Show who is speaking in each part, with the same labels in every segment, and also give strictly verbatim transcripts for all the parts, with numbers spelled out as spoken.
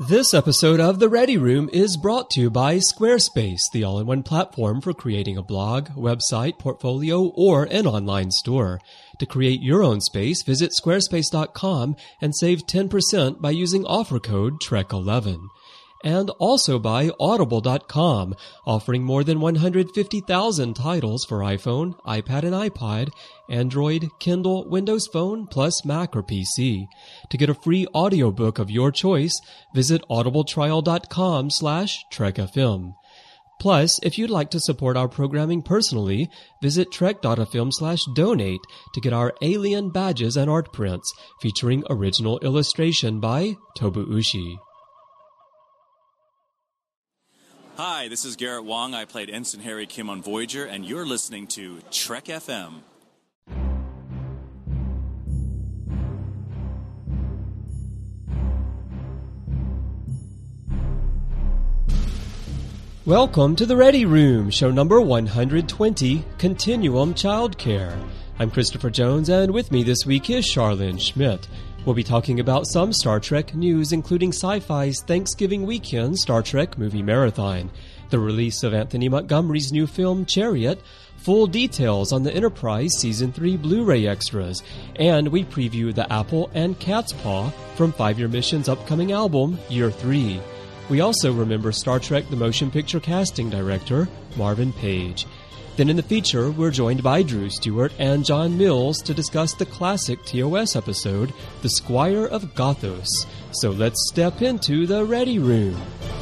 Speaker 1: This episode of The Ready Room is brought to you by Squarespace, the all-in-one platform for creating a blog, website, portfolio, or an online store. To create your own space, visit squarespace dot com and save ten percent by using offer code Trek eleven. And also by audible dot com, offering more than one hundred fifty thousand titles for iPhone, iPad and iPod, Android, Kindle, Windows Phone, plus Mac or P C. To get a free audiobook of your choice, visit audibletrial dot com slash Trek F M. Plus, if you'd like to support our programming personally, visit trek dot f m slash donate to get our alien badges and art prints, featuring original illustration by Tobu Ushi.
Speaker 2: Hi, this is Garrett Wong. I played Ensign Harry Kim on Voyager, and you're listening to Trek F M.
Speaker 1: Welcome to The Ready Room, show number one hundred twenty, Continuum Childcare. I'm Christopher Jones, and with me this week is Charlene Schmidt. We'll be talking about some Star Trek news, including Sci-Fi's Thanksgiving weekend Star Trek movie marathon, the release of Anthony Montgomery's new film Chariot, full details on the Enterprise Season three Blu-ray extras, and we preview the Apple and Cat's Paw from Five-Year Mission's upcoming album, Year three. We also remember Star Trek The Motion Picture casting director, Marvin Page. Then in the feature, we're joined by Drew Stewart and John Mills to discuss the classic T O S episode, The Squire of Gothos. So let's step into the Ready Room.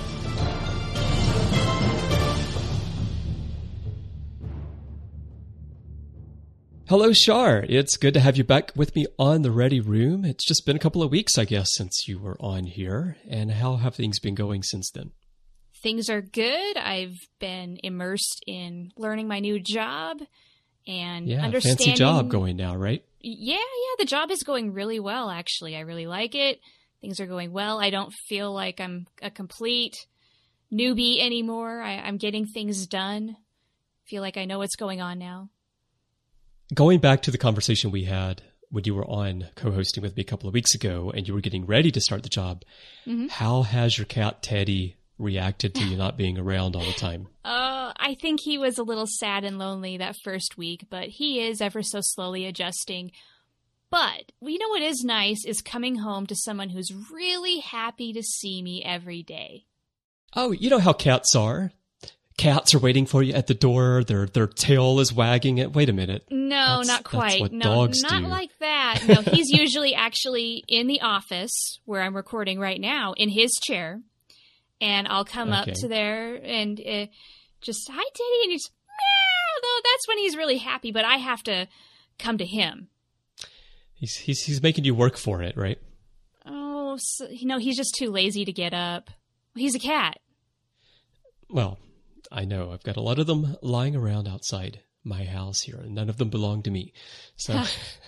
Speaker 1: Hello, Char. It's good to have you back with me on the Ready Room. It's just been a couple of weeks, I guess, since you were on here. And how have things been going since then?
Speaker 3: Things are good. I've been immersed in learning my new job and
Speaker 1: yeah,
Speaker 3: understanding...
Speaker 1: fancy job going now, right?
Speaker 3: Yeah, yeah. The job is going really well, actually. I really like it. Things are going well. I don't feel like I'm a complete newbie anymore. I, I'm getting things done. I feel like I know what's going on now.
Speaker 1: Going back to the conversation we had when you were on co-hosting with me a couple of weeks ago and you were getting ready to start the job, mm-hmm. How has your cat, Teddy, reacted to you not being around all the time?
Speaker 3: Uh, I think he was a little sad and lonely that first week, but he is ever so slowly adjusting. But you know what is nice is coming home to someone who's really happy to see me every day.
Speaker 1: Oh, you know how cats are. Cats are waiting for you at the door. Their their tail is wagging it. Wait a minute.
Speaker 3: No,
Speaker 1: that's,
Speaker 3: not quite.
Speaker 1: That's what
Speaker 3: no,
Speaker 1: dogs
Speaker 3: not
Speaker 1: do.
Speaker 3: like that. No, he's usually actually in the office where I'm recording right now in his chair. And I'll come okay. up to there and uh, just, hi, Teddy. And he's, meow. Though that's when he's really happy, but I have to come to him.
Speaker 1: He's he's he's making you work for it, right?
Speaker 3: Oh, so, you know, he's just too lazy to get up. He's a cat.
Speaker 1: Well, I know. I've got a lot of them lying around outside my house here, and none of them belong to me. So,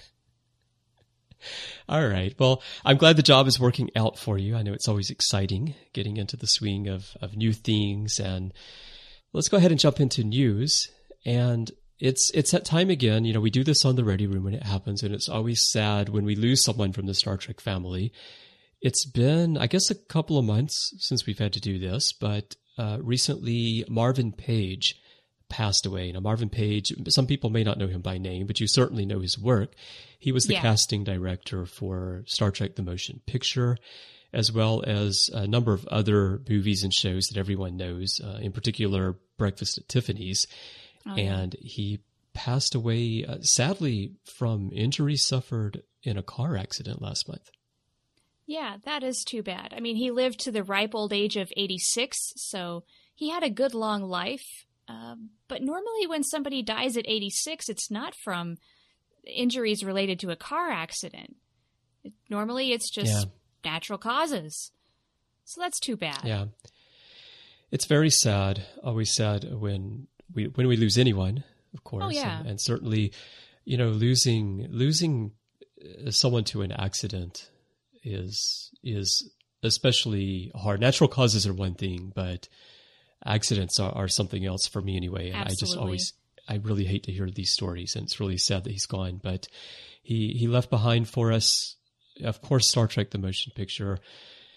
Speaker 1: all right. Well, I'm glad the job is working out for you. I know it's always exciting getting into the swing of, of new things. And let's go ahead and jump into news. And it's it's that time again. You know, we do this on the Ready Room when it happens, and it's always sad when we lose someone from the Star Trek family. It's been, I guess, a couple of months since we've had to do this, but Uh, recently, Marvin Page passed away. Now, Marvin Page, some people may not know him by name, but you certainly know his work. He was the
Speaker 3: yeah.
Speaker 1: casting director for Star Trek The Motion Picture, as well as a number of other movies and shows that everyone knows, uh, in particular, Breakfast at Tiffany's. Oh, and yeah. he passed away, uh, sadly, from injuries suffered in a car accident last month.
Speaker 3: Yeah, that is too bad. I mean, he lived to the ripe old age of eighty-six, so he had a good long life. Uh, but normally when somebody dies at eighty-six, it's not from injuries related to a car accident. It, normally it's just yeah. natural causes. So that's too bad.
Speaker 1: Yeah. It's very sad, always sad when we when we lose anyone, of course.
Speaker 3: Oh, yeah.
Speaker 1: And, and certainly, you know, losing losing someone to an accident is is especially hard. Natural causes are one thing, but accidents are, are something else for me anyway. And
Speaker 3: Absolutely.
Speaker 1: I just always, I really hate to hear these stories, and it's really sad that he's gone. But he he left behind for us, of course, Star Trek: The Motion Picture.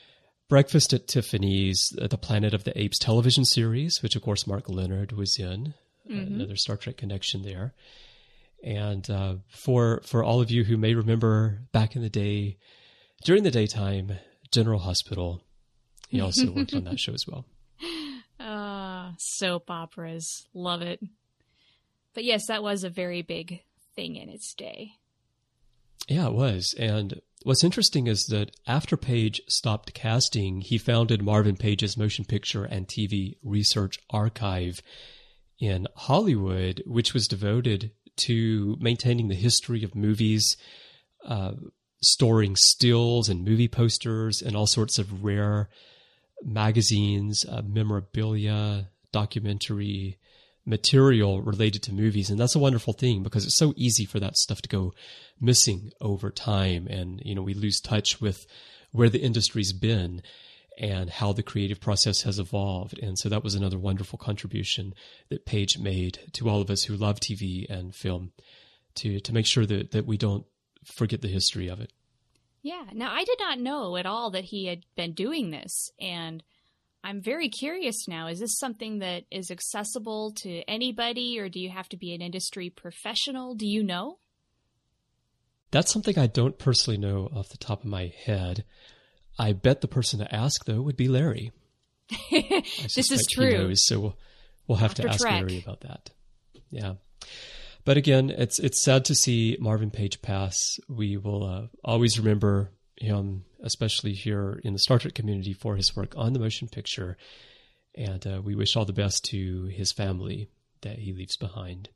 Speaker 1: Breakfast at Tiffany's, uh, the Planet of the Apes television series, which of course Mark Leonard was in, mm-hmm. uh, another Star Trek connection there. And uh, for for all of you who may remember back in the day, during the daytime, General Hospital, he also worked on that show as well.
Speaker 3: Ah, uh, soap operas. Love it. But yes, that was a very big thing in its day.
Speaker 1: Yeah, it was. And what's interesting is that after Page stopped casting, he founded Marvin Page's Motion Picture and T V Research Archive in Hollywood, which was devoted to maintaining the history of movies, uh, storing stills and movie posters and all sorts of rare magazines, uh, memorabilia, documentary material related to movies. And that's a wonderful thing because it's so easy for that stuff to go missing over time. And, you know, we lose touch with where the industry's been and how the creative process has evolved. And so that was another wonderful contribution that Page made to all of us who love T V and film to, to make sure that, that we don't forget the history of it.
Speaker 3: Yeah. Now, I did not know at all that he had been doing this. And I'm very curious now. Is this something that is accessible to anybody, or do you have to be an industry professional? Do you know?
Speaker 1: That's something I don't personally know off the top of my head. I bet the person to ask, though, would be Larry.
Speaker 3: This is true.
Speaker 1: He knows, so we'll, we'll have
Speaker 3: After
Speaker 1: to ask
Speaker 3: Trek.
Speaker 1: Larry about that. Yeah. But again, it's it's sad to see Marvin Page pass. We will uh, always remember him, especially here in the Star Trek community, for his work on the motion picture. And uh, we wish all the best to his family that he leaves behind.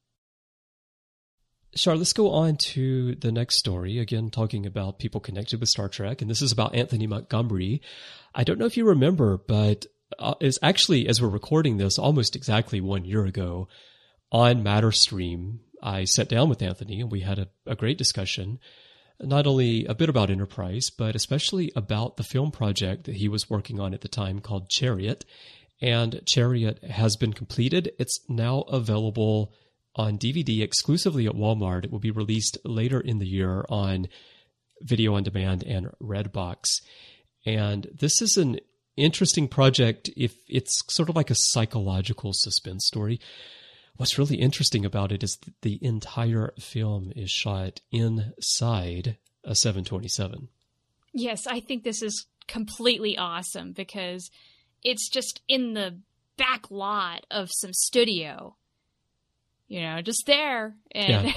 Speaker 1: Char, let's go on to the next story, again talking about people connected with Star Trek, and this is about Anthony Montgomery. I don't know if you remember, but uh, it's actually, as we're recording this, almost exactly one year ago, on Matterstream, I sat down with Anthony, and we had a, a great discussion, not only a bit about Enterprise, but especially about the film project that he was working on at the time called Chariot, and Chariot has been completed. It's now available on D V D exclusively at Walmart. It will be released later in the year on video on demand and Redbox. And this is an interesting project if it's sort of like a psychological suspense story. What's really interesting about it is that the entire film is shot inside a seven twenty-seven.
Speaker 3: Yes, I think this is completely awesome because it's just in the back lot of some studio. You know, just there. And yeah.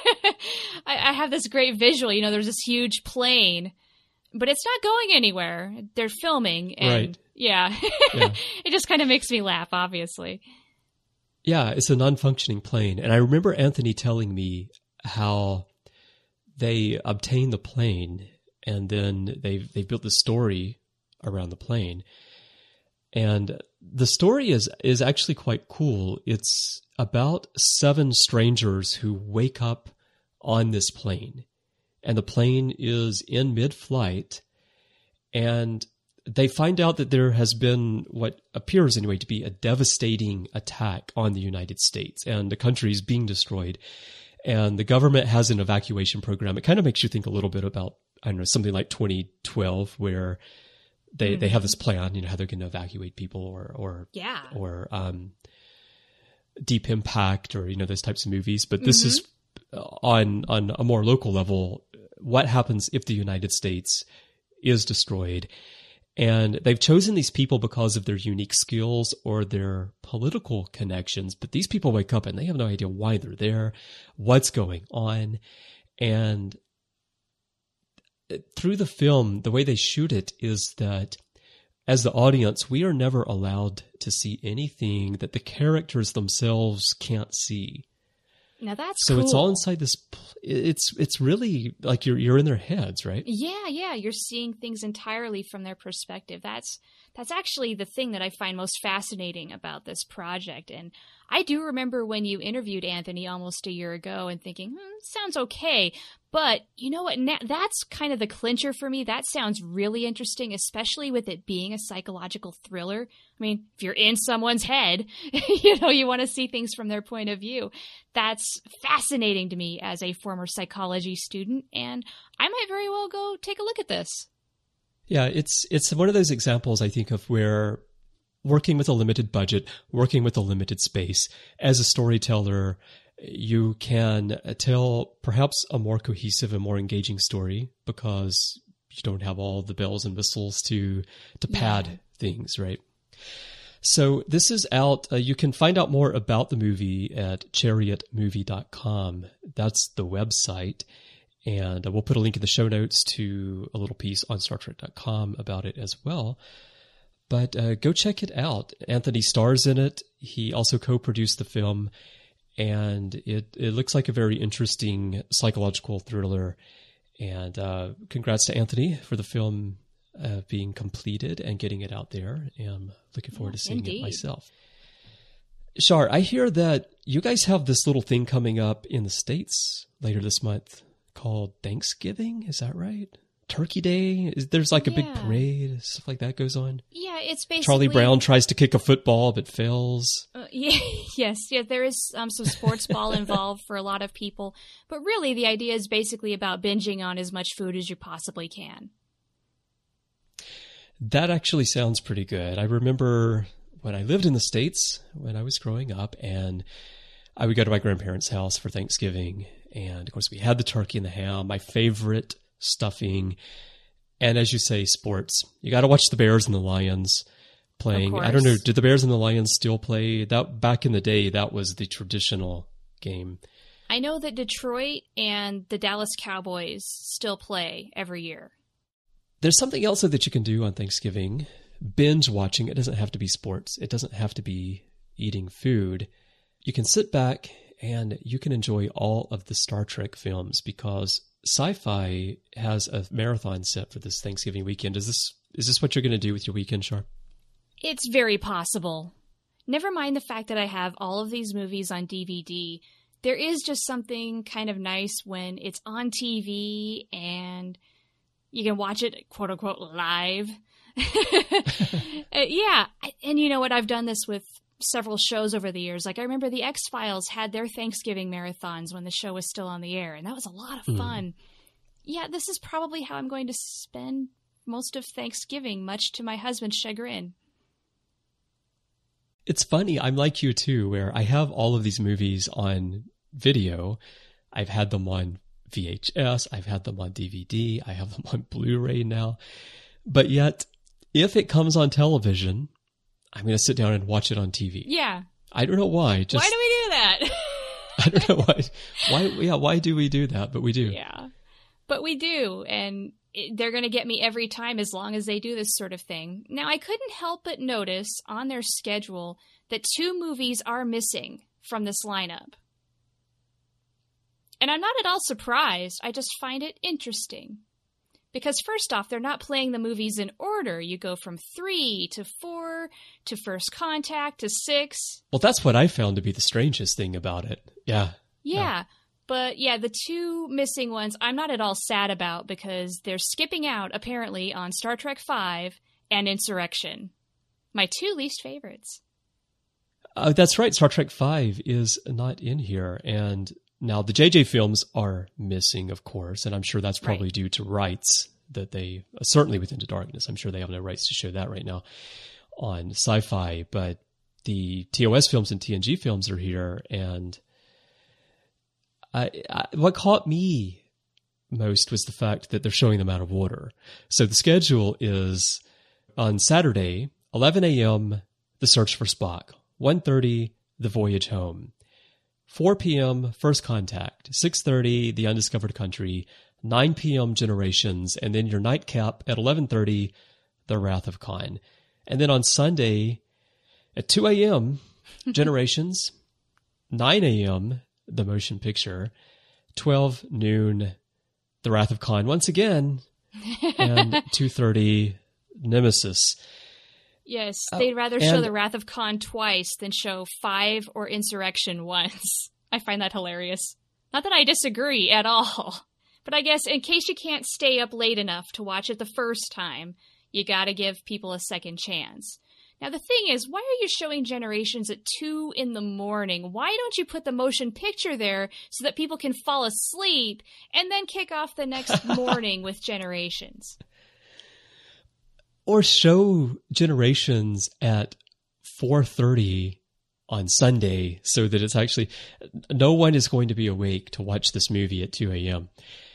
Speaker 3: I, I have this great visual. You know, there's this huge plane, but it's not going anywhere. They're filming. And
Speaker 1: right.
Speaker 3: Yeah. yeah. It just kind of makes me laugh, obviously.
Speaker 1: Yeah, it's a non-functioning plane. And I remember Anthony telling me how they obtained the plane and then they they built the story around the plane. And the story is is actually quite cool. It's about seven strangers who wake up on this plane. And the plane is in mid-flight. And they find out that there has been what appears anyway to be a devastating attack on the United States. And the country is being destroyed. And the government has an evacuation program. It kind of makes you think a little bit about, I don't know, something like twenty twelve, where they, mm-hmm. they have this plan, you know, how they're going to evacuate people or, or,
Speaker 3: yeah.
Speaker 1: or, um, Deep Impact or, you know, those types of movies. But this mm-hmm. is on, on a more local level. What happens if the United States is destroyed? And they've chosen these people because of their unique skills or their political connections. But these people wake up and they have no idea why they're there, what's going on. And through the film, the way they shoot it is that as the audience, we are never allowed to see anything that the characters themselves can't see.
Speaker 3: Now that's
Speaker 1: so
Speaker 3: cool.
Speaker 1: It's all inside this. It's it's really like you're you're in their heads, right?
Speaker 3: Yeah, yeah. You're seeing things entirely from their perspective. That's that's actually the thing that I find most fascinating about this project. And I do remember when you interviewed Anthony almost a year ago and thinking, hmm, sounds okay. But you know what? That's kind of the clincher for me. That sounds really interesting, especially with it being a psychological thriller. I mean, if you're in someone's head, you know, you want to see things from their point of view. That's fascinating to me as a former psychology student, and I might very well go take a look at this.
Speaker 1: Yeah, it's it's one of those examples, I think, of where working with a limited budget, working with a limited space, as a storyteller, you can tell perhaps a more cohesive and more engaging story because you don't have all the bells and whistles to to pad yeah. things, right? So this is out. Uh, you can find out more about the movie at chariot movie dot com. That's the website. And uh, we'll put a link in the show notes to a little piece on Star Trek dot com about it as well. But uh, go check it out. Anthony stars in it. He also co-produced the film. And it, it looks like a very interesting psychological thriller. And uh, congrats to Anthony for the film uh, being completed and getting it out there. And I'm looking forward yeah, to seeing indeed. it myself. Shar, I hear that you guys have this little thing coming up in the States later this month called Thanksgiving. Is that right? Turkey Day? Is, there's like a yeah. big parade, stuff like that goes on.
Speaker 3: Yeah, it's basically...
Speaker 1: Charlie Brown tries to kick a football but fails.
Speaker 3: Uh, yeah, yes, yeah, there is um, some sports ball involved for a lot of people. But really, the idea is basically about binging on as much food as you possibly can.
Speaker 1: That actually sounds pretty good. I remember when I lived in the States, when I was growing up, and I would go to my grandparents' house for Thanksgiving. And, of course, we had the turkey and the ham, my favorite stuffing. And as you say, sports. You got to watch the Bears and the Lions playing. I don't know, did the Bears and the Lions still play? That back in the day, that was the traditional game.
Speaker 3: I know that Detroit and the Dallas Cowboys still play every year.
Speaker 1: There's something else that you can do on Thanksgiving. Binge watching. It doesn't have to be sports. It doesn't have to be eating food. You can sit back and you can enjoy all of the Star Trek films because Sci-Fi has a marathon set for this Thanksgiving weekend. Is this is this what you're going to do with your weekend, Char?
Speaker 3: It's very possible. Never mind the fact that I have all of these movies on D V D. There is just something kind of nice when it's on T V and you can watch it, quote unquote, live. uh, yeah. And you know what? I've done this with several shows over the years. Like I remember the X-Files had their Thanksgiving marathons when the show was still on the air, and that was a lot of fun. Mm. Yeah, this is probably how I'm going to spend most of Thanksgiving, much to my husband's chagrin.
Speaker 1: It's funny. I'm like you too, where I have all of these movies on video. I've had them on V H S. I've had them on D V D. I have them on Blu-ray now. But yet, if it comes on television, I'm going to sit down and watch it on T V.
Speaker 3: Yeah.
Speaker 1: I don't know why. Just,
Speaker 3: why do we do that?
Speaker 1: I don't know why. Why? Yeah. Why do we do that? But we do.
Speaker 3: Yeah. But we do, and it, they're going to get me every time as long as they do this sort of thing. Now, I couldn't help but notice on their schedule that two movies are missing from this lineup. And I'm not at all surprised. I just find it interesting. Because first off, they're not playing the movies in order. You go from three to four to First Contact to six.
Speaker 1: Well, that's what I found to be the strangest thing about it. Yeah.
Speaker 3: Yeah. yeah. But yeah, the two missing ones I'm not at all sad about because they're skipping out, apparently, on Star Trek five and Insurrection. My two least favorites.
Speaker 1: Uh, that's right. Star Trek five is not in here. And now, the J J films are missing, of course, and I'm sure that's probably right. due to rights that they, uh, certainly with Into Darkness, I'm sure they have no rights to show that right now on Sci-Fi, but the T O S films and T N G films are here, and I, I, what caught me most was the fact that they're showing them out of order. So the schedule is on Saturday, eleven a.m., The Search for Spock, one thirty, The Voyage Home, four p.m. First Contact, six thirty The Undiscovered Country, nine p.m. Generations, and then your nightcap at eleven thirty The Wrath of Khan. And then on Sunday at two a.m. Generations, nine a.m. The Motion Picture, twelve noon The Wrath of Khan once again, and two thirty Nemesis.
Speaker 3: Yes, they'd rather uh, show The Wrath of Khan twice than show Five or Insurrection once. I find that hilarious. Not that I disagree at all. But I guess in case you can't stay up late enough to watch it the first time, you gotta give people a second chance. Now the thing is, why are you showing Generations at two in the morning? Why don't you put the motion picture there so that people can fall asleep and then kick off the next morning with Generations?
Speaker 1: Or show Generations at four thirty on Sunday so that it's actually, no one is going to be awake to watch this movie at two a.m.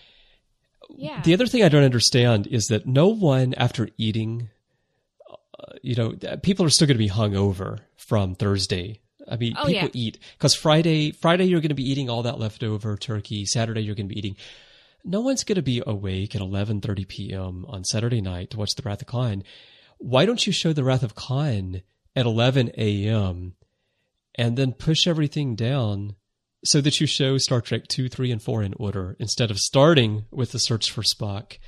Speaker 3: Yeah.
Speaker 1: The other thing I don't understand is that no one, after eating, uh, you know, people are still going to be hungover from Thursday. I mean,
Speaker 3: oh,
Speaker 1: people
Speaker 3: yeah.
Speaker 1: eat because Friday, Friday you're going to be eating all that leftover turkey. Saturday you're going to be eating. No one's going to be awake at eleven thirty p.m. on Saturday night to watch The Wrath of Khan. Why don't you show The Wrath of Khan at eleven a.m. and then push everything down so that you show Star Trek two, three, and four in order instead of starting with The Search for Spock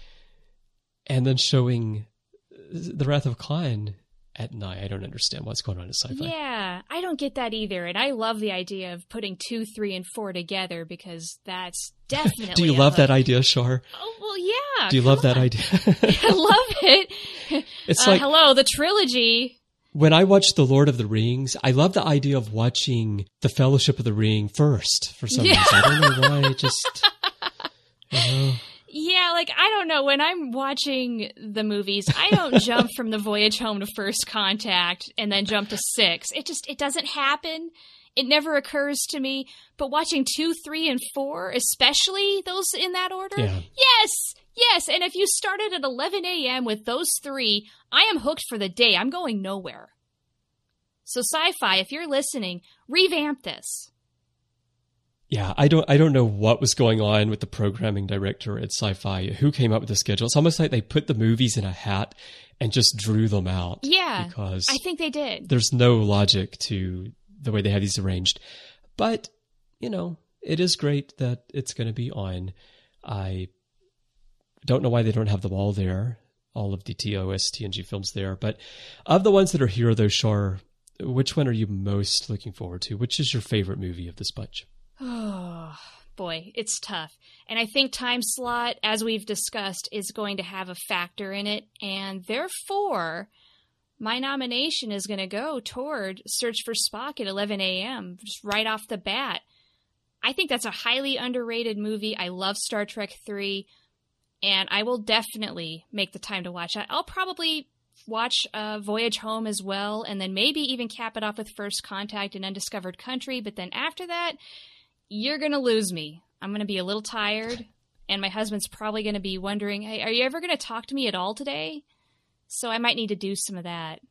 Speaker 1: and then showing The Wrath of Khan at night? I don't understand what's going on in sci-fi.
Speaker 3: Yeah, I don't get that either. And I love the idea of putting two, three, and four together because that's definitely.
Speaker 1: Do you love that idea, Shar?
Speaker 3: Oh, well, yeah.
Speaker 1: Do you love
Speaker 3: on.
Speaker 1: that idea?
Speaker 3: I love it.
Speaker 1: It's
Speaker 3: uh,
Speaker 1: like,
Speaker 3: hello, the trilogy.
Speaker 1: When I watch The Lord of the Rings, I love the idea of watching The Fellowship of the Ring first for some
Speaker 3: Yeah.
Speaker 1: reason. I don't know why. Just, you know.
Speaker 3: Yeah, like, I don't know. When I'm watching the movies, I don't jump from the voyage home to First Contact and then jump to six. It just, it doesn't happen. It never occurs to me. But watching two, three, and four, especially those in that order,
Speaker 1: Yeah.
Speaker 3: yes, yes. And if you started at eleven a.m. with those three, I am hooked for the day. I'm going nowhere. So Sci-Fi, if you're listening, revamp this.
Speaker 1: Yeah, I don't I don't know what was going on with the programming director at Sci-Fi. Who came up with the schedule? It's almost like they put the movies in a hat and just drew them out.
Speaker 3: Yeah,
Speaker 1: because
Speaker 3: I think they did.
Speaker 1: There's no logic to the way they have these arranged. But, you know, it is great that it's going to be on. I don't know why they don't have them all there, all of the T O S, T N G films there. But of the ones that are here, though, Shar, which one are you most looking forward to? Which is your favorite movie of this bunch?
Speaker 3: Oh, boy, it's tough. And I think Time Slot, as we've discussed, is going to have a factor in it. And therefore, my nomination is going to go toward Search for Spock at eleven a.m., just right off the bat. I think that's a highly underrated movie. I love Star Trek three, and I will definitely make the time to watch that. I'll probably watch uh, Voyage Home as well, and then maybe even cap it off with First Contact and Undiscovered Country. But then after that, you're going to lose me. I'm going to be a little tired, and my husband's probably going to be wondering, hey, are you ever going to talk to me at all today? So I might need to do some of that.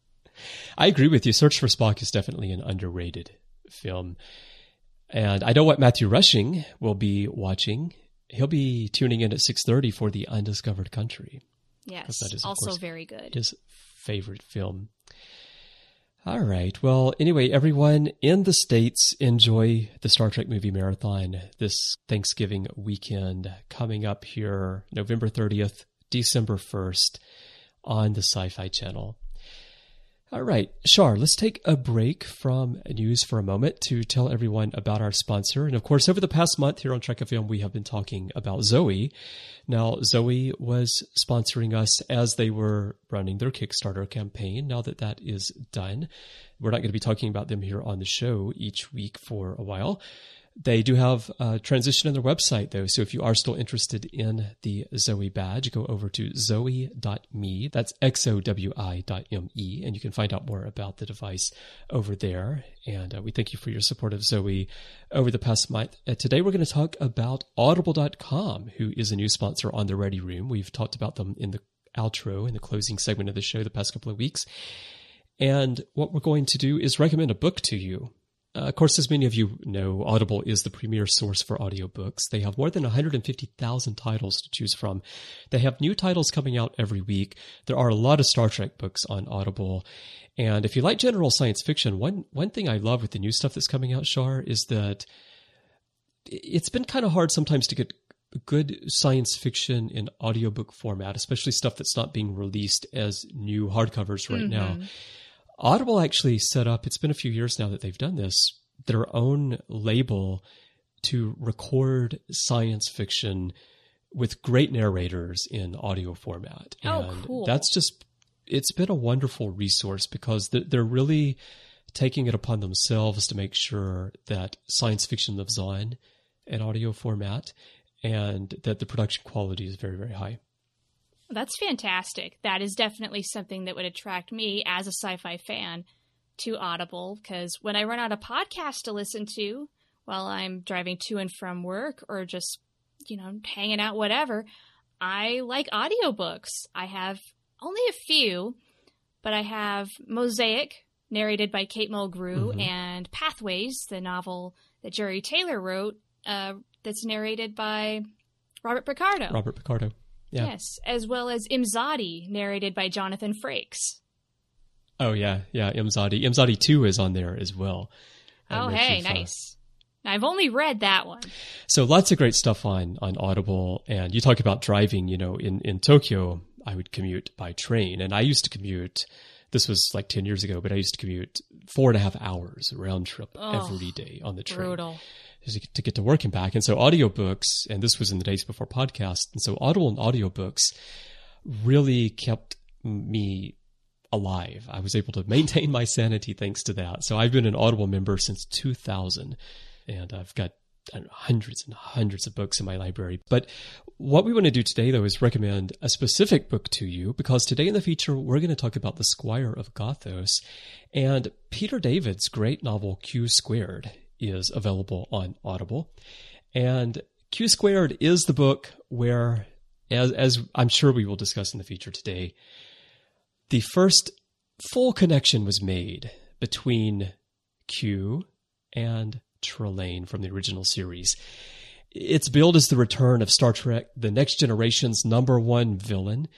Speaker 1: I agree with you. Search for Spock is definitely an underrated film. And I know what Matthew Rushing will be watching. He'll be tuning in at six thirty for The Undiscovered Country.
Speaker 3: Yes,
Speaker 1: that is,
Speaker 3: also
Speaker 1: course,
Speaker 3: very good.
Speaker 1: His favorite film. All right. Well, anyway, everyone in the States, enjoy the Star Trek movie marathon this Thanksgiving weekend coming up here November thirtieth, December first on the Sci-Fi Channel. All right, Shar, let's take a break from news for a moment to tell everyone about our sponsor. And of course, over the past month here on Trek F M, we have been talking about Zoe. Now, Zoe was sponsoring us as they were running their Kickstarter campaign. Now that that is done, we're not going to be talking about them here on the show each week for a while. They do have a transition on their website, though. So if you are still interested in the Zoe badge, go over to zoe dot me. That's X O W I dot M E. And you can find out more about the device over there. And uh, we thank you for your support of Zoe over the past month. Uh, today, we're going to talk about audible dot com, who is a new sponsor on the Ready Room. We've talked about them in the outro, in the closing segment of the show the past couple of weeks. And what we're going to do is recommend a book to you. Uh, of course, as many of you know, Audible is the premier source for audiobooks. They have more than one hundred fifty thousand titles to choose from. They have new titles coming out every week. There are a lot of Star Trek books on Audible. And if you like general science fiction, one, one thing I love with the new stuff that's coming out, Shar, is that it's been kind of hard sometimes to get good science fiction in audiobook format, especially stuff that's not being released as new hardcovers right
Speaker 3: Mm-hmm.
Speaker 1: now. Audible actually set up, it's been a few years now that they've done this, their own label to record science fiction with great narrators in audio format.
Speaker 3: Oh,
Speaker 1: and
Speaker 3: cool.
Speaker 1: That's just, it's been a wonderful resource because they're really taking it upon themselves to make sure that science fiction lives on in audio format and that the production quality is very, very high.
Speaker 3: That's fantastic. That is definitely something that would attract me as a sci-fi fan to Audible, because when I run out of podcasts to listen to while I'm driving to and from work or just, you know, hanging out, whatever, I like audiobooks. I have only a few, but I have Mosaic, narrated by Kate Mulgrew, mm-hmm. and Pathways, the novel that Jerry Taylor wrote, uh, that's narrated by Robert Picardo.
Speaker 1: Robert Picardo, yeah.
Speaker 3: Yes, as well as Imzadi, narrated by Jonathan Frakes.
Speaker 1: Oh, yeah, yeah, Imzadi. Imzadi two is on there as well.
Speaker 3: Oh, hey, nice. Uh, I've only read that one.
Speaker 1: So lots of great stuff on, on Audible. And you talk about driving, you know, in, in Tokyo, I would commute by train. And I used to commute, this was like ten years ago, but I used to commute four and a half hours round trip oh, every day on the train.
Speaker 3: Brutal.
Speaker 1: To get to work and back. And so audiobooks, and this was in the days before podcasts, and so Audible and audiobooks really kept me alive. I was able to maintain my sanity thanks to that. So I've been an Audible member since two thousand, and I've got I don't know, hundreds and hundreds of books in my library. But what we want to do today, though, is recommend a specific book to you, because today in the feature, we're going to talk about The Squire of Gothos, and Peter David's great novel, Q Squared, is available on Audible. And Q Squared is the book where, as, as I'm sure we will discuss in the feature today, the first full connection was made between Q and Trelane from the original series. It's billed as the return of Star Trek, The Next Generation's number one villain.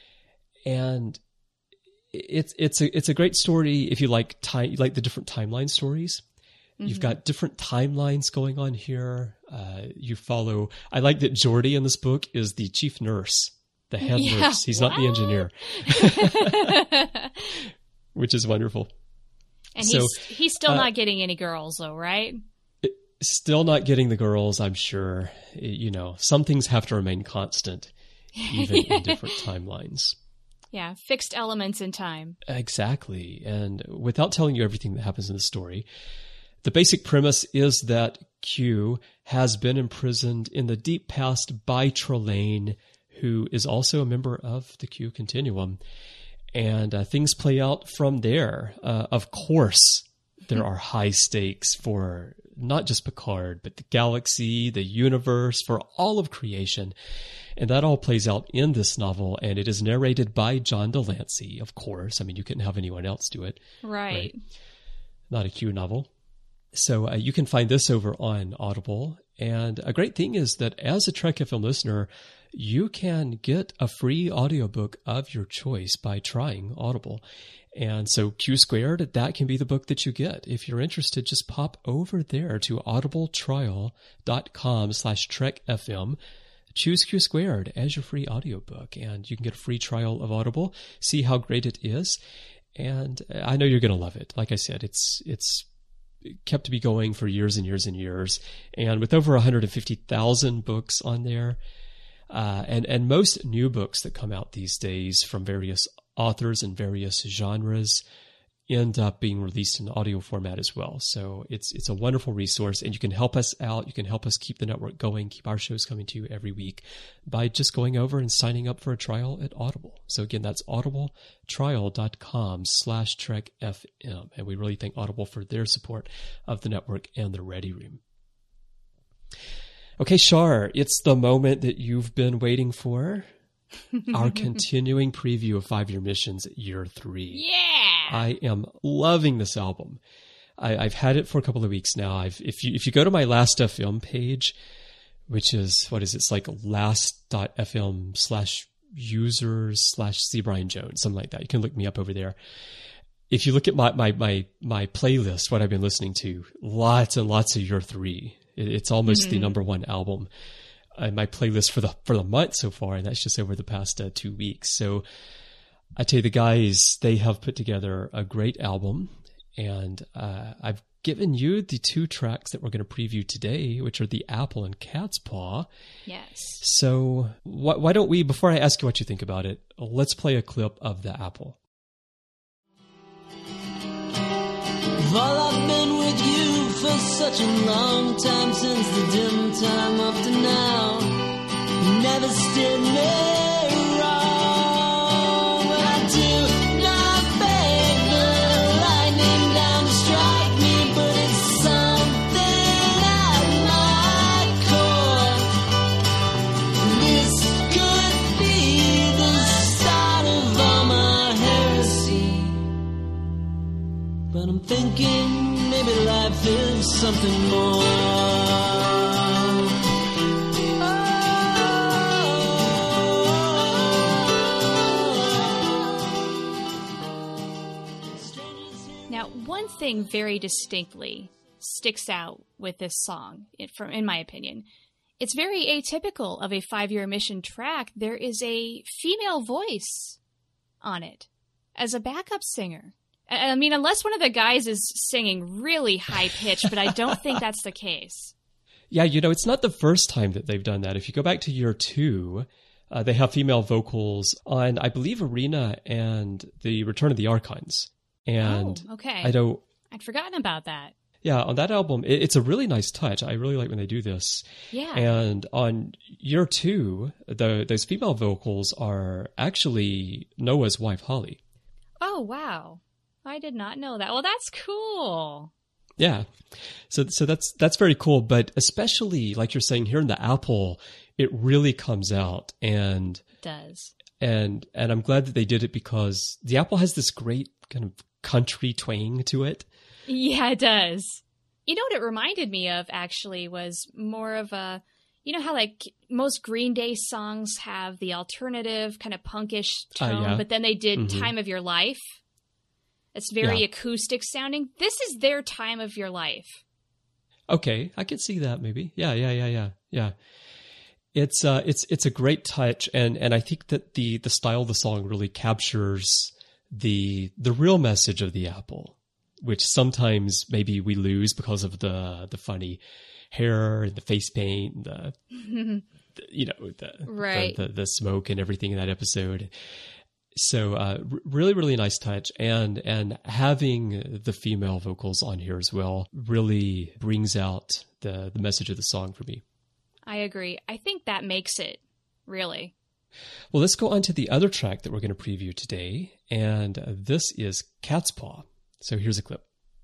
Speaker 1: And it's it's a it's a great story if you like time, you like the different timeline stories. Mm-hmm. You've got different timelines going on here. Uh, you follow. I like that Geordi in this book is the chief nurse, the head yeah, nurse. He's what? not the engineer, which is wonderful.
Speaker 3: And
Speaker 1: so,
Speaker 3: he's he's still
Speaker 1: uh,
Speaker 3: not getting any girls, though, right?
Speaker 1: Still not getting the girls, I'm sure. You know, some things have to remain constant, even in different timelines.
Speaker 3: Yeah, fixed elements in time.
Speaker 1: Exactly. And without telling you everything that happens in the story, the basic premise is that Q has been imprisoned in the deep past by Trelane, who is also a member of the Q Continuum. And uh, things play out from there. Uh, of course, there are high stakes for not just Picard, but the galaxy, the universe, for all of creation. And that all plays out in this novel, and it is narrated by John Delancey, of course. I mean, you couldn't have anyone else do it.
Speaker 3: Right. right?
Speaker 1: Not a Q novel. So uh, you can find this over on Audible. And a great thing is that as a Trek F M listener, you can get a free audiobook of your choice by trying Audible. And so Q Squared, that can be the book that you get. If you're interested, just pop over there to audibletrial.com slash Trek FM. Choose Q Squared as your free audiobook, and you can get a free trial of Audible, see how great it is. And I know you're going to love it. Like I said, it's it's kept me going for years and years and years. And with over one hundred fifty thousand books on there, uh, and, and most new books that come out these days from various authors and various genres end up being released in audio format as well. So it's it's a wonderful resource, and you can help us out. You can help us keep the network going, keep our shows coming to you every week by just going over and signing up for a trial at Audible. So again, that's audibletrial.com slash Trek FM. And we really thank Audible for their support of the network and the Ready Room. Okay, Shar, it's the moment that you've been waiting for. Our continuing preview of Five Year Missions Year Three.
Speaker 3: Yeah,
Speaker 1: I am loving this album. I, I've had it for a couple of weeks now. I've if you if you go to my Last F M page, which is what is it? It's like last.fm slash users slash C Brian Jones, something like that. You can look me up over there. If you look at my my my my playlist, what I've been listening to, lots and lots of Year Three. It, it's almost mm-hmm. the number one album. Uh, my playlist for the for the month so far, and that's just over the past uh, two weeks. So I tell you, the guys, they have put together a great album, and uh, I've given you the two tracks that we're going to preview today, which are The Apple and Cat's Paw.
Speaker 3: Yes.
Speaker 1: So wh- why don't we, before I ask you what you think about it, let's play a clip of The Apple.
Speaker 4: While I've been with you for such a long time, since the dim time up to now, you never steered me wrong. thinking maybe life is something more.
Speaker 3: Now, one thing very distinctly sticks out with this song, it, from in my opinion. It's very atypical of a five-year mission track. There is a female voice on it as a backup singer. I, I mean, unless one of the guys is singing really high-pitched, but I don't think that's the case.
Speaker 1: Yeah, you know, it's not the first time that they've done that. If you go back to year two, uh, they have female vocals on, I believe, Arena and the Return of the Archons. And
Speaker 3: oh, okay.
Speaker 1: I don't...
Speaker 3: I'd forgotten about that.
Speaker 1: Yeah, on that album, it, it's a really nice touch. I really like when they do this.
Speaker 3: Yeah.
Speaker 1: And on year two, the, those female vocals are actually Noah's wife, Holly.
Speaker 3: Oh, wow. I did not know that. Well, that's cool.
Speaker 1: Yeah. So so that's that's very cool. But especially, like you're saying, here in the Apple, it really comes out. And
Speaker 3: It does.
Speaker 1: And and I'm glad that they did it because the Apple has this great kind of country twang to it.
Speaker 3: Yeah, it does. You know what it reminded me of, actually, was more of a, you know how like most Green Day songs have the alternative kind of punkish tone,
Speaker 1: uh, yeah.
Speaker 3: but then they did
Speaker 1: mm-hmm.
Speaker 3: Time of Your Life. It's very
Speaker 1: yeah.
Speaker 3: acoustic sounding. This is their Time of Your Life.
Speaker 1: Okay, I could see that maybe. Yeah, yeah, yeah, yeah, yeah. It's uh, it's it's a great touch, and and I think that the the style of the song really captures the the real message of the Apple, which sometimes maybe we lose because of the the funny hair and the face paint, and the, the you know the,
Speaker 3: right.
Speaker 1: the, the the smoke and everything in that episode. So uh, r- really, really nice touch, and and having the female vocals on here as well really brings out the the message of the song for me.
Speaker 3: I agree. I think that makes it, really.
Speaker 1: Well, let's go on to the other track that we're going to preview today, and this is Cat's Paw. So here's a clip.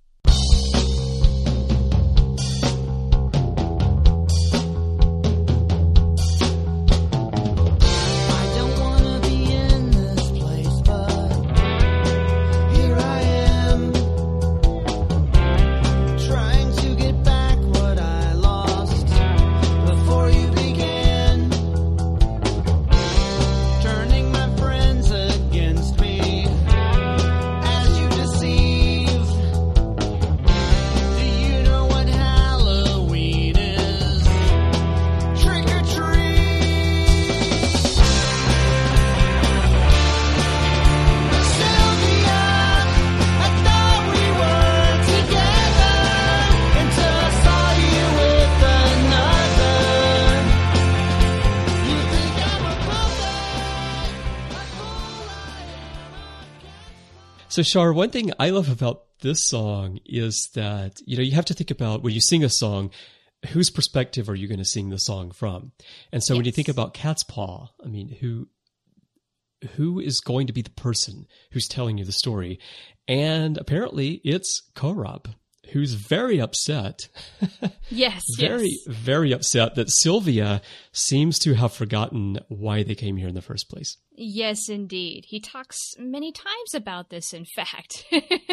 Speaker 1: So, Shar, one thing I love about this song is that, you know, you have to think about when you sing a song, whose perspective are you going to sing the song from? And so yes. when you think about Cat's Paw, I mean, who who is going to be the person who's telling you the story? And apparently it's Korab, who's very upset.
Speaker 3: Yes,
Speaker 1: very,
Speaker 3: yes.
Speaker 1: very upset that Sylvia seems to have forgotten why they came here in the first place.
Speaker 3: Yes, indeed. He talks many times about this, in fact.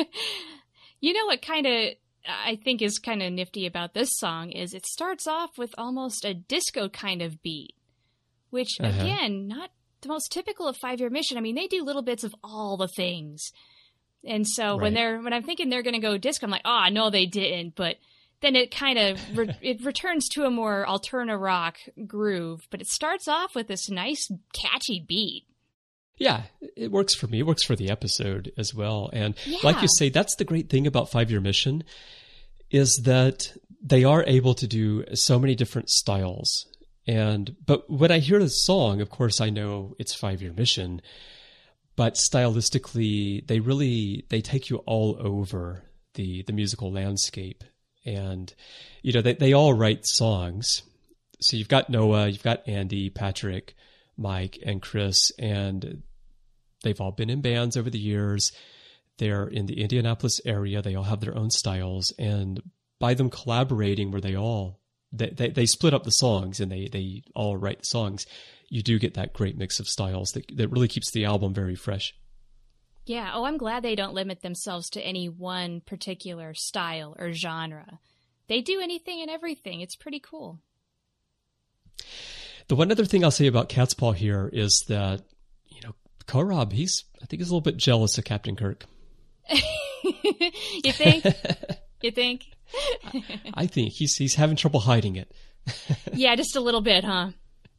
Speaker 3: You know what kind of I think is kind of nifty about this song is it starts off with almost a disco kind of beat, which, uh-huh. again, not the most typical of Five-Year Mission. I mean, they do little bits of all the things. And so right. when they're when I'm thinking they're going to go disco, I'm like, oh, no, they didn't. But then it kind of re- it returns to a more alterna rock groove. But it starts off with this nice, catchy beat.
Speaker 1: Yeah, it works for me. It works for the episode as well. And
Speaker 3: yeah.
Speaker 1: like you say, that's the great thing about Five-Year Mission is that they are able to do so many different styles. And but when I hear the song, of course, I know it's Five-Year Mission. But stylistically, they really they take you all over the the musical landscape. And you know, they they all write songs. So you've got Noah, you've got Andy, Patrick, Mike, and Chris, and they've all been in bands over the years. They're in the Indianapolis area. They all have their own styles. And by them collaborating where they all, they, they, they split up the songs and they, they all write the songs, you do get that great mix of styles that, that really keeps the album very fresh.
Speaker 3: Yeah. Oh, I'm glad they don't limit themselves to any one particular style or genre. They do anything and everything. It's pretty cool.
Speaker 1: The one other thing I'll say about Cat's Paw here is that, you know, Korob, he's, I think he's a little bit jealous of Captain Kirk.
Speaker 3: You think? You think?
Speaker 1: I think he's he's having trouble hiding it.
Speaker 3: Yeah, just a little bit, huh?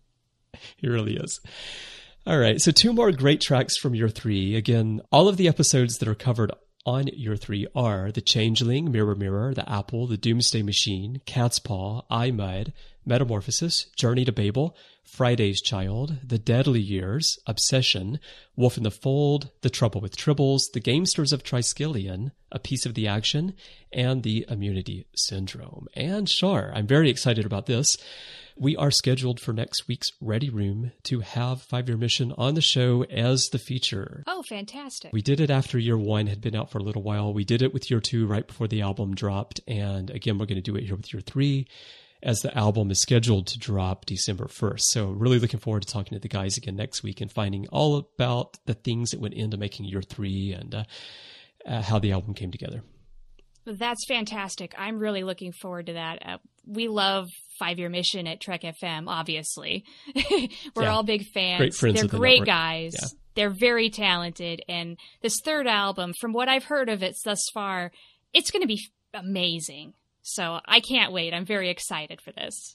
Speaker 1: He really is. All right, so two more great tracks from Year Three. Again, all of the episodes that are covered on Year Three are The Changeling, Mirror Mirror, The Apple, The Doomsday Machine, Cat's Paw, I, Mud, Metamorphosis, Journey to Babel, Friday's Child, The Deadly Years, Obsession, Wolf in the Fold, The Trouble with Tribbles, The Gamesters of Triskelion, A Piece of the Action, and The Immunity Syndrome. And sure, I'm very excited about this. We are scheduled for next week's Ready Room to have Five-Year Mission on the show as the feature.
Speaker 3: Oh, fantastic.
Speaker 1: We did it after Year One had been out for a little while. We did it with Year Two right before the album dropped. And again, we're going to do it here with Year Three, as the album is scheduled to drop December first. So really looking forward to talking to the guys again next week and finding all about the things that went into making Year Three and uh, uh, how the album came together.
Speaker 3: That's fantastic. I'm really looking forward to that. Uh, we love Five-Year Mission at Trek F M, obviously. We're
Speaker 1: yeah.
Speaker 3: all big fans.
Speaker 1: Great friends
Speaker 3: They're
Speaker 1: of the
Speaker 3: great
Speaker 1: network.
Speaker 3: guys.
Speaker 1: Yeah.
Speaker 3: They're very talented. And this third album, from what I've heard of it thus far, it's going to be amazing. So I can't wait. I'm very excited for this.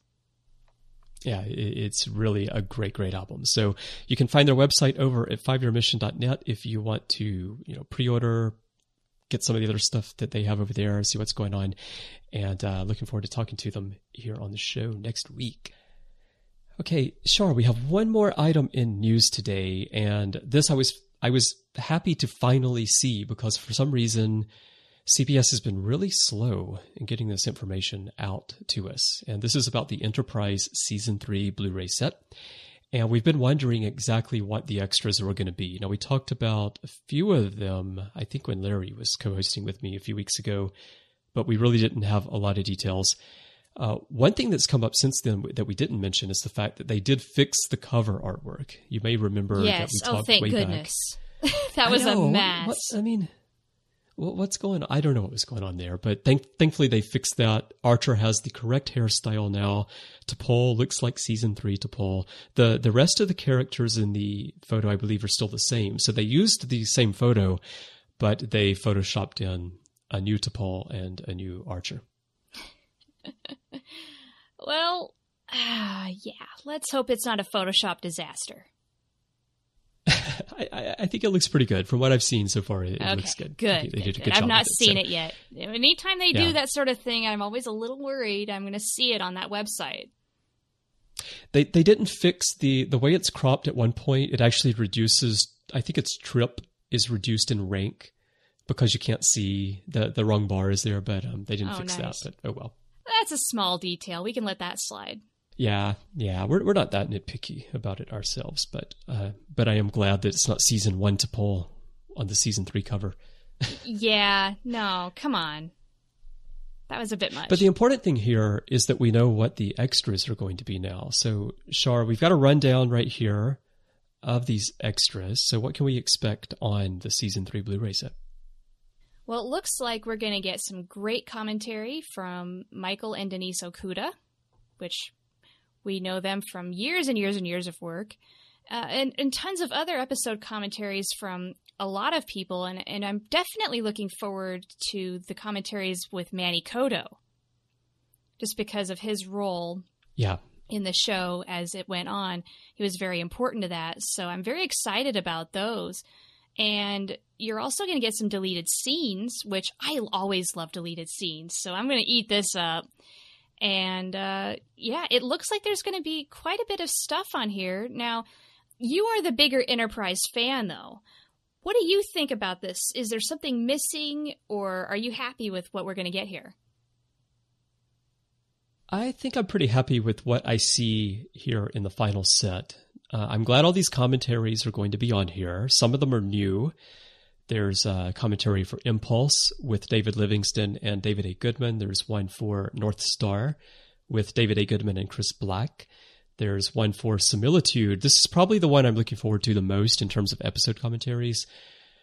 Speaker 1: Yeah, it's really a great, great album. So you can find their website over at five year mission dot net if you want to, you know, pre-order, get some of the other stuff that they have over there, see what's going on. And uh, looking forward to talking to them here on the show next week. Okay, Shar, we have one more item in news today. And this I was I was happy to finally see because for some reason C B S has been really slow in getting this information out to us. And this is about the Enterprise Season three Blu-ray set. And we've been wondering exactly what the extras were going to be. Now, we talked about a few of them, I think when Larry was co-hosting with me a few weeks ago, but we really didn't have a lot of details. Uh, one thing that's come up since then that we didn't mention is the fact that they did fix the cover artwork. You may remember
Speaker 3: yes.
Speaker 1: that we talked
Speaker 3: oh, thank
Speaker 1: way
Speaker 3: goodness.
Speaker 1: back.
Speaker 3: That was
Speaker 1: know,
Speaker 3: a mess.
Speaker 1: What, what, I mean... What's going on? I don't know what was going on there, but thank, thankfully they fixed that. Archer has the correct hairstyle now. T'Pol looks like season three T'Pol. The the rest of the characters in the photo, I believe, are still the same. So they used the same photo, but they photoshopped in a new T'Pol and a new Archer.
Speaker 3: Well, uh, yeah, let's hope it's not a Photoshop disaster.
Speaker 1: I, I think it looks pretty good. From what I've seen so far, it,
Speaker 3: okay,
Speaker 1: it looks good.
Speaker 3: Good.
Speaker 1: They did a
Speaker 3: good,
Speaker 1: good
Speaker 3: good.
Speaker 1: job
Speaker 3: I've not
Speaker 1: with it,
Speaker 3: seen
Speaker 1: so.
Speaker 3: it yet. Anytime they
Speaker 1: Yeah.
Speaker 3: do that sort of thing, I'm always a little worried I'm going to see it on that website.
Speaker 1: They they didn't fix the, the way it's cropped at one point. It actually reduces, I think its trip is reduced in rank because you can't see the, the wrong bar is there, but um, they didn't
Speaker 3: Oh,
Speaker 1: fix
Speaker 3: nice.
Speaker 1: that. But oh well.
Speaker 3: That's a small detail. We can let that slide.
Speaker 1: Yeah, yeah, we're we're not that nitpicky about it ourselves, but uh, but I am glad that it's not season one T'Pol on the season three cover.
Speaker 3: Yeah, no, come on. That was a bit much.
Speaker 1: But the important thing here is that we know what the extras are going to be now. So, Shar, we've got a rundown right here of these extras. So what can we expect on the season three Blu-ray set?
Speaker 3: Well, it looks like we're going to get some great commentary from Michael and Denise Okuda, which we know them from years and years and years of work, uh, and, and tons of other episode commentaries from a lot of people. And, and I'm definitely looking forward to the commentaries with Manny Coto, just because of his role
Speaker 1: Yeah.
Speaker 3: in the show as it went on. He was very important to that. So I'm very excited about those. And you're also going to get some deleted scenes, which I always love deleted scenes. So I'm going to eat this up. And uh, yeah, it looks like there's going to be quite a bit of stuff on here. Now, you are the bigger Enterprise fan, though. What do you think about this? Is there something missing, or are you happy with what we're going to get here?
Speaker 1: I think I'm pretty happy with what I see here in the final set. Uh, I'm glad all these commentaries are going to be on here. Some of them are new. There's a commentary for Impulse with David Livingston and David A. Goodman. There's one for North Star with David A. Goodman and Chris Black. There's one for Similitude. This is probably the one I'm looking forward to the most in terms of episode commentaries.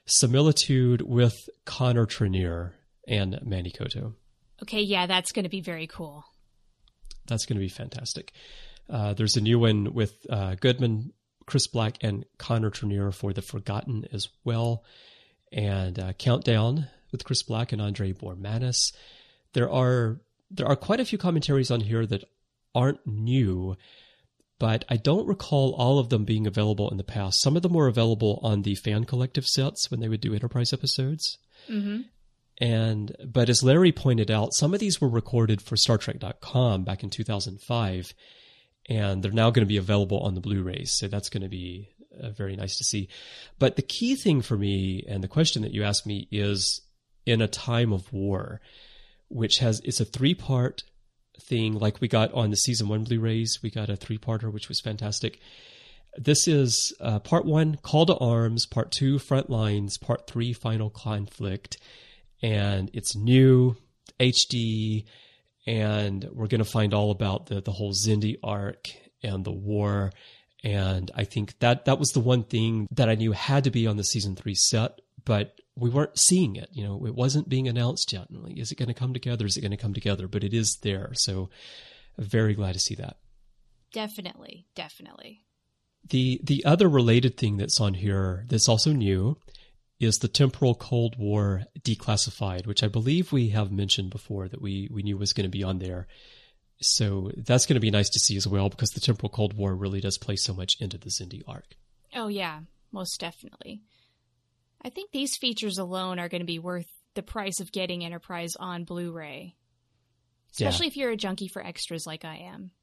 Speaker 1: Similitude with Connor Trenier and Manny Coto.
Speaker 3: Okay, yeah, that's going to be very cool.
Speaker 1: That's going to be fantastic. Uh, there's a new one with uh, Goodman, Chris Black, and Connor Trenier for The Forgotten as well. And uh, Countdown with Chris Black and Andre Bormanis. There are there are quite a few commentaries on here that aren't new, but I don't recall all of them being available in the past. Some of them were available on the Fan Collective sets when they would do Enterprise episodes. Mm-hmm. And but as Larry pointed out, some of these were recorded for Star Trek dot com back in two thousand five, and they're now going to be available on the Blu-rays. So that's going to be uh, very nice to see. But the key thing for me, and the question that you asked me, is in a time of war, which has it's a three-part thing like we got on the season one Blu-rays. We got a three-parter, which was fantastic. This is uh, part one, Call to Arms, part two, Front Lines, part three, Final Conflict. And it's new, H D, and we're going to find all about the, the whole Xindi arc and the war. And I think that that was the one thing that I knew had to be on the season three set, but we weren't seeing it. You know, it wasn't being announced yet. Like, is it going to come together? Is it going to come together? But it is there. So very glad to see that.
Speaker 3: Definitely, definitely.
Speaker 1: The the other related thing that's on here that's also new is the Temporal Cold War Declassified, which I believe we have mentioned before that we, we knew was going to be on there. So that's going to be nice to see as well, because the Temporal Cold War really does play so much into the Xindi arc.
Speaker 3: Oh, yeah, most definitely. I think these features alone are going to be worth the price of getting Enterprise on Blu-ray, especially yeah. if you're a junkie for extras like I am.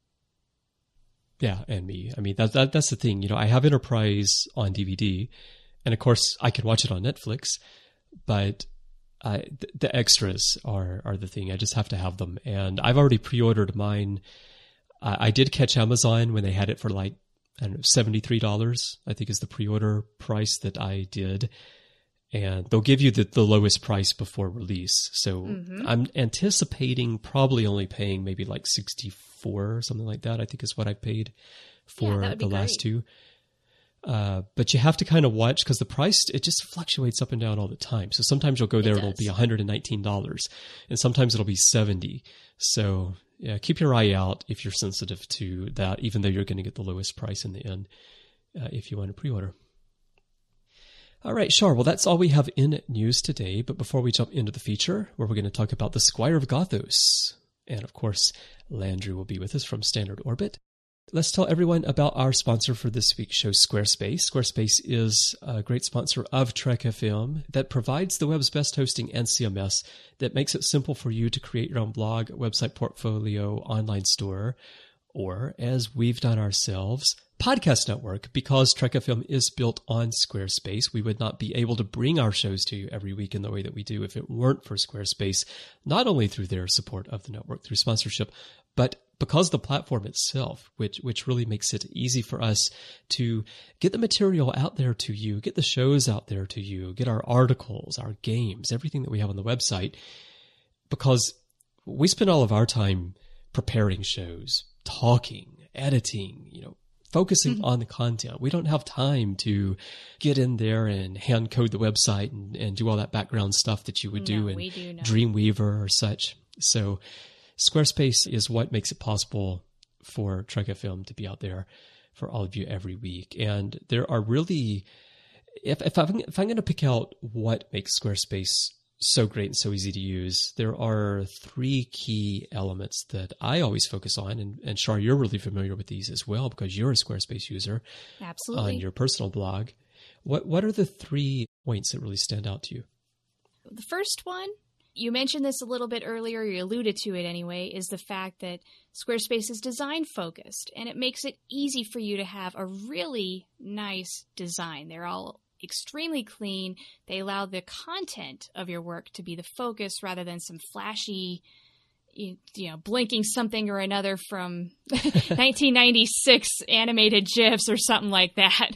Speaker 1: Yeah, and me. I mean, that, that that's the thing. You know, I have Enterprise on D V D, and of course, I can watch it on Netflix, but uh, th- the extras are, are the thing. I just have to have them. And I've already pre-ordered mine. Uh, I did catch Amazon when they had it for like, I don't know, seventy-three dollars, I think is the pre-order price that I did. And they'll give you the, the lowest price before release. So mm-hmm. I'm anticipating probably only paying maybe like sixty-four or something like that, I think is what I paid for
Speaker 3: yeah,
Speaker 1: the last
Speaker 3: great.
Speaker 1: two. Uh, but you have to kind of watch because the price, it just fluctuates up and down all the time. So sometimes you'll go there, it it'll be one hundred nineteen dollars, and sometimes it'll be seventy dollars. So yeah, keep your eye out if you're sensitive to that, even though you're going to get the lowest price in the end uh, if you want to pre-order. All right, Shar. Well, that's all we have in news today. But before we jump into the feature, where we're going to talk about the Squire of Gothos, and of course, Landry will be with us from Standard Orbit. Let's tell everyone about our sponsor for this week's show, Squarespace. Squarespace is a great sponsor of Trek F M that provides the web's best hosting and C M S that makes it simple for you to create your own blog, website portfolio, online store, or, as we've done ourselves, podcast network. Because Trek F M is built on Squarespace, we would not be able to bring our shows to you every week in the way that we do if it weren't for Squarespace, not only through their support of the network, through sponsorship, but because of the platform itself, which which really makes it easy for us to get the material out there to you, get the shows out there to you, get our articles, our games, everything that we have on the website, because we spend all of our time preparing shows, talking, editing, you know, focusing mm-hmm. on the content. We don't have time to get in there and hand code the website and, and do all that background stuff that you would
Speaker 3: no,
Speaker 1: do in
Speaker 3: do
Speaker 1: Dreamweaver or such. So Squarespace is what makes it possible for Trek F M to be out there for all of you every week. And there are really, if, if I'm, if I'm going to pick out what makes Squarespace so great and so easy to use, there are three key elements that I always focus on. And, and Shar, you're really familiar with these as well because you're a Squarespace user.
Speaker 3: Absolutely.
Speaker 1: On your personal blog. What, what are the three points that really stand out to you?
Speaker 3: The first one, you mentioned this a little bit earlier, you alluded to it anyway, is the fact that Squarespace is design focused, and it makes it easy for you to have a really nice design. They're all extremely clean. They allow the content of your work to be the focus rather than some flashy, you, you know, blinking something or another from nineteen ninety-six animated GIFs or something like that.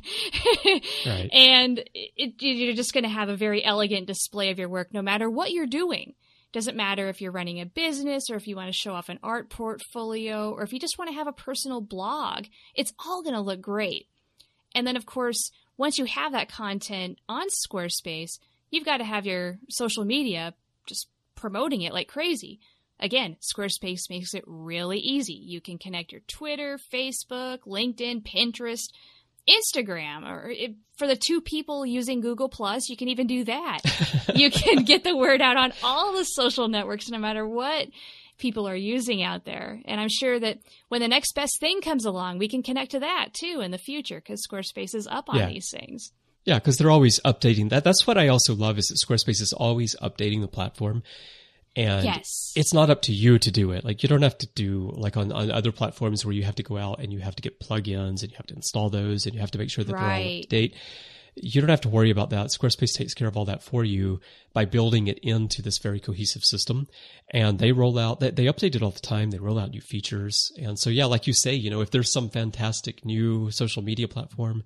Speaker 1: Right.
Speaker 3: And it, you're just going to have a very elegant display of your work no matter what you're doing. Doesn't matter if you're running a business or if you want to show off an art portfolio or if you just want to have a personal blog. It's all going to look great. And then, of course, once you have that content on Squarespace, you've got to have your social media just promoting it like crazy. Again, Squarespace makes it really easy. You can connect your Twitter, Facebook, LinkedIn, Pinterest, Instagram, or if, for the two people using Google Plus, you can even do that. You can get the word out on all the social networks, no matter what people are using out there. And I'm sure that when the next best thing comes along, we can connect to that too in the future, because Squarespace is up on
Speaker 1: yeah.
Speaker 3: these things.
Speaker 1: Yeah, because they're always updating that. That's what I also love, is that Squarespace is always updating the platform. And
Speaker 3: yes.
Speaker 1: it's not up to you to do it. Like, you don't have to do, like on, on other platforms where you have to go out and you have to get plugins and you have to install those and you have to make sure that
Speaker 3: right.
Speaker 1: they're all up to date. You don't have to worry about that. Squarespace takes care of all that for you by building it into this very cohesive system. And they roll out, they, they update it all the time. They roll out new features. And so, yeah, like you say, you know, if there's some fantastic new social media platform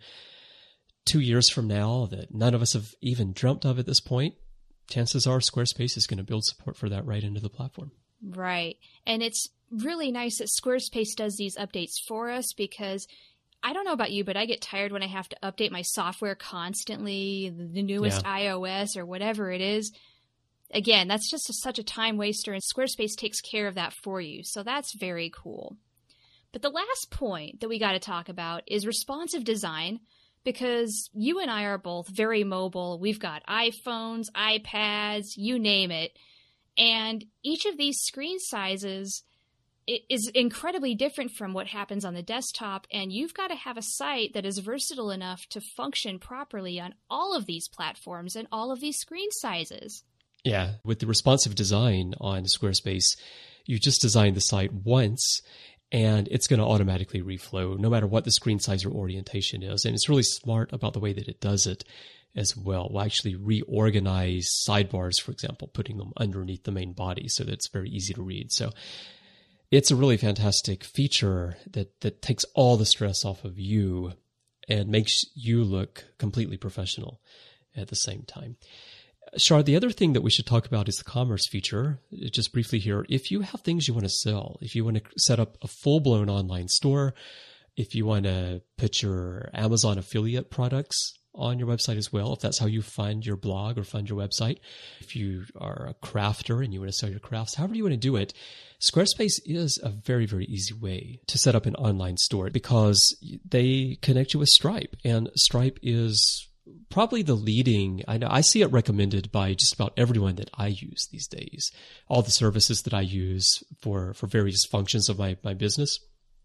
Speaker 1: two years from now that none of us have even dreamt of at this point, chances are Squarespace is going to build support for that right into the platform.
Speaker 3: Right. And it's really nice that Squarespace does these updates for us, because I don't know about you, but I get tired when I have to update my software constantly, the newest
Speaker 1: yeah.
Speaker 3: iOS or whatever it is. Again, that's just a, such a time waster, and Squarespace takes care of that for you. So that's very cool. But the last point that we got to talk about is responsive design, because you and I are both very mobile. We've got iPhones, iPads, you name it. And each of these screen sizes is incredibly different from what happens on the desktop. And you've got to have a site that is versatile enough to function properly on all of these platforms and all of these screen sizes.
Speaker 1: Yeah, with the responsive design on Squarespace, you just design the site once, and it's going to automatically reflow no matter what the screen size or orientation is. And it's really smart about the way that it does it as well. We'll actually reorganize sidebars, for example, putting them underneath the main body so that it's very easy to read. So it's a really fantastic feature that, that takes all the stress off of you and makes you look completely professional at the same time. Shar, the other thing that we should talk about is the commerce feature. Just briefly here, if you have things you want to sell, if you want to set up a full-blown online store, if you want to put your Amazon affiliate products on your website as well, if that's how you fund your blog or fund your website, if you are a crafter and you want to sell your crafts, however you want to do it, Squarespace is a very, very easy way to set up an online store, because they connect you with Stripe, and Stripe is probably the leading, I know I see it recommended by just about everyone that I use these days. All the services that I use for, for various functions of my, my business,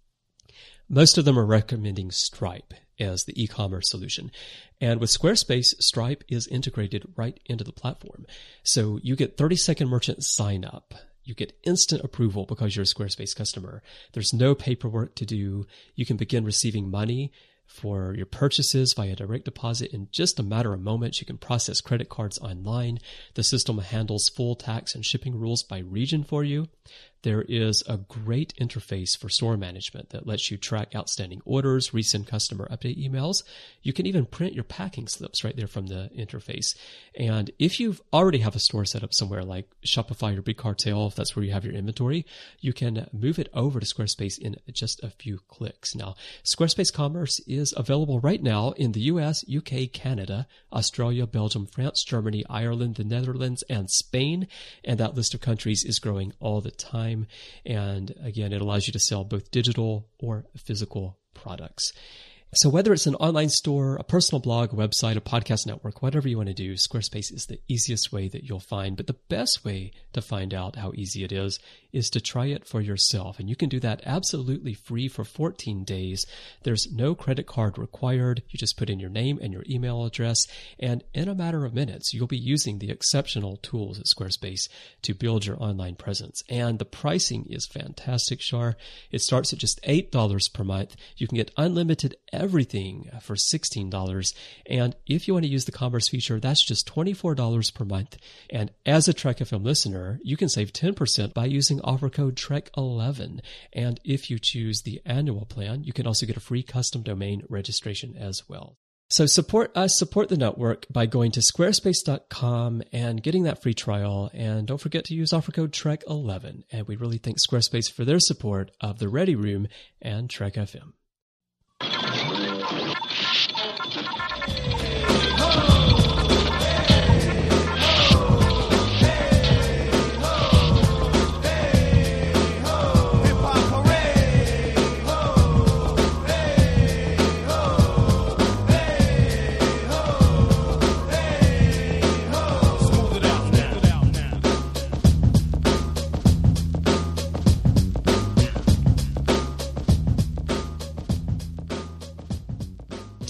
Speaker 1: most of them are recommending Stripe as the e-commerce solution. And with Squarespace, Stripe is integrated right into the platform. So you get thirty second merchant sign up. You get instant approval because you're a Squarespace customer. There's no paperwork to do. You can begin receiving money for your purchases via direct deposit in just a matter of moments. You can process credit cards online. The system handles full tax and shipping rules by region for you. There is a great interface for store management that lets you track outstanding orders, resend customer update emails. You can even print your packing slips right there from the interface. And if you already have a store set up somewhere like Shopify or BigCartel, if that's where you have your inventory, you can move it over to Squarespace in just a few clicks. Now, Squarespace Commerce is available right now in the U S, U K, Canada, Australia, Belgium, France, Germany, Ireland, the Netherlands, and Spain. And that list of countries is growing all the time. And again, it allows you to sell both digital or physical products. So whether it's an online store, a personal blog, a website, a podcast network, whatever you want to do, Squarespace is the easiest way that you'll find. But the best way to find out how easy it is is to try it for yourself. And you can do that absolutely free for fourteen days. There's no credit card required. You just put in your name and your email address. And in a matter of minutes, you'll be using the exceptional tools at Squarespace to build your online presence. And the pricing is fantastic, Shar. It starts at just eight dollars per month. You can get unlimited everything for sixteen dollars. And if you want to use the commerce feature, that's just twenty-four dollars per month. And as a Trek F M listener, you can save ten percent by using offer code Trek eleven. And if you choose the annual plan, you can also get a free custom domain registration as well. So support us, support the network by going to squarespace dot com and getting that free trial. And don't forget to use offer code Trek eleven. And we really thank Squarespace for their support of the Ready Room and Trek F M.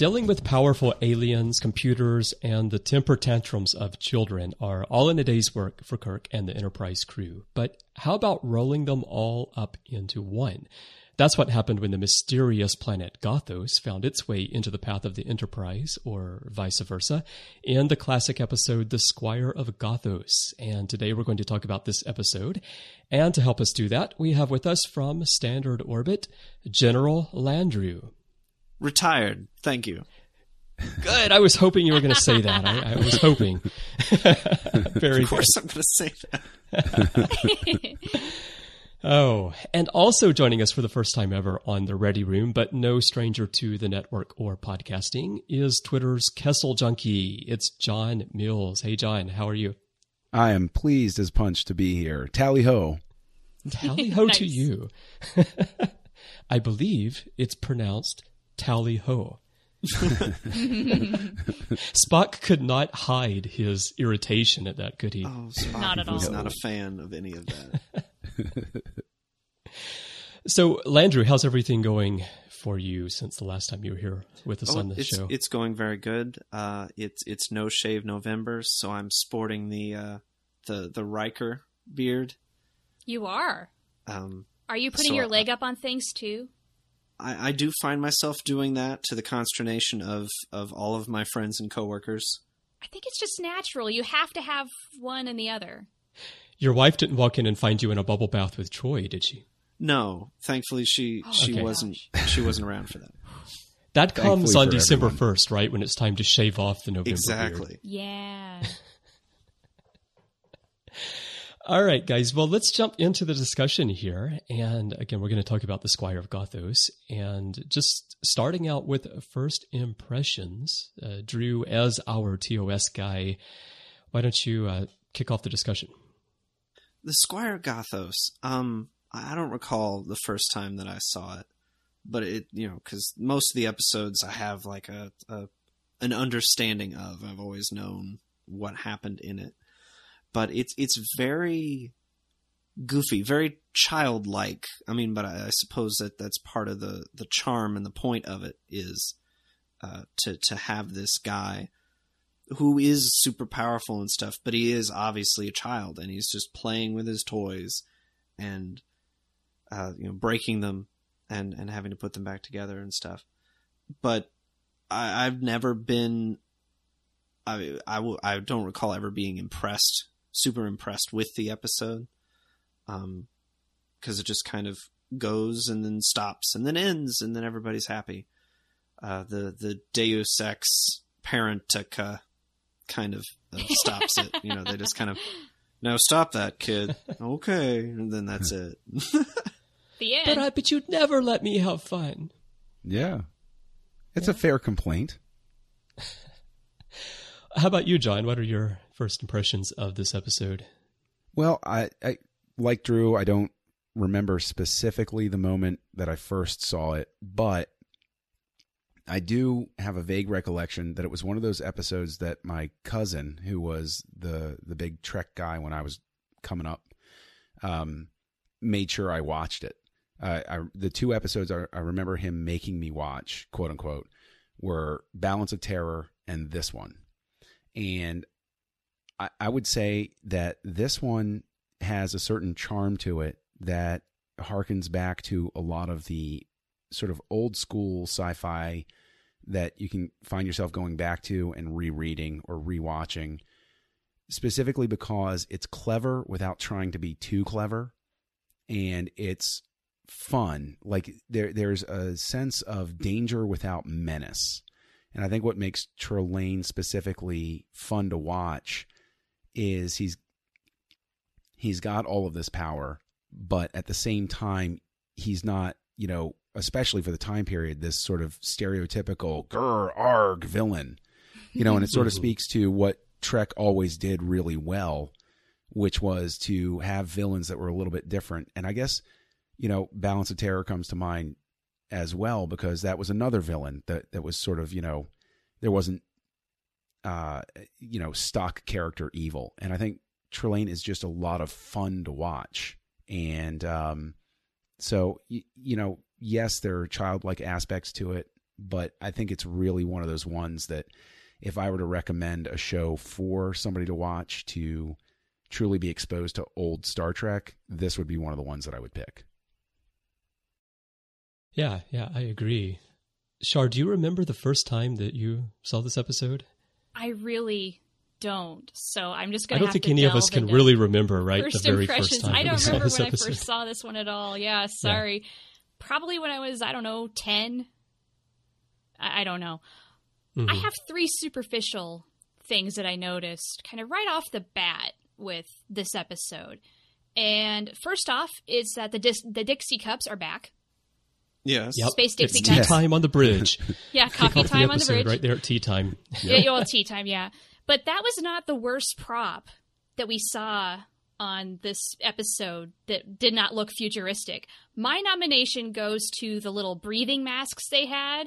Speaker 1: Dealing with powerful aliens, computers, and the temper tantrums of children are all in a day's work for Kirk and the Enterprise crew. But how about rolling them all up into one? That's what happened when the mysterious planet Gothos found its way into the path of the Enterprise, or vice versa, in the classic episode The Squire of Gothos. And today we're going to talk about this episode. And to help us do that, we have with us from Standard Orbit, General Landru.
Speaker 5: Retired. Thank you.
Speaker 1: Good. I was hoping you were going to say that. I, I was hoping. Very
Speaker 5: Of course
Speaker 1: good.
Speaker 5: I'm going to say that.
Speaker 1: Oh, and also joining us for the first time ever on the Ready Room, but no stranger to the network or podcasting, is Twitter's Kessel Junkie. It's John Mills. Hey, John, how are you?
Speaker 6: I am pleased as punch to be here. Tally ho.
Speaker 1: Tally ho
Speaker 3: Nice.
Speaker 1: to you. I believe it's pronounced tally ho. Spock could not hide his irritation at that, could he?
Speaker 5: Oh, Spock
Speaker 3: Not at
Speaker 5: was
Speaker 3: all.
Speaker 5: not a fan of any of that.
Speaker 1: So, Landru, how's everything going for you since the last time you were here with us
Speaker 5: Oh,
Speaker 1: on the
Speaker 5: it's
Speaker 1: show?
Speaker 5: it's going very good. Uh, it's it's No Shave November, so I'm sporting the uh, the the Riker beard.
Speaker 3: You are.
Speaker 5: Um,
Speaker 3: Are you putting
Speaker 5: So,
Speaker 3: your
Speaker 5: uh,
Speaker 3: leg up on things too?
Speaker 5: I, I do find myself doing that to the consternation of of all of my friends and coworkers.
Speaker 3: I think it's just natural. You have to have one and the other.
Speaker 1: Your wife didn't walk in and find you in a bubble bath with Troy, did she?
Speaker 5: No, thankfully she she
Speaker 1: Okay.
Speaker 5: wasn't she wasn't around for that.
Speaker 1: That comes
Speaker 6: Thankfully
Speaker 1: on
Speaker 6: for
Speaker 1: December
Speaker 6: everyone.
Speaker 1: first, right? When it's time to shave off the November beard.
Speaker 5: Exactly.
Speaker 3: Yeah.
Speaker 1: All right, guys. Well, let's jump into the discussion here. And again, we're going to talk about the Squire of Gothos. And just starting out with first impressions, uh, Drew, as our T O S guy, why don't you uh, kick off the discussion?
Speaker 5: The Squire Gothos. Um, I don't recall the first time that I saw it, but it, you know, because most of the episodes I have like a, a an understanding of. I've always known what happened in it, but it's it's very goofy, very childlike. I mean, but I, I suppose that that's part of the the charm and the point of it is uh, to to have this guy who is super powerful and stuff, but he is obviously a child, and he's just playing with his toys and uh, you know, breaking them and, and having to put them back together and stuff. But I, I've never been, I, I, will, I don't recall ever being impressed, super impressed with the episode, um, because it just kind of goes and then stops and then ends and then everybody's happy. Uh, the the Deus Ex Parentica kind of uh, stops it. You know, they just kind of, now stop that, kid. Okay, and then that's it.
Speaker 3: The end.
Speaker 1: But, I, but you'd never let me have fun.
Speaker 6: Yeah. It's a fair complaint.
Speaker 1: How about you, John? What are your first impressions of this episode?
Speaker 6: Well, I, I like Drew, I don't remember specifically the moment that I first saw it, but I do have a vague recollection that it was one of those episodes that my cousin, who was the the big Trek guy when I was coming up, um, made sure I watched it. Uh, I, the two episodes I, I remember him making me watch, quote unquote, were Balance of Terror and this one. And I, I would say that this one has a certain charm to it that harkens back to a lot of the sort of old school sci-fi that you can find yourself going back to and rereading or rewatching, specifically because it's clever without trying to be too clever, and it's fun. Like there, there's a sense of danger without menace. And I think what makes Trelane specifically fun to watch is he's he's got all of this power, but at the same time, he's not, you know, especially for the time period, this sort of stereotypical grr, arg villain, you know, and it sort of speaks to what Trek always did really well, which was to have villains that were a little bit different. And I guess, you know, Balance of Terror comes to mind as well, because that was another villain that, that was sort of, you know, there wasn't, uh, you know, stock character evil. And I think Trelane is just a lot of fun to watch. And um, so, you, you know, yes, there are childlike aspects to it. but I think it's really one of those ones that if I were to recommend a show for somebody to watch to truly be exposed to old Star Trek, this would be one of the ones that I would pick.
Speaker 1: Yeah, yeah, I agree. Shar, do you remember the first time that you saw this episode?
Speaker 3: I really don't. So I'm just
Speaker 1: I
Speaker 3: going to
Speaker 1: don't
Speaker 3: have
Speaker 1: think
Speaker 3: to
Speaker 1: any of us
Speaker 3: delve
Speaker 1: can
Speaker 3: into
Speaker 1: really remember, right?
Speaker 3: First
Speaker 1: the very
Speaker 3: impressions.
Speaker 1: first time
Speaker 3: I
Speaker 1: that
Speaker 3: don't
Speaker 1: we saw
Speaker 3: remember
Speaker 1: this
Speaker 3: when
Speaker 1: episode.
Speaker 3: I first saw this one at all. Yeah, sorry. Probably when I was, I don't know, ten. I, I don't know.
Speaker 1: Mm-hmm.
Speaker 3: I have three superficial things that I noticed kind of right off the bat with this episode. And first off is that the dis- the Dixie Cups are back.
Speaker 5: Yes.
Speaker 1: Yep.
Speaker 3: Space Dixie
Speaker 1: it's tea
Speaker 3: Cups.
Speaker 1: time on the bridge.
Speaker 3: Yeah,
Speaker 1: Kick
Speaker 3: coffee
Speaker 1: off
Speaker 3: time
Speaker 1: the
Speaker 3: on the
Speaker 1: episode
Speaker 3: bridge.
Speaker 1: right there at tea time.
Speaker 3: Yeah, yeah, well, tea time, yeah. But that was not the worst prop that we saw on this episode that did not look futuristic. My nomination goes to the little breathing masks they had.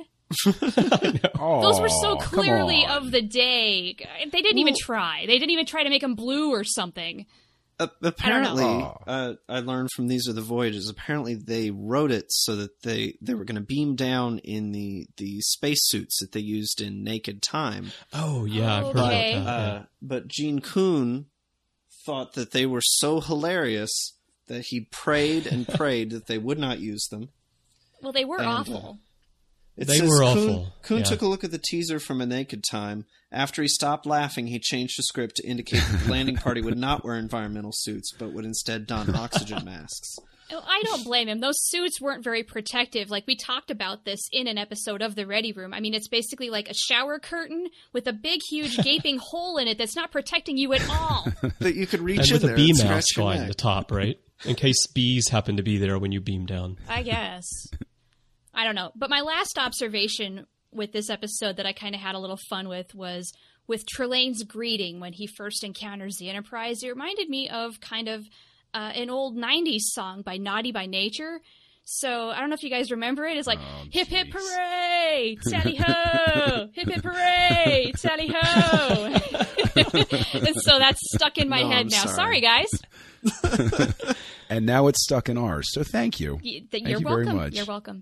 Speaker 6: Oh,
Speaker 3: Those were so
Speaker 6: come
Speaker 3: clearly
Speaker 6: on.
Speaker 3: of the day. They didn't even try. They didn't even try to make them blue or something.
Speaker 5: Uh, apparently,
Speaker 6: I don't know.
Speaker 5: uh, I learned from These Are the Voyages. Apparently, they wrote it so that they, they were going to beam down in the, the spacesuits that they used in Naked Time.
Speaker 1: Oh, yeah, I've heard
Speaker 3: Okay.
Speaker 1: about that.
Speaker 5: Uh,
Speaker 1: yeah.
Speaker 5: but Gene Kuhn thought that they were so hilarious that he prayed and prayed that they would not use them.
Speaker 3: Well, they were
Speaker 5: And, uh,
Speaker 3: awful.
Speaker 5: It
Speaker 1: They
Speaker 5: says
Speaker 1: were
Speaker 5: Kuhn,
Speaker 1: awful,
Speaker 5: Kuhn
Speaker 1: yeah.
Speaker 5: took a look at the teaser from A Naked Time. After he stopped laughing, he changed the script to indicate that the landing party would not wear environmental suits, but would instead don oxygen masks.
Speaker 3: Oh, I don't blame him. Those suits weren't very protective. Like, we talked about this in an episode of The Ready Room. I mean, it's basically like a shower curtain with a big, huge, gaping hole in it that's not protecting you at all.
Speaker 5: That you could reach
Speaker 1: And
Speaker 5: in
Speaker 1: with a
Speaker 5: there
Speaker 1: bee
Speaker 5: and scratch
Speaker 1: mask
Speaker 5: your
Speaker 1: on
Speaker 5: neck.
Speaker 1: the top, right? In case bees happen to be there when you beam down.
Speaker 3: I guess. I don't know. But my last observation with this episode that I kind of had a little fun with was with Trelane's greeting when he first encounters the Enterprise. It reminded me of kind of uh, an old nineties song by Naughty by Nature. So I don't know if you guys remember it. It's like,
Speaker 6: Oh,
Speaker 3: hip hip
Speaker 6: jeez.
Speaker 3: hooray, tally ho, hip hip hooray, tally ho. And so that's stuck in my
Speaker 5: No,
Speaker 3: head
Speaker 5: I'm
Speaker 3: now.
Speaker 5: sorry.
Speaker 3: Sorry, guys.
Speaker 6: And now it's stuck in ours. So thank you.
Speaker 3: Y- th-
Speaker 6: Thank
Speaker 3: You're
Speaker 6: you very
Speaker 3: welcome.
Speaker 6: much.
Speaker 3: You're welcome.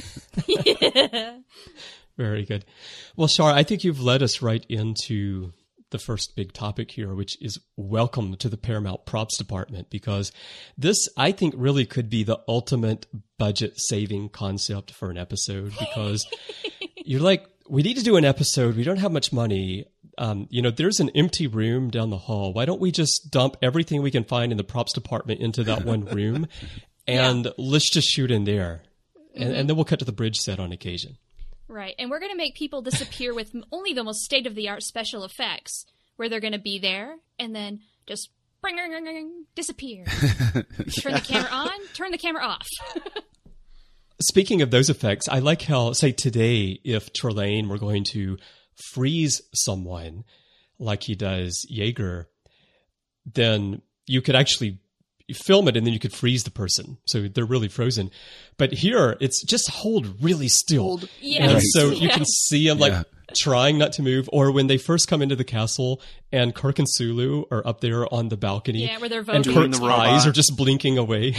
Speaker 1: Very good. Well, Shar, I think you've led us right into the first big topic here, which is welcome to the Paramount props department, because this, I think, really could be the ultimate budget saving concept for an episode, because you're like, we need to do an episode. We don't have much money. Um, you know, there's an empty room down the hall. Why don't we just dump everything we can find in the props department into that one room and yeah. let's just shoot in there. And, mm-hmm. and then we'll cut to the bridge set on occasion.
Speaker 3: Right, and we're going to make people disappear with only the most state-of-the-art special effects, where they're going to be there and then just bring, bring, bring, bring, disappear. Turn the camera on, turn the camera off.
Speaker 1: Speaking of those effects, I like how, say today, if Trelane were going to freeze someone like he does Yeager, then you could actually film it and then you could freeze the person. So they're really frozen. But here, it's just hold really still. Hold.
Speaker 3: Yes.
Speaker 1: And so
Speaker 3: Yes.
Speaker 1: you can see them like yeah. trying not to move. Or when they first come into the castle and Kirk and Sulu are up there on the balcony.
Speaker 3: Yeah, where they're
Speaker 1: and
Speaker 3: voting.
Speaker 1: Kirk's eyes are just blinking away.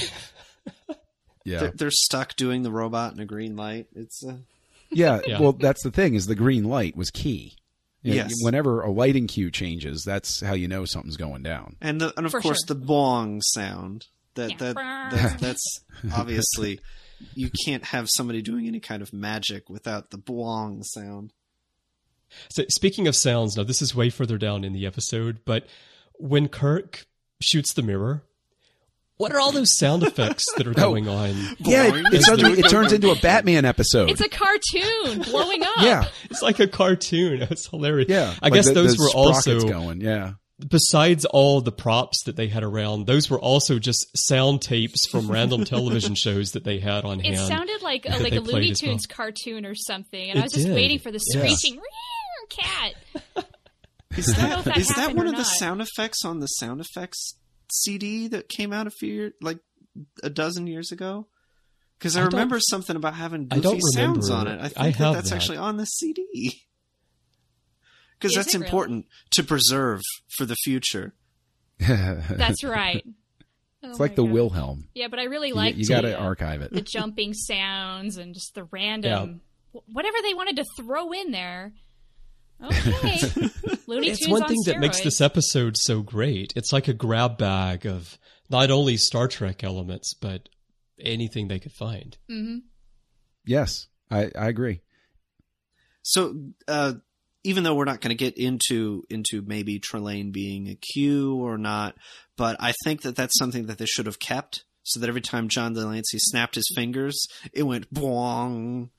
Speaker 6: Yeah.
Speaker 5: They're, they're stuck doing the robot in a green light. It's uh...
Speaker 6: yeah,
Speaker 1: yeah.
Speaker 6: Well, that's the thing, is the green light was key. You know,
Speaker 5: yes.
Speaker 6: Whenever a lighting cue changes, that's how you know something's going down.
Speaker 5: And the, and of
Speaker 3: For
Speaker 5: course
Speaker 3: sure.
Speaker 5: the bong sound. That
Speaker 3: Yeah.
Speaker 5: that, that that's obviously you can't have somebody doing any kind of magic without the bong sound.
Speaker 1: So speaking of sounds, now this is way further down in the episode, but when Kirk shoots the mirror, what are all those sound effects that are going on?
Speaker 6: Yeah, it, it suddenly it turns into a Batman episode.
Speaker 3: It's a cartoon blowing up.
Speaker 6: Yeah,
Speaker 1: it's like a cartoon. It's hilarious.
Speaker 6: Yeah,
Speaker 1: I
Speaker 6: like
Speaker 1: guess
Speaker 6: the,
Speaker 1: those
Speaker 6: the
Speaker 1: were also
Speaker 6: going. Yeah.
Speaker 1: Besides all the props that they had around, those were also just sound tapes from random television shows that they had on
Speaker 3: It
Speaker 1: hand.
Speaker 3: sounded like a, like
Speaker 1: they
Speaker 3: a Looney
Speaker 1: played as well.
Speaker 3: Tunes cartoon or something, and
Speaker 1: It
Speaker 3: I was just
Speaker 1: did.
Speaker 3: waiting for the
Speaker 1: Yes.
Speaker 3: screeching cat.
Speaker 5: Is
Speaker 3: I don't know if
Speaker 5: that,
Speaker 3: that
Speaker 5: is that
Speaker 3: happened
Speaker 5: one
Speaker 3: or
Speaker 5: of the
Speaker 3: not.
Speaker 5: sound effects on the sound effects C D that came out a few years, like a dozen years ago? Because I,
Speaker 1: I don't-
Speaker 5: remember something about having
Speaker 1: I
Speaker 5: goofy
Speaker 1: don't
Speaker 5: sounds
Speaker 1: remember.
Speaker 5: on it. I think
Speaker 1: I
Speaker 5: that
Speaker 1: have
Speaker 5: that's
Speaker 1: that.
Speaker 5: actually on the C D. Because
Speaker 3: Is
Speaker 5: that's
Speaker 3: it really?
Speaker 5: important to preserve for the future.
Speaker 3: That's right. Oh
Speaker 6: It's
Speaker 3: my
Speaker 6: like the
Speaker 3: God.
Speaker 6: Wilhelm.
Speaker 3: Yeah, but I really
Speaker 6: You,
Speaker 3: liked
Speaker 6: you got to
Speaker 3: the, uh,
Speaker 6: archive it.
Speaker 3: the jumping sounds and just the random whatever they wanted to throw in there. Okay. Looney
Speaker 1: It's
Speaker 3: Tunes
Speaker 1: one
Speaker 3: on
Speaker 1: thing that makes
Speaker 3: steroids.
Speaker 1: this episode so great. It's like a grab bag of not only Star Trek elements, but anything they could find.
Speaker 3: Mm-hmm.
Speaker 6: Yes, I, I agree.
Speaker 5: So, uh, even though we're not going to get into into maybe Trelane being a Q or not, but I think that that's something that they should have kept, so that every time John Delancey snapped his fingers, it went boing.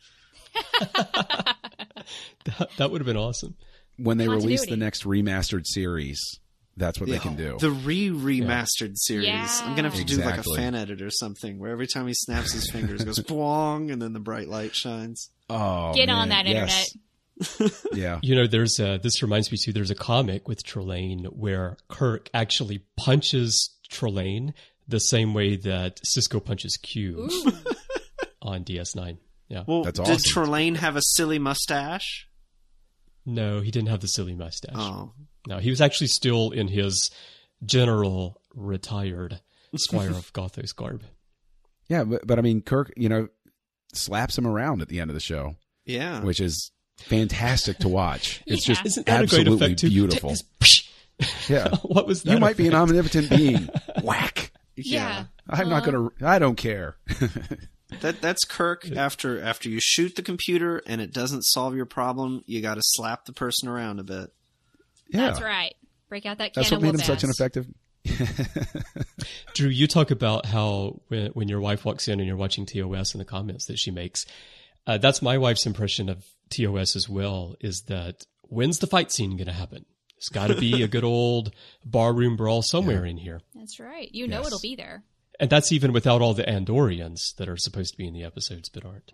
Speaker 1: That, that would have been awesome.
Speaker 6: When they
Speaker 3: Continuity.
Speaker 6: release the next remastered series, that's what
Speaker 5: Yeah.
Speaker 6: they can do.
Speaker 5: The re-remastered series.
Speaker 3: Yeah.
Speaker 5: I'm going to have to do like a
Speaker 6: Exactly.
Speaker 5: fan edit or something, where every time he snaps his fingers, it goes boing, and then the bright light shines.
Speaker 6: Oh,
Speaker 3: Get on
Speaker 6: man,
Speaker 3: that internet.
Speaker 6: yes. Yeah.
Speaker 1: You know, there's a, this reminds me too, there's a comic with Trelane where Kirk actually punches Trelane the same way that Cisco punches Q
Speaker 3: Ooh.
Speaker 1: on D S nine. Yeah.
Speaker 5: Well,
Speaker 6: That's
Speaker 5: did
Speaker 6: awesome.
Speaker 5: Trelane have a silly mustache?
Speaker 1: No, he didn't have the silly mustache.
Speaker 5: Oh.
Speaker 1: No, he was actually still in his general retired Squire of Gothos garb.
Speaker 6: Yeah, but, but I mean, Kirk, you know, slaps him around at the end of the show,
Speaker 5: Yeah.
Speaker 6: which is fantastic to watch. It's
Speaker 3: Yeah.
Speaker 6: just
Speaker 1: Isn't that a great
Speaker 6: absolutely
Speaker 1: effect too?
Speaker 6: beautiful. Yeah.
Speaker 1: What was that?
Speaker 6: You might be an
Speaker 1: effect?
Speaker 6: omnipotent being. Whack.
Speaker 3: Yeah.
Speaker 6: I'm not
Speaker 3: Uh,
Speaker 6: going to, I don't care.
Speaker 5: That that's Kirk. After after you shoot the computer and it doesn't solve your problem, you got to slap the person around a bit.
Speaker 6: Yeah.
Speaker 3: That's right. Break out that can
Speaker 6: That's
Speaker 3: of
Speaker 6: what made him
Speaker 3: whoop
Speaker 6: such an
Speaker 3: ass.
Speaker 6: effective.
Speaker 1: Drew, you talk about how when, when your wife walks in and you're watching T O S and the comments that she makes. Uh, that's my wife's impression of T O S as well, is that when's the fight scene going to happen? It's got to be a good old barroom brawl somewhere in here.
Speaker 3: That's right. You know
Speaker 6: Yes.
Speaker 3: it'll be there.
Speaker 1: And that's even without all the Andorians that are supposed to be in the episodes but aren't.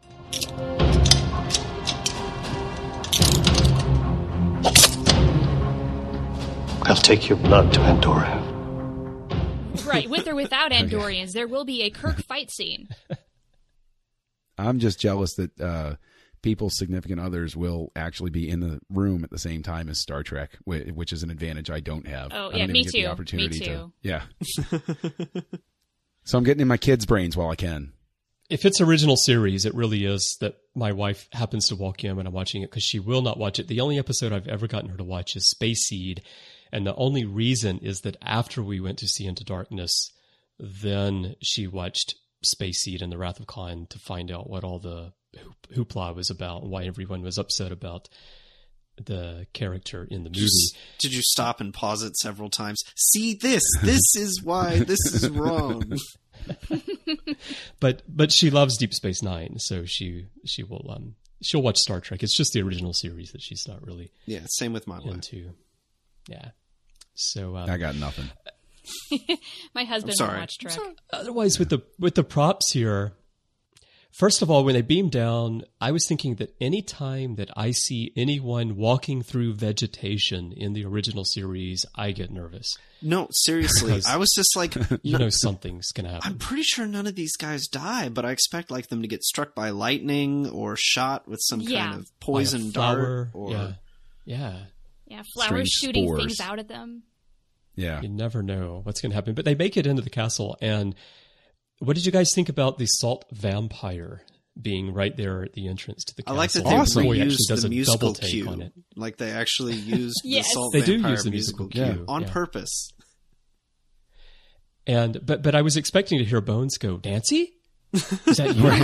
Speaker 7: I'll take your blood to Andorra.
Speaker 3: Right. With or without Andorians, there will be a Kirk fight scene.
Speaker 6: I'm just jealous that uh, people's significant others will actually be in the room at the same time as Star Trek, whi- which is an advantage I don't have.
Speaker 3: Oh,
Speaker 6: I
Speaker 3: yeah,
Speaker 6: don't
Speaker 3: me
Speaker 6: even get
Speaker 3: too.
Speaker 6: The opportunity
Speaker 3: Me
Speaker 6: To,
Speaker 3: too.
Speaker 6: yeah. So I'm getting in my kids' brains while I can.
Speaker 1: If it's original series, it really is that my wife happens to walk in when I'm watching it because she will not watch it. The only episode I've ever gotten her to watch is Space Seed. And the only reason is that after we went to see Into Darkness, then she watched Space Seed and The Wrath of Khan to find out what all the hoop- hoopla was about and why everyone was upset about the character in the movie.
Speaker 5: Just- did you stop and pause it several times? See this. This is why this is wrong.
Speaker 1: But but she loves Deep Space Nine, so she she will um she'll watch Star Trek. It's just the original series that she's not really
Speaker 5: Yeah, same with my wife.
Speaker 1: into. Yeah. So um,
Speaker 6: I got nothing.
Speaker 3: My husband
Speaker 5: I'm sorry.
Speaker 3: will watch Trek.
Speaker 1: otherwise with the with the props here, first of all, when they beam down, I was thinking that any time that I see anyone walking through vegetation in the original series, I get nervous.
Speaker 5: No, seriously. I was just like,
Speaker 1: You
Speaker 5: no-
Speaker 1: know something's gonna
Speaker 5: I'm
Speaker 1: happen.
Speaker 5: pretty sure none of these guys die, but I expect like them to get struck by lightning or shot with some
Speaker 3: Yeah.
Speaker 5: kind of poison
Speaker 1: By a flower,
Speaker 5: dart. Or
Speaker 1: yeah, yeah.
Speaker 3: Yeah, flowers
Speaker 6: Strange
Speaker 3: shooting
Speaker 6: spores.
Speaker 3: things out at them.
Speaker 6: Yeah.
Speaker 1: You never know what's going to happen. But they make it into the castle. And what did you guys think about the salt vampire being right there at the entrance to the
Speaker 5: I
Speaker 1: castle?
Speaker 5: like that
Speaker 6: they
Speaker 5: they
Speaker 6: Awesome.
Speaker 1: Boy actually
Speaker 5: reused
Speaker 1: does
Speaker 5: the
Speaker 1: a
Speaker 5: musical
Speaker 1: double take
Speaker 5: cue.
Speaker 1: on it.
Speaker 5: Like they actually used
Speaker 3: Yes.
Speaker 5: the Salt
Speaker 1: They do
Speaker 5: Vampire
Speaker 1: use the
Speaker 5: musical
Speaker 1: musical
Speaker 5: cue
Speaker 1: cue,
Speaker 5: on
Speaker 1: yeah.
Speaker 5: purpose.
Speaker 1: And but but I was expecting to hear Bones go, Nancy? Is that you?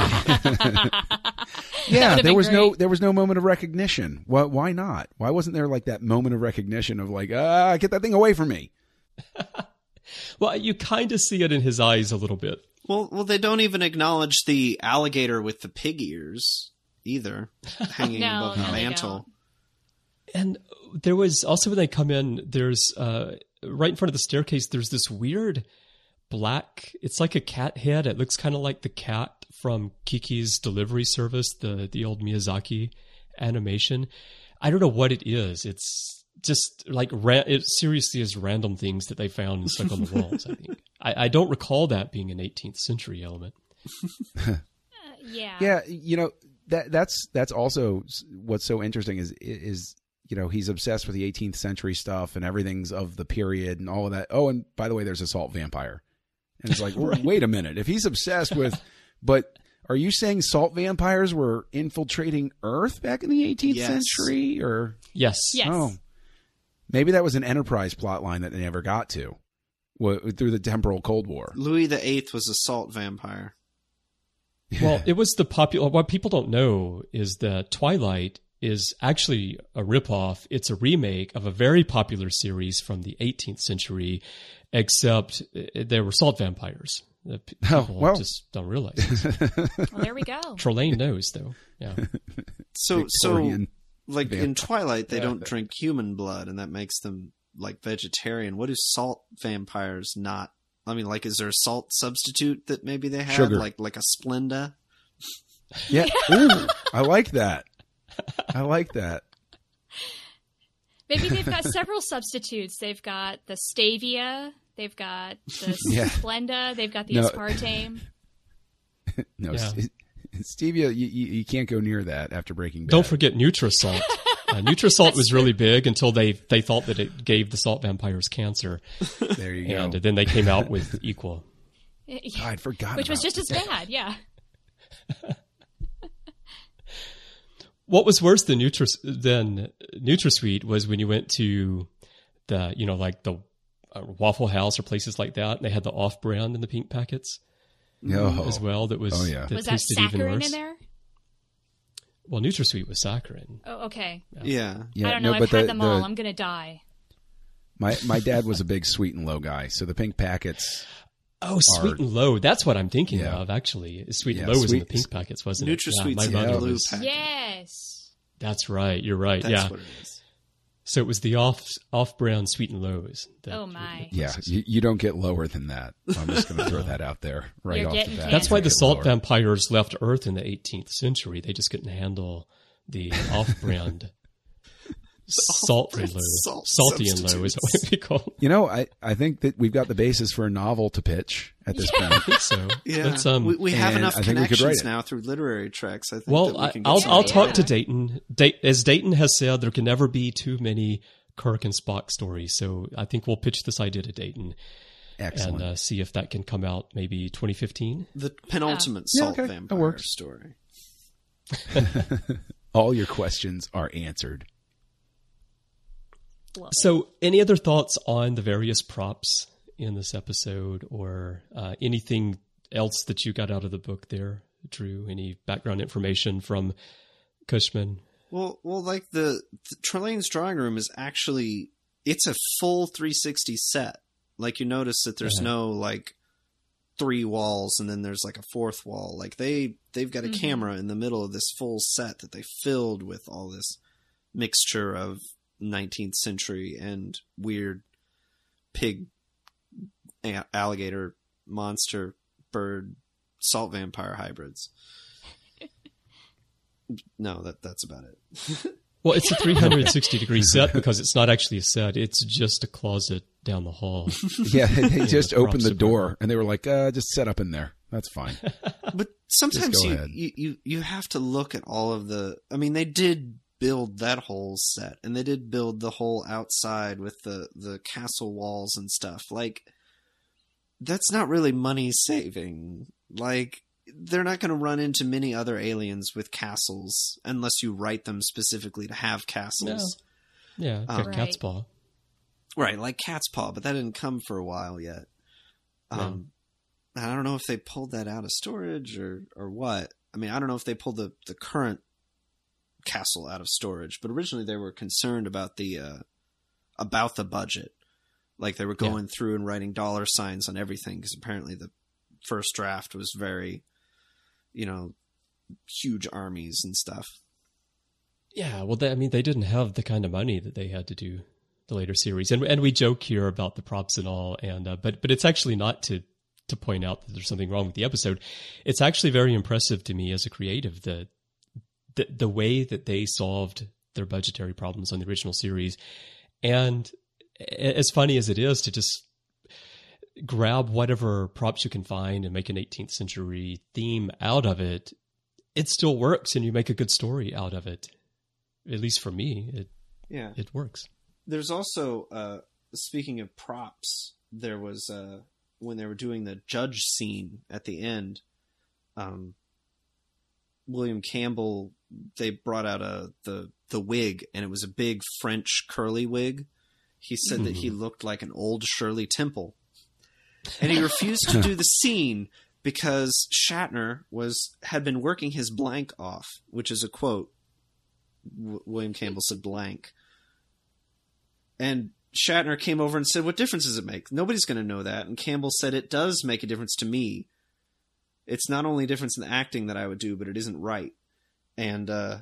Speaker 6: Yeah,
Speaker 3: would've
Speaker 6: there
Speaker 3: been
Speaker 6: was no
Speaker 3: great.
Speaker 6: there was no moment of recognition. Why, why not? Why wasn't there like that moment of recognition of like, ah, get that thing away from me?
Speaker 1: Well, you kind of see it in his eyes a little bit.
Speaker 5: Well, well, they don't even acknowledge the alligator with the pig ears either, hanging
Speaker 3: No,
Speaker 5: above the
Speaker 3: no, they
Speaker 5: mantle.
Speaker 1: And there was also when they come in, there's uh, right in front of the staircase, there's this weird black, it's like a cat head. It looks kind of like the cat from Kiki's Delivery Service, the, the old Miyazaki animation. I don't know what it is. It's just like, ra- it seriously is random things that they found and stuck on the walls, I think. I, I don't recall that being an eighteenth century element.
Speaker 3: Yeah.
Speaker 6: Yeah, you know that that's that's also s- what's so interesting is is you know he's obsessed with the eighteenth century stuff and everything's of the period and all of that. Oh, and by the way, there's a salt vampire, and it's like, well, wait a minute, if he's obsessed with, but Are you saying salt vampires were infiltrating Earth back in the eighteenth
Speaker 5: Yes.
Speaker 6: century? Or
Speaker 1: Yes.
Speaker 3: Yes.
Speaker 6: oh, maybe that was an Enterprise plotline that they never got to w- through the temporal Cold War.
Speaker 5: Louis the Eighth was a salt vampire.
Speaker 1: Well, it was the popular. What people don't know is that Twilight is actually a ripoff. It's a remake of a very popular series from the eighteenth century, except they were salt vampires. The p-
Speaker 6: Oh,
Speaker 1: people
Speaker 6: well.
Speaker 1: just don't realize it.
Speaker 3: Well, there we go.
Speaker 1: Trelane knows, though. Yeah.
Speaker 5: So, so
Speaker 6: Victorian
Speaker 5: like in
Speaker 6: vampire.
Speaker 5: Twilight, they
Speaker 6: Yeah.
Speaker 5: don't drink human blood, and that makes them like vegetarian. What do salt vampires not? I mean, like, is there a salt substitute that maybe they have,
Speaker 6: Sugar.
Speaker 5: like like a Splenda?
Speaker 6: Yeah. Ooh, I like that. I like that.
Speaker 3: Maybe they've got several substitutes. They've got the stevia. They've got the
Speaker 6: Yeah.
Speaker 3: Splenda. They've got the
Speaker 6: No.
Speaker 3: aspartame.
Speaker 6: No,
Speaker 1: Yeah.
Speaker 6: St- Stevia, you, you, you can't go near that after Breaking Bad.
Speaker 1: Don't forget Nutrisalt. Uh, Nutrisalt was really big until they they thought that it gave the salt vampires cancer,
Speaker 6: There you
Speaker 1: and
Speaker 6: go.
Speaker 1: then they came out with Equal.
Speaker 6: Oh, I'd forgotten
Speaker 3: Which was
Speaker 6: about
Speaker 3: just as bad, yeah.
Speaker 1: What was worse than Nutris than NutraSweet was when you went to the you know like the uh, Waffle House or places like that, and they had the off-brand in the pink packets
Speaker 6: Oh.
Speaker 1: as well. That was
Speaker 6: Oh, yeah.
Speaker 1: that
Speaker 3: Was that
Speaker 1: tasted even
Speaker 3: saccharin
Speaker 1: worse.
Speaker 3: in there?
Speaker 1: Well, NutraSweet was saccharin.
Speaker 3: Oh, okay.
Speaker 5: Yeah.
Speaker 6: Yeah,
Speaker 3: I don't know.
Speaker 6: no,
Speaker 3: I've
Speaker 6: but
Speaker 3: had
Speaker 6: the-
Speaker 3: them
Speaker 6: the-
Speaker 3: all. I'm going to die.
Speaker 6: My my dad was a big sweet and low guy, so the pink packets.
Speaker 1: Oh, Sweet and Low. That's what I'm thinking
Speaker 6: Yeah.
Speaker 1: of, actually. Sweet
Speaker 6: Yeah,
Speaker 1: and Low was in the
Speaker 6: Sweet-
Speaker 1: pink packets, wasn't it?
Speaker 5: NutraSweet's
Speaker 1: my
Speaker 5: in
Speaker 1: mother
Speaker 5: the blue
Speaker 1: was-
Speaker 5: packet.
Speaker 3: Yes.
Speaker 1: That's right. You're right.
Speaker 5: That's
Speaker 1: yeah.
Speaker 5: what it is.
Speaker 1: So it was the off off brand Sweet and Lows. that-
Speaker 3: Oh, my.
Speaker 6: Yeah, you, you don't get lower than that. I'm just going to throw that out there right
Speaker 3: You're
Speaker 6: off the
Speaker 3: getting
Speaker 6: bat.
Speaker 1: That's why
Speaker 6: You
Speaker 1: the
Speaker 6: get
Speaker 1: salt
Speaker 6: lower.
Speaker 1: vampires left Earth in the eighteenth century. They just couldn't handle the off brand salt and low.
Speaker 5: salt
Speaker 1: Salty and low is what we call it.
Speaker 6: You know, I, I think that we've got the basis for a novel to pitch at this
Speaker 1: I
Speaker 6: point.
Speaker 1: think so.
Speaker 5: Yeah,
Speaker 1: Let's, um,
Speaker 5: we, we have
Speaker 6: and
Speaker 5: enough
Speaker 6: I think we could write
Speaker 5: connections
Speaker 6: it.
Speaker 5: now through literary treks. I think.
Speaker 1: well,
Speaker 5: that we
Speaker 1: I,
Speaker 5: can get
Speaker 1: I'll
Speaker 5: some-
Speaker 1: I'll
Speaker 3: Yeah.
Speaker 1: talk to Dayton. Da- as Dayton has said, there can never be too many Kirk and Spock stories. So I think we'll pitch this idea to Dayton
Speaker 6: Excellent.
Speaker 1: and uh, see if that can come out maybe twenty fifteen.
Speaker 5: the penultimate
Speaker 6: Yeah,
Speaker 5: salt
Speaker 6: okay, that
Speaker 5: vampire
Speaker 6: works.
Speaker 5: story.
Speaker 6: All your questions are answered.
Speaker 1: So, any other thoughts on the various props in this episode, or uh, anything else that you got out of the book there, Drew? Any background information from Cushman?
Speaker 5: Well, well, like the, the Trelane's drawing room is actually it's a full three sixty set. Like you notice that there's
Speaker 1: Yeah.
Speaker 5: no like three walls and then there's like a fourth wall. Like they they've got a
Speaker 3: Mhm.
Speaker 5: camera in the middle of this full set that they filled with all this mixture of nineteenth century and weird pig, a- alligator, monster, bird, salt vampire hybrids. No, that that's about it.
Speaker 1: Well, it's a three hundred sixty degree set because it's not actually a set; it's just a closet down the hall.
Speaker 6: Yeah, they just
Speaker 1: the
Speaker 6: opened
Speaker 1: props
Speaker 6: the door
Speaker 1: department.
Speaker 6: and they were like, uh, just set up in there. That's fine.
Speaker 5: But sometimes
Speaker 6: go
Speaker 5: you,
Speaker 6: ahead.
Speaker 5: you, you, you have to look at all of the. I mean, they did build that whole set, and they did build the whole outside with the, the castle walls and stuff. Like, that's not really money saving. Like, they're not going to run into many other aliens with castles unless you write them specifically to have castles.
Speaker 1: Yeah,
Speaker 5: Um,
Speaker 1: got cat's paw.
Speaker 5: Right, like Cat's Paw, but that didn't come for a while yet. Um, I don't know if they pulled that out of storage or, or what. I mean, I don't know if they pulled the, the current castle out of storage, but originally they were concerned about the uh, about the budget. Like they were going through and writing dollar signs on everything because apparently the first draft was very, you know, huge armies and stuff.
Speaker 1: Yeah, well, they, I mean, they didn't have the kind of money that they had to do the later series, and and we joke here about the props and all, and uh, but but it's actually not to to point out that there's something wrong with the episode. It's actually very impressive to me as a creative the the, the way that they solved their budgetary problems on the original series, and as funny as it is to just grab whatever props you can find and make an eighteenth century theme out of it, it still works, and you make a good story out of it. At least for me, it
Speaker 5: Yeah.
Speaker 1: it works.
Speaker 5: There's also, uh, speaking of props, there was uh, when they were doing the judge scene at the end. Um, William Campbell, they brought out a the the wig, and it was a big French curly wig. He said mm. that he looked like an old Shirley Temple, and he refused to do the scene because Shatner was had been working his blank off, which is a quote. W- William Campbell said blank, and Shatner came over and said, "What difference does it make? Nobody's going to know that." And Campbell said, "It does make a difference to me. It's not only a difference in the acting that I would do, but it isn't right." And uh,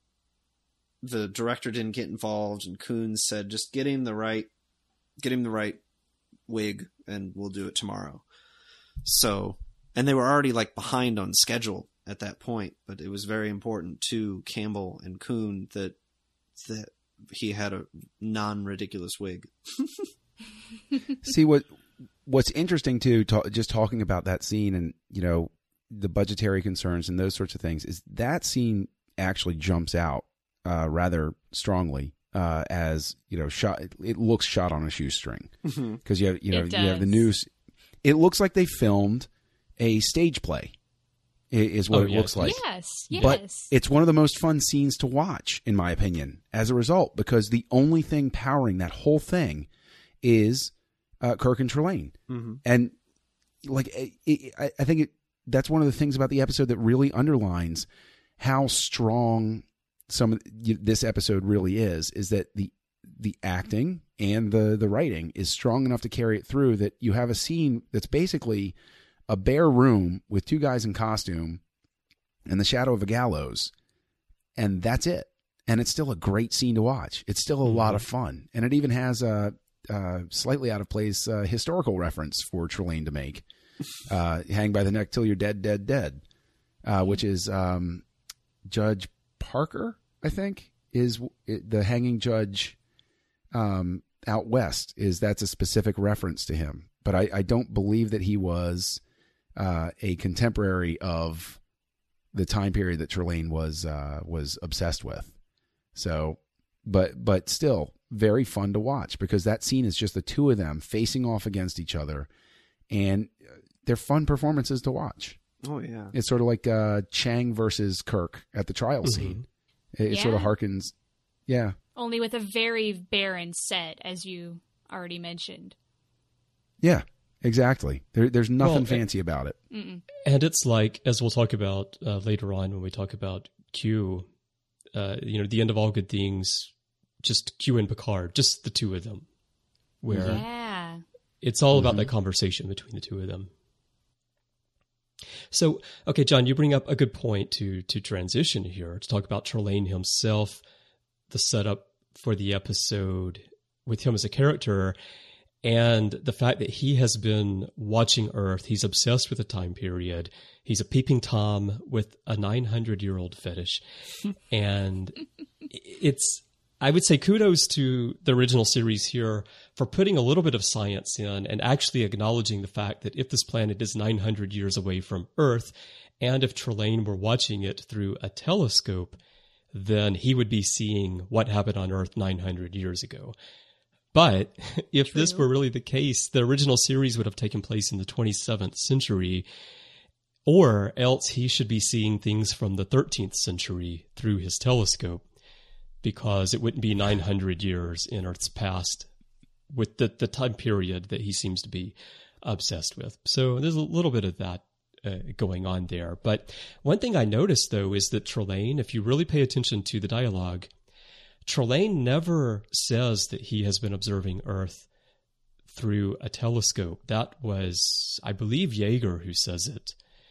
Speaker 5: the director didn't get involved, and Coons said, "Just get him the right, get him the right wig, and we'll do it tomorrow." So, and they were already like behind on schedule at that point, but it was very important to Campbell and Coon that that he had a non-ridiculous wig.
Speaker 6: See, what what's interesting too, ta- just talking about that scene and, you know, the budgetary concerns and those sorts of things, is that scene actually jumps out uh, rather strongly uh, as, you know, shot. It looks shot on a shoestring because you have, you know, you have the news. It looks like they filmed a stage play. Is what oh, it yes. looks like.
Speaker 3: Yes, yes.
Speaker 6: But it's one of the most fun scenes to watch, in my opinion, as a result, because the only thing powering that whole thing is uh, Kirk and Trelane. Mm-hmm. And like, it, it, I, I think it, that's one of the things about the episode that really underlines how strong some of this episode really is, is that the the acting and the, the writing is strong enough to carry it through, that you have a scene that's basically a bare room with two guys in costume and the shadow of a gallows, and that's it. And it's still a great scene to watch. It's still a mm-hmm. lot of fun. And it even has a, a slightly out of place uh, historical reference for Trelane to make. Uh, hang by the neck till you're dead, dead, dead, uh, which is um, Judge Parker, I think, is the hanging judge um, out west. Is that's a specific reference to him. But I, I don't believe that he was Uh, a contemporary of the time period that Trelane was uh, was obsessed with. So, but but still very fun to watch, because that scene is just the two of them facing off against each other, and they're fun performances to watch.
Speaker 5: Oh yeah,
Speaker 6: it's sort of like uh, Chang versus Kirk at the trial mm-hmm. scene. It, it
Speaker 3: yeah.
Speaker 6: sort of harkens, yeah.
Speaker 3: Only with a very barren set, as you already mentioned.
Speaker 6: Yeah. Exactly. There, there's nothing
Speaker 1: well,
Speaker 6: fancy about it.
Speaker 3: Mm-mm.
Speaker 1: And it's like, as we'll talk about uh, later on when we talk about Q, uh, you know, the end of all good things, just Q and Picard, just the two of them, where
Speaker 3: yeah.
Speaker 1: it's all about
Speaker 6: mm-hmm.
Speaker 1: that conversation between the two of them. So, okay, John, you bring up a good point to to transition here, to talk about Trelane himself, the setup for the episode with him as a character, and the fact that he has been watching Earth. He's obsessed with the time period. He's a peeping Tom with a nine hundred year old fetish. And it's, I would say kudos to the original series here for putting a little bit of science in and actually acknowledging the fact that if this planet is nine hundred years away from Earth, and if Trelane were watching it through a telescope, then he would be seeing what happened on Earth nine hundred years ago. But if True. This were really the case, the original series would have taken place in the twenty-seventh century, or else he should be seeing things from the thirteenth century through his telescope, because it wouldn't be nine hundred years in Earth's past with the, the time period that he seems to be obsessed with. So there's a little bit of that uh, going on there. But one thing I noticed, though, is that Trelane, if you really pay attention to the dialogue, Trelane never says that he has been observing Earth through a telescope. That was, I believe, Yeager who says it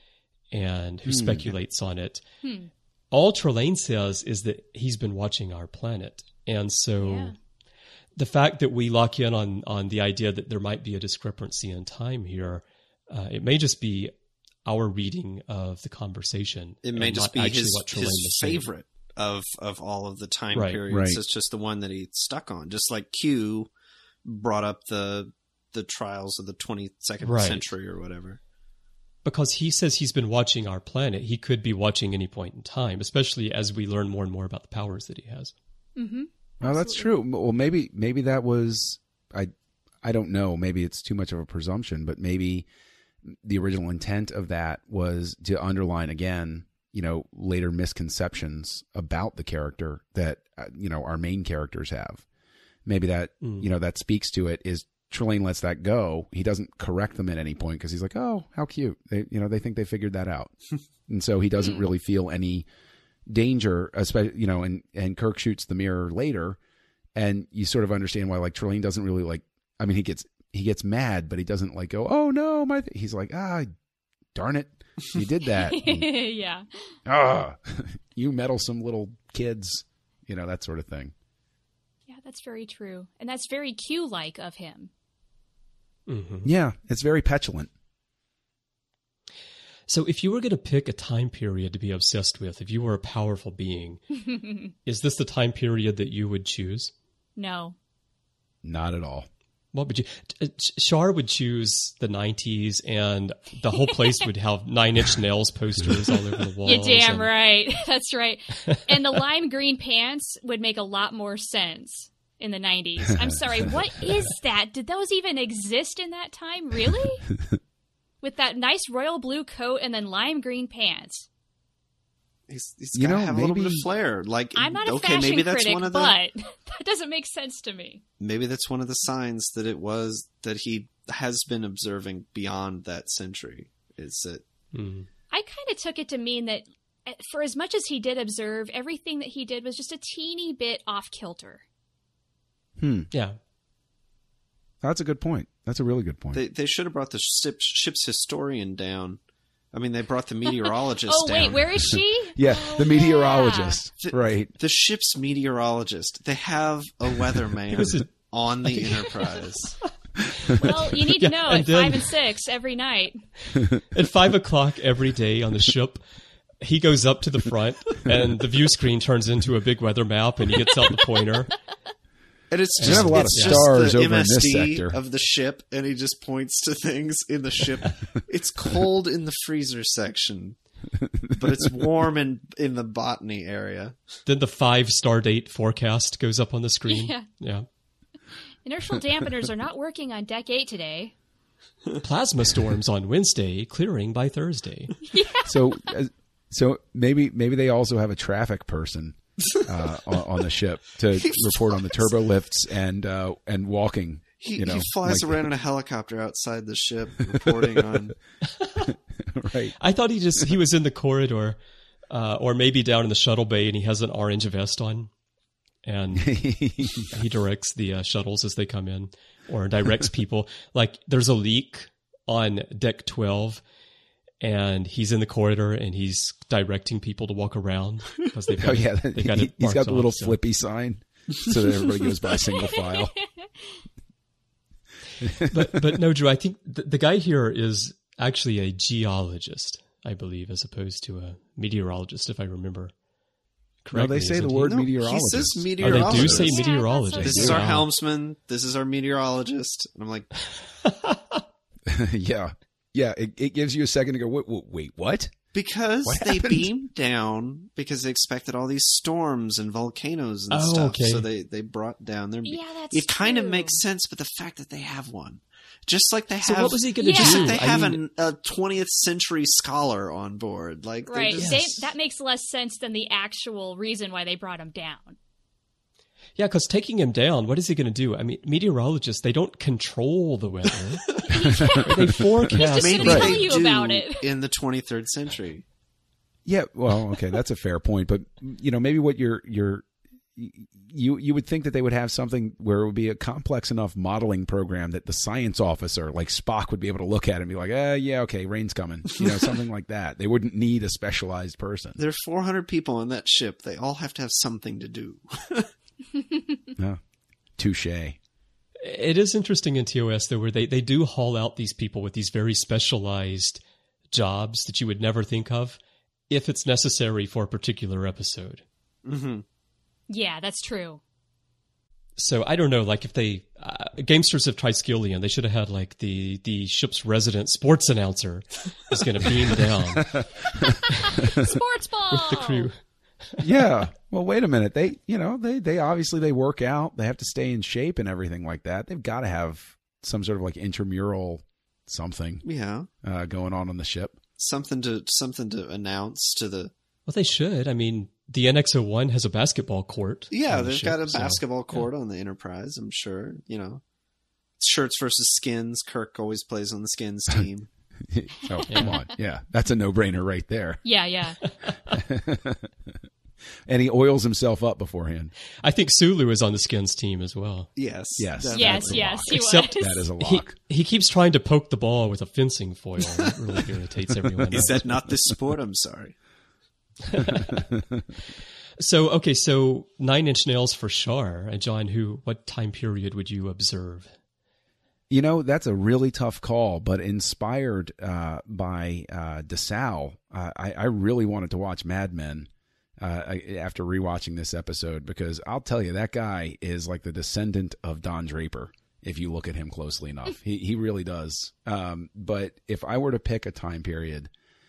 Speaker 1: and who hmm. speculates on it.
Speaker 3: Hmm.
Speaker 1: All Trelane says is that he's been watching our planet. And so
Speaker 3: yeah.
Speaker 1: the fact that we lock in on, on the idea that there might be a discrepancy in time here, uh, it may just be our reading of the conversation.
Speaker 5: It may just be his, his favorite. Of, of all of the time
Speaker 1: right,
Speaker 5: periods.
Speaker 6: Right.
Speaker 5: It's just the one that he stuck on. Just like Q brought up the the trials of the twenty-second
Speaker 1: right.
Speaker 5: century or whatever.
Speaker 1: Because he says he's been watching our planet. He could be watching any point in time, especially as we learn more and more about the powers that he has.
Speaker 3: Mm-hmm.
Speaker 6: Oh, that's true. Well, maybe maybe that was, I, I don't know. Maybe it's too much of a presumption, but maybe the original intent of that was to underline again you know, later misconceptions about the character that, uh, you know, our main characters have. Maybe that, mm. you know, that speaks to it is Trelane lets that go. He doesn't correct them at any point because he's like, oh, how cute. They, you know, they think they figured that out. And so he doesn't really feel any danger, especially, you know, and, and Kirk shoots the mirror later, and you sort of understand why, like, Trelane doesn't really like, I mean, he gets, he gets mad, but he doesn't like go, oh no, my, th-. he's like, ah, darn it. You did that. And,
Speaker 3: yeah.
Speaker 6: Ah, you meddlesome little kids, you know, that sort of thing.
Speaker 3: Yeah, that's very true. And that's very Q-like of him.
Speaker 6: Mm-hmm. Yeah, it's very petulant.
Speaker 1: So if you were going to pick a time period to be obsessed with, if you were a powerful being, is this the time period that you would choose?
Speaker 3: No.
Speaker 6: Not at all.
Speaker 1: What would you? Shar would choose the nineties, and the whole place would have Nine Inch Nails posters all over the walls.
Speaker 3: You're damn
Speaker 1: and...
Speaker 3: right. That's right. And the lime green pants would make a lot more sense in the nineties. I'm sorry, what is that? Did those even exist in that time? Really? With that nice royal blue coat and then lime green pants.
Speaker 5: He's, he's
Speaker 6: you
Speaker 5: gotta
Speaker 6: know,
Speaker 5: have
Speaker 6: maybe,
Speaker 5: a little bit of flair. Like,
Speaker 3: I'm not a
Speaker 5: okay,
Speaker 3: fashion
Speaker 5: maybe that's
Speaker 3: critic,
Speaker 5: one of the,
Speaker 3: but that doesn't make sense to me.
Speaker 5: Maybe that's one of the signs that it was that he has been observing beyond that century. Is that
Speaker 1: mm.
Speaker 3: I kind of took it to mean that for as much as he did observe, everything that he did was just a teeny bit off kilter.
Speaker 6: Hmm.
Speaker 1: Yeah.
Speaker 6: That's a good point. That's a really good point.
Speaker 5: They they should have brought the ship, ship's historian down. I mean, they brought the meteorologist
Speaker 3: oh,
Speaker 5: down.
Speaker 3: Oh, wait, where is she?
Speaker 6: yeah,
Speaker 3: oh,
Speaker 6: the meteorologist.
Speaker 5: Yeah. The,
Speaker 6: right.
Speaker 5: The ship's meteorologist. They have a weatherman a, on the Enterprise.
Speaker 3: Well, you need to
Speaker 1: yeah,
Speaker 3: know
Speaker 1: and
Speaker 3: at
Speaker 1: then,
Speaker 3: five and six every night.
Speaker 1: At five o'clock every day on the ship, he goes up to the front, and the view screen turns into a big weather map, and he gets out the pointer.
Speaker 5: And it's
Speaker 6: and
Speaker 5: just,
Speaker 6: have a lot
Speaker 5: it's
Speaker 6: of
Speaker 5: just
Speaker 6: stars
Speaker 5: the
Speaker 6: over
Speaker 5: M S D
Speaker 6: in this sector
Speaker 5: of the ship, and he just points to things in the ship. It's cold in the freezer section, but it's warm in, in the botany area.
Speaker 1: Then the five star date forecast goes up on the screen.
Speaker 3: Yeah.
Speaker 1: yeah.
Speaker 3: Inertial dampeners are not working on deck eight today.
Speaker 1: Plasma storms on Wednesday, clearing by Thursday.
Speaker 3: Yeah.
Speaker 6: So, uh, so maybe maybe they also have a traffic person uh, on, on the ship to he report flies. on the turbo lifts and uh, and walking.
Speaker 5: He,
Speaker 6: you know,
Speaker 5: he flies
Speaker 6: like,
Speaker 5: around in a helicopter outside the ship, reporting on.
Speaker 6: Right.
Speaker 1: I thought he just he was in the corridor, uh, or maybe down in the shuttle bay, and he has an orange vest on, and he directs the uh, shuttles as they come in, or directs people. Like there's a leak on deck twelve. And he's in the corridor, and he's directing people to walk around because they've got,
Speaker 6: oh yeah,
Speaker 1: they got it.
Speaker 6: He's got the little
Speaker 1: off, so.
Speaker 6: flippy sign, so that everybody goes by single file.
Speaker 1: but but no, Drew. I think the, the guy here is actually a geologist, I believe, as opposed to a meteorologist, if I remember correctly.
Speaker 6: No, they say the
Speaker 1: he?
Speaker 6: word
Speaker 5: no,
Speaker 6: meteorologist.
Speaker 5: He says
Speaker 1: Oh,
Speaker 5: meteorologist.
Speaker 1: they do say
Speaker 3: Yeah,
Speaker 1: meteorologist.
Speaker 3: that's
Speaker 5: This
Speaker 3: so
Speaker 5: is our
Speaker 1: Wow.
Speaker 5: helmsman. This is our meteorologist. And I'm like,
Speaker 6: yeah. Yeah, it, it gives you a second to go, wait, wait what?
Speaker 5: because
Speaker 6: What
Speaker 5: they
Speaker 6: happened?
Speaker 5: beamed down because they expected all these storms and volcanoes and
Speaker 1: Oh,
Speaker 5: stuff.
Speaker 1: okay.
Speaker 5: So they, they brought down their.
Speaker 3: Yeah, that's
Speaker 5: It kind of
Speaker 3: true.
Speaker 5: makes sense, but the fact that they have one, just like they
Speaker 1: So
Speaker 5: have,
Speaker 1: what was he going to
Speaker 3: Yeah.
Speaker 5: just
Speaker 1: do?
Speaker 5: like they
Speaker 1: I
Speaker 5: have
Speaker 1: mean,
Speaker 5: an, a twentieth century scholar on board, like they
Speaker 3: Right.
Speaker 5: just-
Speaker 3: They,
Speaker 1: Yes.
Speaker 3: that makes less sense than the actual reason why they brought him down.
Speaker 1: yeah, because taking him down, what is he going to do? I mean, meteorologists, they don't control the weather. They forecast.
Speaker 3: He's just
Speaker 5: Maybe
Speaker 3: gonna tell
Speaker 5: they
Speaker 3: you
Speaker 5: do
Speaker 3: about it.
Speaker 5: in the twenty-third century.
Speaker 6: Yeah, well, okay, that's a fair point, but you know, maybe what you're you're you you would think that they would have something where it would be a complex enough modeling program that the science officer, like Spock, would be able to look at it and be like, uh, yeah, okay, rain's coming, you know, something like that. They wouldn't need a specialized person.
Speaker 5: There are four hundred people on that ship. They all have to have something to do.
Speaker 6: Yeah. Touche.
Speaker 1: It is interesting in T O S, though, where they, they do haul out these people with these very specialized jobs that you would never think of if it's necessary for a particular episode.
Speaker 5: Mm-hmm.
Speaker 3: Yeah, that's true.
Speaker 1: So I don't know, like if they, uh, Gamesters of Triskelion, they should have had like the, the ship's resident sports announcer is going to beam down
Speaker 3: Sports ball
Speaker 1: with the crew.
Speaker 6: Yeah. Well, wait a minute. They, you know, they, they obviously they work out. They have to stay in shape and everything like that. They've got to have some sort of like intramural something
Speaker 5: Yeah,
Speaker 6: uh, going on on the ship.
Speaker 5: something to something to announce to the
Speaker 1: Well, they should. I mean, the N X oh one has a basketball court.
Speaker 5: Yeah,
Speaker 1: on the
Speaker 5: they've
Speaker 1: ship,
Speaker 5: got a
Speaker 1: so,
Speaker 5: basketball court
Speaker 1: yeah.
Speaker 5: on the Enterprise, I'm sure. You know, shirts versus skins. Kirk always plays on the skins team.
Speaker 6: Oh, come on. Yeah, that's a no-brainer right there.
Speaker 3: Yeah, yeah.
Speaker 6: And he oils himself up beforehand.
Speaker 1: I think Sulu is on the skins team as well.
Speaker 5: Yes.
Speaker 6: Yes.
Speaker 5: definitely.
Speaker 3: Yes,
Speaker 6: That's a
Speaker 3: yes,
Speaker 6: lock.
Speaker 3: he
Speaker 1: Except
Speaker 3: was.
Speaker 6: That is a
Speaker 1: He,
Speaker 6: lock.
Speaker 1: he keeps trying to poke the ball with a fencing foil. That really irritates everyone.
Speaker 5: Is that not this sport? I'm sorry.
Speaker 1: So, okay, so Nine Inch Nails for Shar. Uh, John, who, what time period would you observe?
Speaker 6: You know, that's a really tough call, but inspired uh, by uh, DeSalle, uh, I, I really wanted to watch Mad Men uh, I, after rewatching this episode, because I'll tell you, that guy is like the descendant of Don Draper, if you look at him closely enough. He, he really does. Um, but if I were to pick a time period,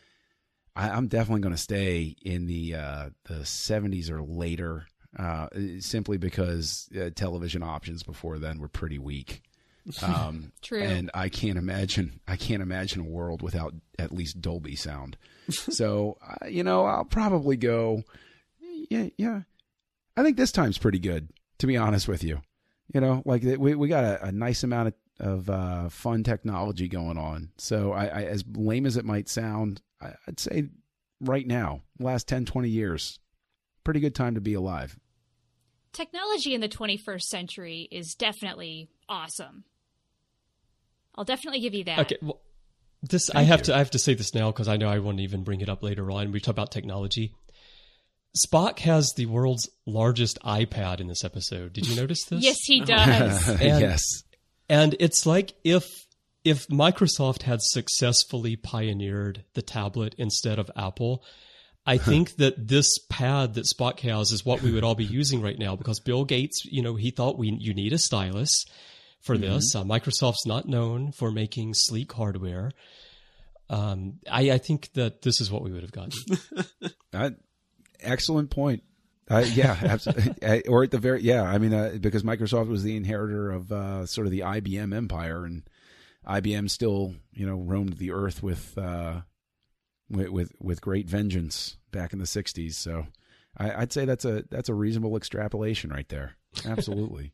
Speaker 6: I, I'm definitely going to stay in the uh, the seventies or later, uh, simply because uh, television options before then were pretty weak. Um,
Speaker 3: True.
Speaker 6: And I can't imagine, I can't imagine a world without at least Dolby sound. So, uh, you know, I'll probably go, yeah, yeah. I think this time's pretty good, to be honest with you. You know, like we, we got a, a nice amount of, of uh, fun technology going on. So I, I, as lame as it might sound, I, I'd say right now, last ten, twenty years, pretty good time to be alive.
Speaker 3: Technology in the twenty-first century is definitely awesome. I'll definitely give you that.
Speaker 1: Okay, well, this I have to I have to say this now because I know I won't even bring it up later on. We talk about technology. Spock has the world's largest iPad in this episode. Did you notice this?
Speaker 3: Yes, he does.
Speaker 1: And,
Speaker 6: Yes.
Speaker 1: And it's like if if Microsoft had successfully pioneered the tablet instead of Apple, I think that this pad that Spock has is what we would all be using right now, because Bill Gates, you know, he thought we you need a stylus for this. Uh, Microsoft's not known for making sleek hardware. Um, I, I think that this is what we would have gotten.
Speaker 6: Uh, excellent point. Uh, yeah, absolutely. Or at the very, yeah, I mean, uh, because Microsoft was the inheritor of uh, sort of the I B M empire, and I B M still, you know, roamed the earth with, uh, with, with, with great vengeance back in the sixties. So I, I'd say that's a, that's a reasonable extrapolation right there. Absolutely.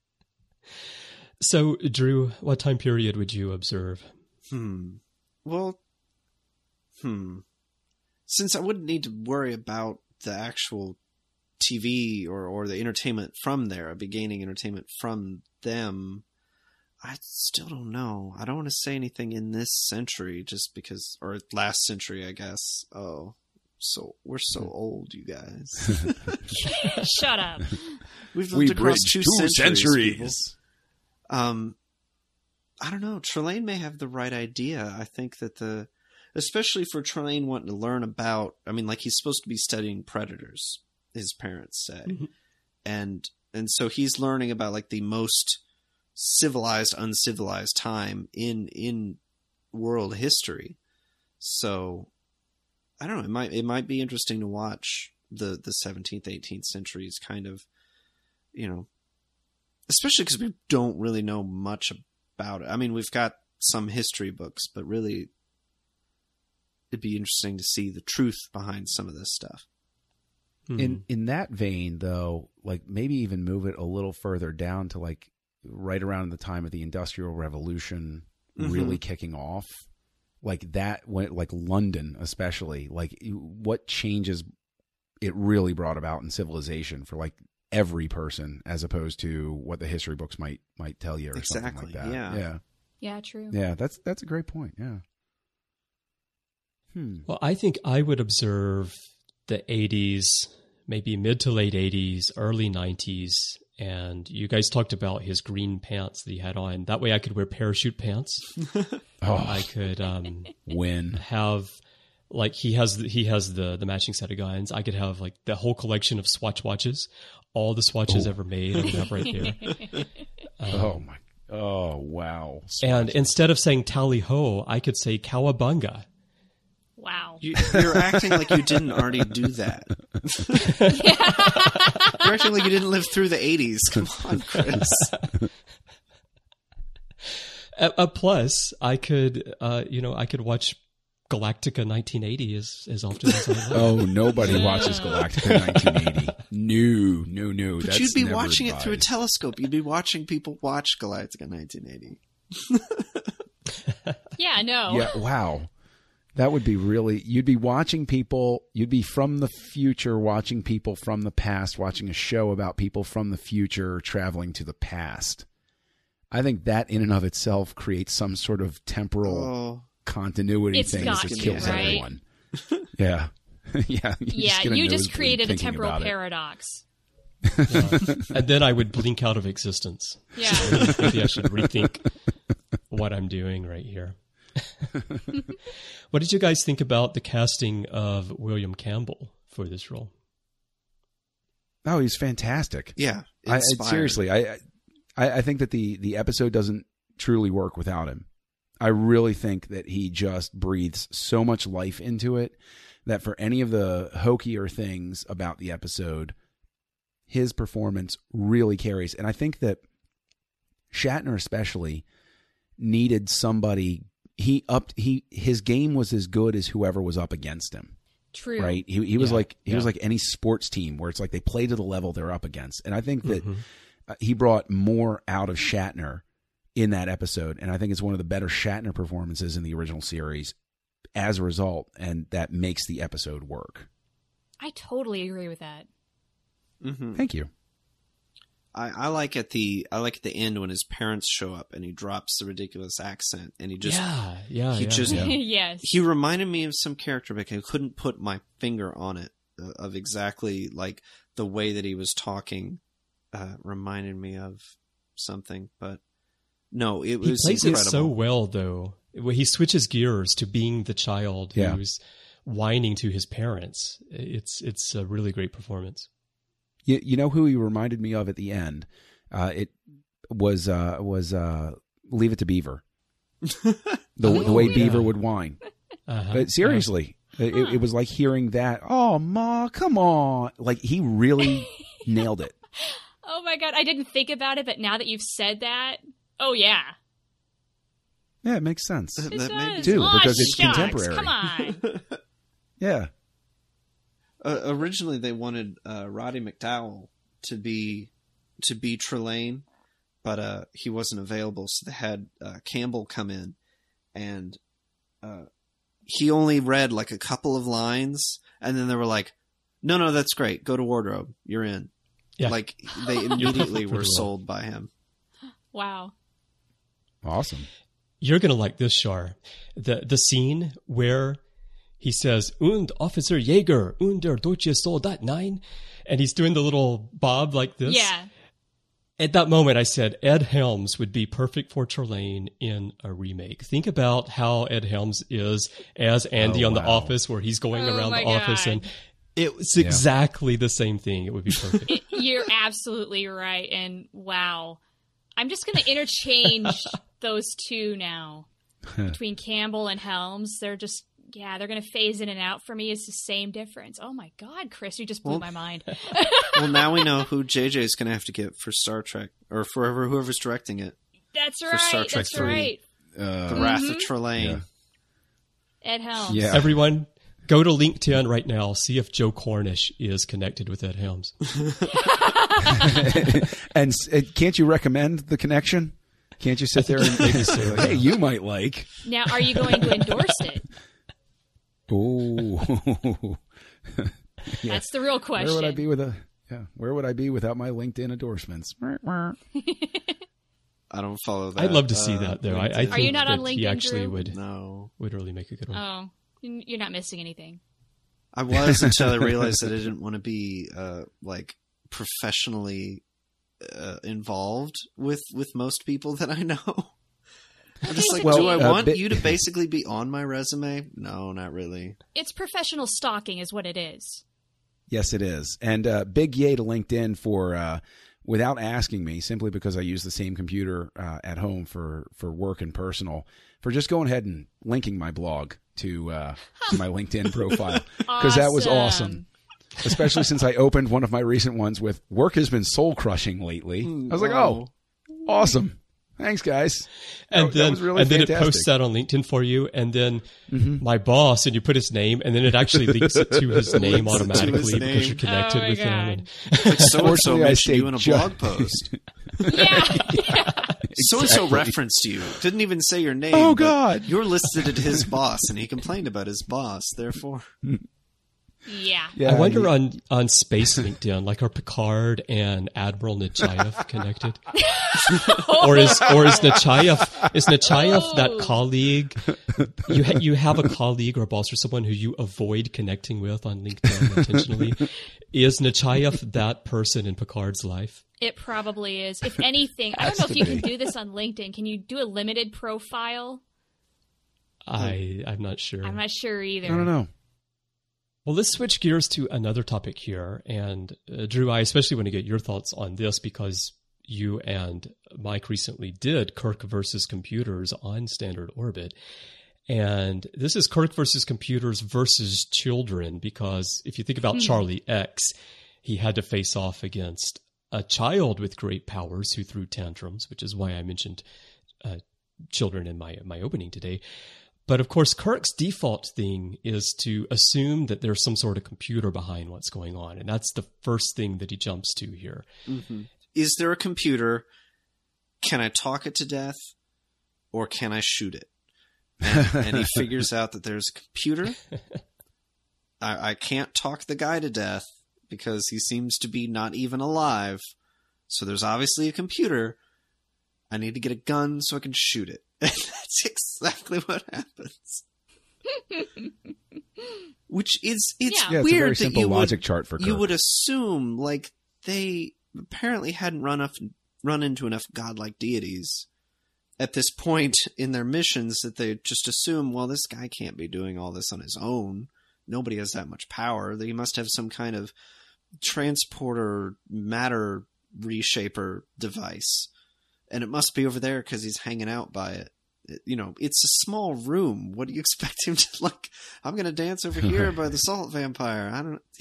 Speaker 1: So, Drew, what time period would you observe?
Speaker 5: Hmm. Well, hmm. Since I wouldn't need to worry about the actual T V or, or the entertainment from there, I'd be gaining entertainment from them. I still don't know. I don't want to say anything in this century just because, or last century, I guess. Oh, so we're so old, you guys.
Speaker 3: Shut up.
Speaker 5: We've lived
Speaker 6: We
Speaker 5: across
Speaker 6: bridged
Speaker 5: two,
Speaker 6: two
Speaker 5: centuries.
Speaker 6: centuries.
Speaker 5: people. Um, I don't know. Trelane may have the right idea. I think that the, especially for Trelane wanting to learn about, I mean, like he's supposed to be studying predators, his parents say.
Speaker 1: Mm-hmm.
Speaker 5: And, and so he's learning about like the most civilized, uncivilized time in, in world history. So I don't know. It might, it might be interesting to watch the, the seventeenth, eighteenth centuries kind of, you know, especially because we don't really know much about it. I mean, we've got some history books, but really it'd be interesting to see the truth behind some of this stuff.
Speaker 6: In in that vein, though, like maybe even move it a little further down to like right around the time of the Industrial Revolution
Speaker 5: Mm-hmm.
Speaker 6: really kicking off, like that went like London, especially like what changes it really brought about in civilization for like every person, as opposed to what the history books might might tell you or
Speaker 5: Exactly,
Speaker 6: something like that.
Speaker 5: yeah.
Speaker 6: yeah,
Speaker 3: Yeah, true.
Speaker 6: yeah. That's that's a great point. Yeah. Hmm.
Speaker 1: Well, I think I would observe the eighties, maybe mid to late eighties, early nineties. And you guys talked about his green pants that he had on. That way I could wear parachute pants.
Speaker 6: Oh,
Speaker 1: I could um,
Speaker 6: win.
Speaker 1: have, like, he has the, he has the, the matching set of guns. I could have, like, the whole collection of Swatch watches. All the swatches
Speaker 6: Ooh.
Speaker 1: ever made I would have right there. Um,
Speaker 6: Oh my. Oh wow.
Speaker 1: and instead of saying tally ho, I could say cowabunga.
Speaker 3: Wow.
Speaker 5: You, you're acting like you didn't already do that. You're acting like you didn't live through the eighties. Come on, Chris.
Speaker 1: A, a plus, I could, uh, you know, I could watch Galactica nineteen eighty as, as often as I like.
Speaker 6: Oh, nobody watches Galactica nineteen eighty. No, no, no.
Speaker 5: But
Speaker 6: That's
Speaker 5: you'd be
Speaker 6: never
Speaker 5: watching
Speaker 6: advised.
Speaker 5: it through a telescope. You'd be watching people watch Galactica nineteen eighty.
Speaker 3: Yeah, no.
Speaker 6: Yeah, wow. That would be really, you'd be watching people, you'd be from the future watching people from the past, watching a show about people from the future traveling to the past. I think that in and of itself creates some sort of temporal
Speaker 5: Oh,
Speaker 6: continuity
Speaker 3: It's
Speaker 6: thing
Speaker 3: got
Speaker 6: that
Speaker 5: to,
Speaker 6: kills
Speaker 3: right?
Speaker 6: everyone. Yeah. Yeah. you're
Speaker 3: Yeah,
Speaker 6: gonna
Speaker 3: you
Speaker 6: nosebleed
Speaker 3: just created a
Speaker 6: thinking
Speaker 3: temporal
Speaker 6: about it.
Speaker 3: paradox.
Speaker 1: Yeah. And then I would blink out of existence.
Speaker 3: Yeah.
Speaker 1: Maybe I should rethink what I'm doing right here. What did you guys think about the casting of William Campbell for this role?
Speaker 6: Oh, he's fantastic.
Speaker 5: yeah.
Speaker 6: I, I,
Speaker 5: inspired.
Speaker 6: seriously, I, I I think that the, the episode doesn't truly work without him. I really think that he just breathes so much life into it that for any of the hokier things about the episode, his performance really carries. And I think that Shatner especially needed somebody. He upped he his game was as good as whoever was up against him.
Speaker 3: True.
Speaker 6: Right? He he was
Speaker 1: Yeah,
Speaker 6: like he was
Speaker 1: yeah.
Speaker 6: like any sports team where it's like they play to the level they're up against. And I think that
Speaker 1: Mhm.
Speaker 6: uh, he brought more out of Shatner in that episode, and I think it's one of the better Shatner performances in the original series as a result, and that makes the episode work.
Speaker 3: I totally agree with that.
Speaker 5: Mhm.
Speaker 6: Thank you.
Speaker 5: I, I like at the I like at the end when his parents show up and he drops the ridiculous accent and he just
Speaker 1: yeah, yeah,
Speaker 5: he
Speaker 1: yeah,
Speaker 5: just-
Speaker 1: yeah.
Speaker 3: Yes.
Speaker 5: he reminded me of some character, but I couldn't put my finger on it uh, of exactly like the way that he was talking. Uh, reminded me of something, but no, it
Speaker 1: He
Speaker 5: was
Speaker 1: plays
Speaker 5: incredible.
Speaker 1: it so well, though. When he switches gears to being the child
Speaker 6: Yeah.
Speaker 1: who's whining to his parents. It's it's a really great performance.
Speaker 6: You, you know who he reminded me of at the end? Uh, it was uh, was uh, Leave It to Beaver. The,
Speaker 1: Oh,
Speaker 6: the way
Speaker 1: yeah.
Speaker 6: Beaver would whine.
Speaker 1: Uh-huh.
Speaker 6: But seriously, it, it was like hearing that. Oh, Ma, come on! Like he really nailed it.
Speaker 3: Oh my god, I didn't think about it, but now that you've said that, oh yeah.
Speaker 6: Yeah, it makes sense.
Speaker 5: That
Speaker 3: It
Speaker 5: made me-
Speaker 3: does.
Speaker 6: too,
Speaker 3: Aw,
Speaker 6: because it's
Speaker 3: shucks,
Speaker 6: contemporary.
Speaker 3: Come on.
Speaker 6: Yeah.
Speaker 5: Uh, originally, they wanted uh, Roddy McDowell to be to be Trelane, but uh, he wasn't available, so they had uh, Campbell come in, and uh, he only read like a couple of lines, and then they were like, "No, no, that's great. Go to wardrobe. You're in."
Speaker 1: Yeah.
Speaker 5: Like they immediately
Speaker 1: for
Speaker 5: were
Speaker 1: the role.
Speaker 5: sold by him.
Speaker 3: Wow.
Speaker 6: Awesome.
Speaker 1: You're going to like this, Shar. The the scene where he says, "Und Officer Jaeger, und der deutsche Soldat, nein," and he's doing the little bob like this.
Speaker 3: Yeah.
Speaker 1: At that moment, I said, Ed Helms would be perfect for Trelane in a remake. Think about how Ed Helms is as Andy
Speaker 6: Oh,
Speaker 1: on The
Speaker 6: wow.
Speaker 1: Office, where he's going
Speaker 3: Oh,
Speaker 1: around
Speaker 3: my
Speaker 1: the office,
Speaker 3: God.
Speaker 1: and it was exactly the same thing. It would be perfect.
Speaker 3: It, you're absolutely right. And wow. I'm just going to interchange those two now. Between Campbell and Helms, they're just, yeah, they're going to phase in and out for me. It's the same difference. Oh my God, Chris, you just blew
Speaker 5: Well-
Speaker 3: my mind.
Speaker 5: Well, now we know who J J is going to have to get for Star Trek, or for whoever, whoever's directing it.
Speaker 3: That's
Speaker 5: For Star
Speaker 3: right.
Speaker 5: Trek
Speaker 3: That's
Speaker 5: three.
Speaker 3: right.
Speaker 5: The
Speaker 6: Uh,
Speaker 5: Wrath of
Speaker 3: Mhm.
Speaker 5: Trelane.
Speaker 6: Yeah.
Speaker 3: Ed Helms.
Speaker 6: Yeah.
Speaker 1: Everyone, go to LinkedIn right now. See if Joe Cornish is connected with Ed Helms.
Speaker 6: and s- uh, can't you recommend the connection? Can't you sit there and maybe say, like, hey, you might like.
Speaker 3: Now, are you going to endorse it?
Speaker 6: Oh. Yeah.
Speaker 3: That's the real question.
Speaker 6: Where would I be with a yeah? Where would I be without my LinkedIn endorsements?
Speaker 5: I don't follow that.
Speaker 1: I'd love to see
Speaker 5: uh,
Speaker 1: that, though. I, I
Speaker 5: LinkedIn.
Speaker 1: think
Speaker 3: you not
Speaker 1: that
Speaker 3: on
Speaker 1: he
Speaker 3: LinkedIn,
Speaker 1: actually
Speaker 3: Drew?
Speaker 1: would
Speaker 5: No.
Speaker 1: would really make a good one.
Speaker 3: Oh, you're not missing anything.
Speaker 5: I was until I realized that I didn't want to be uh, like professionally uh, involved with with most people that I know. I'm just like,
Speaker 6: Well,
Speaker 5: do I
Speaker 6: uh,
Speaker 5: want
Speaker 6: bi-
Speaker 5: you to basically be on my resume? No, not really.
Speaker 3: It's professional stalking, is what it is.
Speaker 6: Yes, it is. And uh, big yay to LinkedIn for, uh, without asking me, simply because I use the same computer uh, at home for, for work and personal, for just going ahead and linking my blog to, uh, to my LinkedIn profile. Because that was awesome. Especially since I opened one of my recent ones with, work has been soul crushing lately. I was like, oh, awesome. Thanks, guys.
Speaker 1: And
Speaker 6: that,
Speaker 1: then,
Speaker 6: that was really
Speaker 1: and then it
Speaker 6: fantastic.
Speaker 1: posts that on LinkedIn for you. And then
Speaker 6: Mm-hmm.
Speaker 1: my boss, and you put his name, and then it actually links it to his name
Speaker 5: Links it to his
Speaker 1: automatically
Speaker 5: name.
Speaker 1: because you're connected
Speaker 3: Oh my
Speaker 1: with him.
Speaker 3: God.
Speaker 1: And,
Speaker 5: Like so and so
Speaker 6: Unfortunately, I
Speaker 5: mentioned
Speaker 6: stayed
Speaker 5: you in a
Speaker 6: ju-
Speaker 5: blog post.
Speaker 3: Yeah. yeah.
Speaker 5: So and so referenced you. Didn't even say your name.
Speaker 6: Oh,
Speaker 5: but
Speaker 6: God.
Speaker 5: You're listed as his boss, and he complained about his boss. Therefore,
Speaker 3: Yeah.
Speaker 6: Yeah,
Speaker 1: I wonder
Speaker 6: you-
Speaker 1: on, on Space LinkedIn, like are Picard and Admiral Nechayev connected? or is or is Nechayev is Nechayev
Speaker 3: Oh.
Speaker 1: that colleague? You ha- you have a colleague or a boss or someone who you avoid connecting with on LinkedIn intentionally. Is Nechayev that person in Picard's life?
Speaker 3: It probably is. If anything, I don't know if you can do this on LinkedIn. Can you do a limited profile?
Speaker 1: I I'm not sure.
Speaker 3: I'm not sure either.
Speaker 6: I don't know.
Speaker 1: Well, let's switch gears to another topic here. And uh, Drew, I especially want to get your thoughts on this because you and Mike recently did Kirk versus Computers on Standard Orbit. And this is Kirk versus Computers versus Children because if you think about Charlie X, he had to face off against a child with great powers who threw tantrums, which is why I mentioned uh, children in my my opening today. But of course, Kirk's default thing is to assume that there's some sort of computer behind what's going on. And that's the first thing that he jumps to here.
Speaker 5: mm-hmm. Is there a computer? Can I talk it to death, or can I shoot it? And, and he figures out that there's a computer. I, I can't talk the guy to death because he seems to be not even alive. So there's obviously a computer. I need to get a gun so I can shoot it. And that's exactly what happens. Which is, it's
Speaker 3: Yeah.
Speaker 6: Yeah, it's
Speaker 5: weird
Speaker 6: a very
Speaker 5: that
Speaker 6: simple
Speaker 5: you
Speaker 6: logic
Speaker 5: would,
Speaker 6: chart for Kirk.
Speaker 5: you would assume, like, they apparently hadn't run up, run into enough godlike deities at this point in their missions that they just assume, well, this guy can't be doing all this on his own. Nobody has that much power. That he must have some kind of transporter matter reshaper device. And it must be over there because he's hanging out by it. It- You know, it's a small room. What do you expect him to, like, I'm going to dance over here by the salt vampire. I don't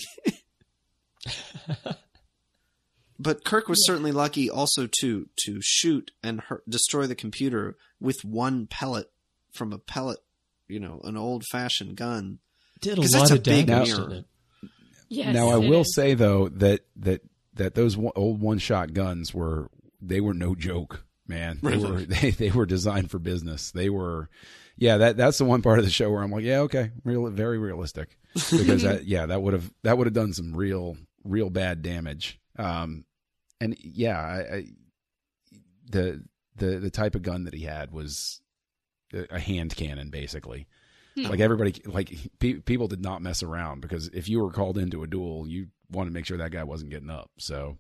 Speaker 5: But Kirk was certainly lucky also to to shoot and hurt, destroy the computer with one pellet from a pellet, you know, an old-fashioned gun.
Speaker 1: Did a
Speaker 5: 'Cause
Speaker 1: lot
Speaker 5: that's a
Speaker 1: of
Speaker 5: big
Speaker 1: damage,
Speaker 5: mirror.
Speaker 1: didn't it?
Speaker 3: Yes,
Speaker 6: now, I
Speaker 3: it
Speaker 6: will
Speaker 3: is.
Speaker 6: say though that that that those one, old one-shot guns were they were no joke, man. They
Speaker 5: Really?
Speaker 6: were they, they were designed for business. They were, yeah. That that's the one part of the show where I'm like, yeah, okay, real, very realistic, because that yeah that would have that would have done some real real bad damage. Um, and yeah, I, I the the the type of gun that he had was a a hand cannon, basically. Like everybody, like pe- people did not mess around, because if you were called into a duel, you want to make sure that guy wasn't getting up. So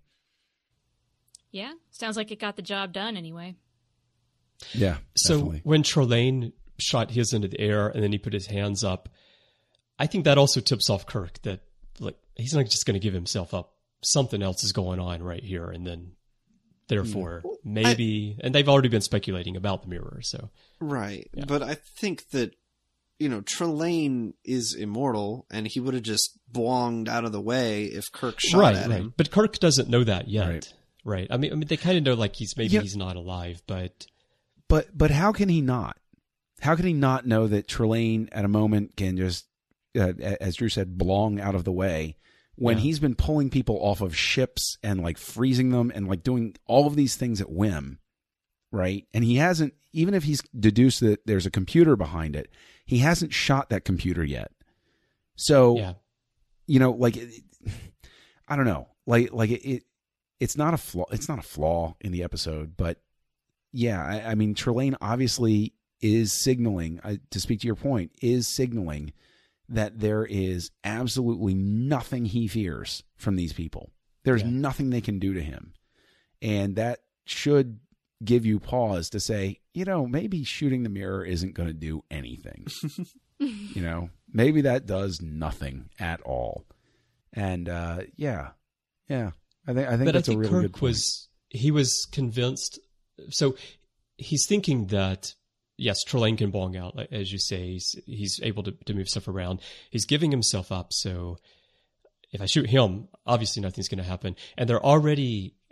Speaker 3: Yeah, sounds like it got the job done anyway.
Speaker 6: yeah,
Speaker 1: So
Speaker 6: definitely.
Speaker 1: when Trelane shot his into the air and then he put his hands up, I think that also tips off Kirk that, like, he's not just going to give himself up. Something else is going on right here, and then therefore maybe, and they've already been speculating about the mirror. So
Speaker 5: Right.
Speaker 1: Yeah.
Speaker 5: But I think that, you know, Trelane is immortal, and he would have just boonged out of the way if Kirk shot
Speaker 1: right,
Speaker 5: at
Speaker 1: right.
Speaker 5: him.
Speaker 1: But Kirk doesn't know that yet.
Speaker 6: Right.
Speaker 1: Right. I mean, I mean, they kind of know, like, he's maybe
Speaker 6: Yeah.
Speaker 1: he's not alive, but
Speaker 6: But but how can he not? How can he not know that Trelane at a moment can just, uh, as Drew said, belong out of the way when
Speaker 1: Yeah.
Speaker 6: he's been pulling people off of ships and like freezing them and like doing all of these things at whim, right? And he hasn't, even if he's deduced that there's a computer behind it, he hasn't shot that computer yet. So,
Speaker 1: yeah.
Speaker 6: you know, like, it, I don't know, like, like it, it, it's not a flaw. It's not a flaw in the episode, but yeah, I, I mean, Trelane obviously is signaling, uh, to speak to your point, is signaling that there is absolutely nothing he fears from these people. There's
Speaker 1: Yeah.
Speaker 6: nothing they can do to him. And that should give you pause to say, you know, maybe shooting the mirror isn't going to do anything. You know, maybe that does nothing at all. And uh, yeah, yeah, I think I think
Speaker 1: But
Speaker 6: that's
Speaker 1: I think
Speaker 6: a really
Speaker 1: Kirk
Speaker 6: good point.
Speaker 1: was he was convinced. So he's thinking that yes, Trelane can bong out, like, as you say. He's, he's able to, to move stuff around. He's giving himself up. So if I shoot him, obviously nothing's going to happen. And they're already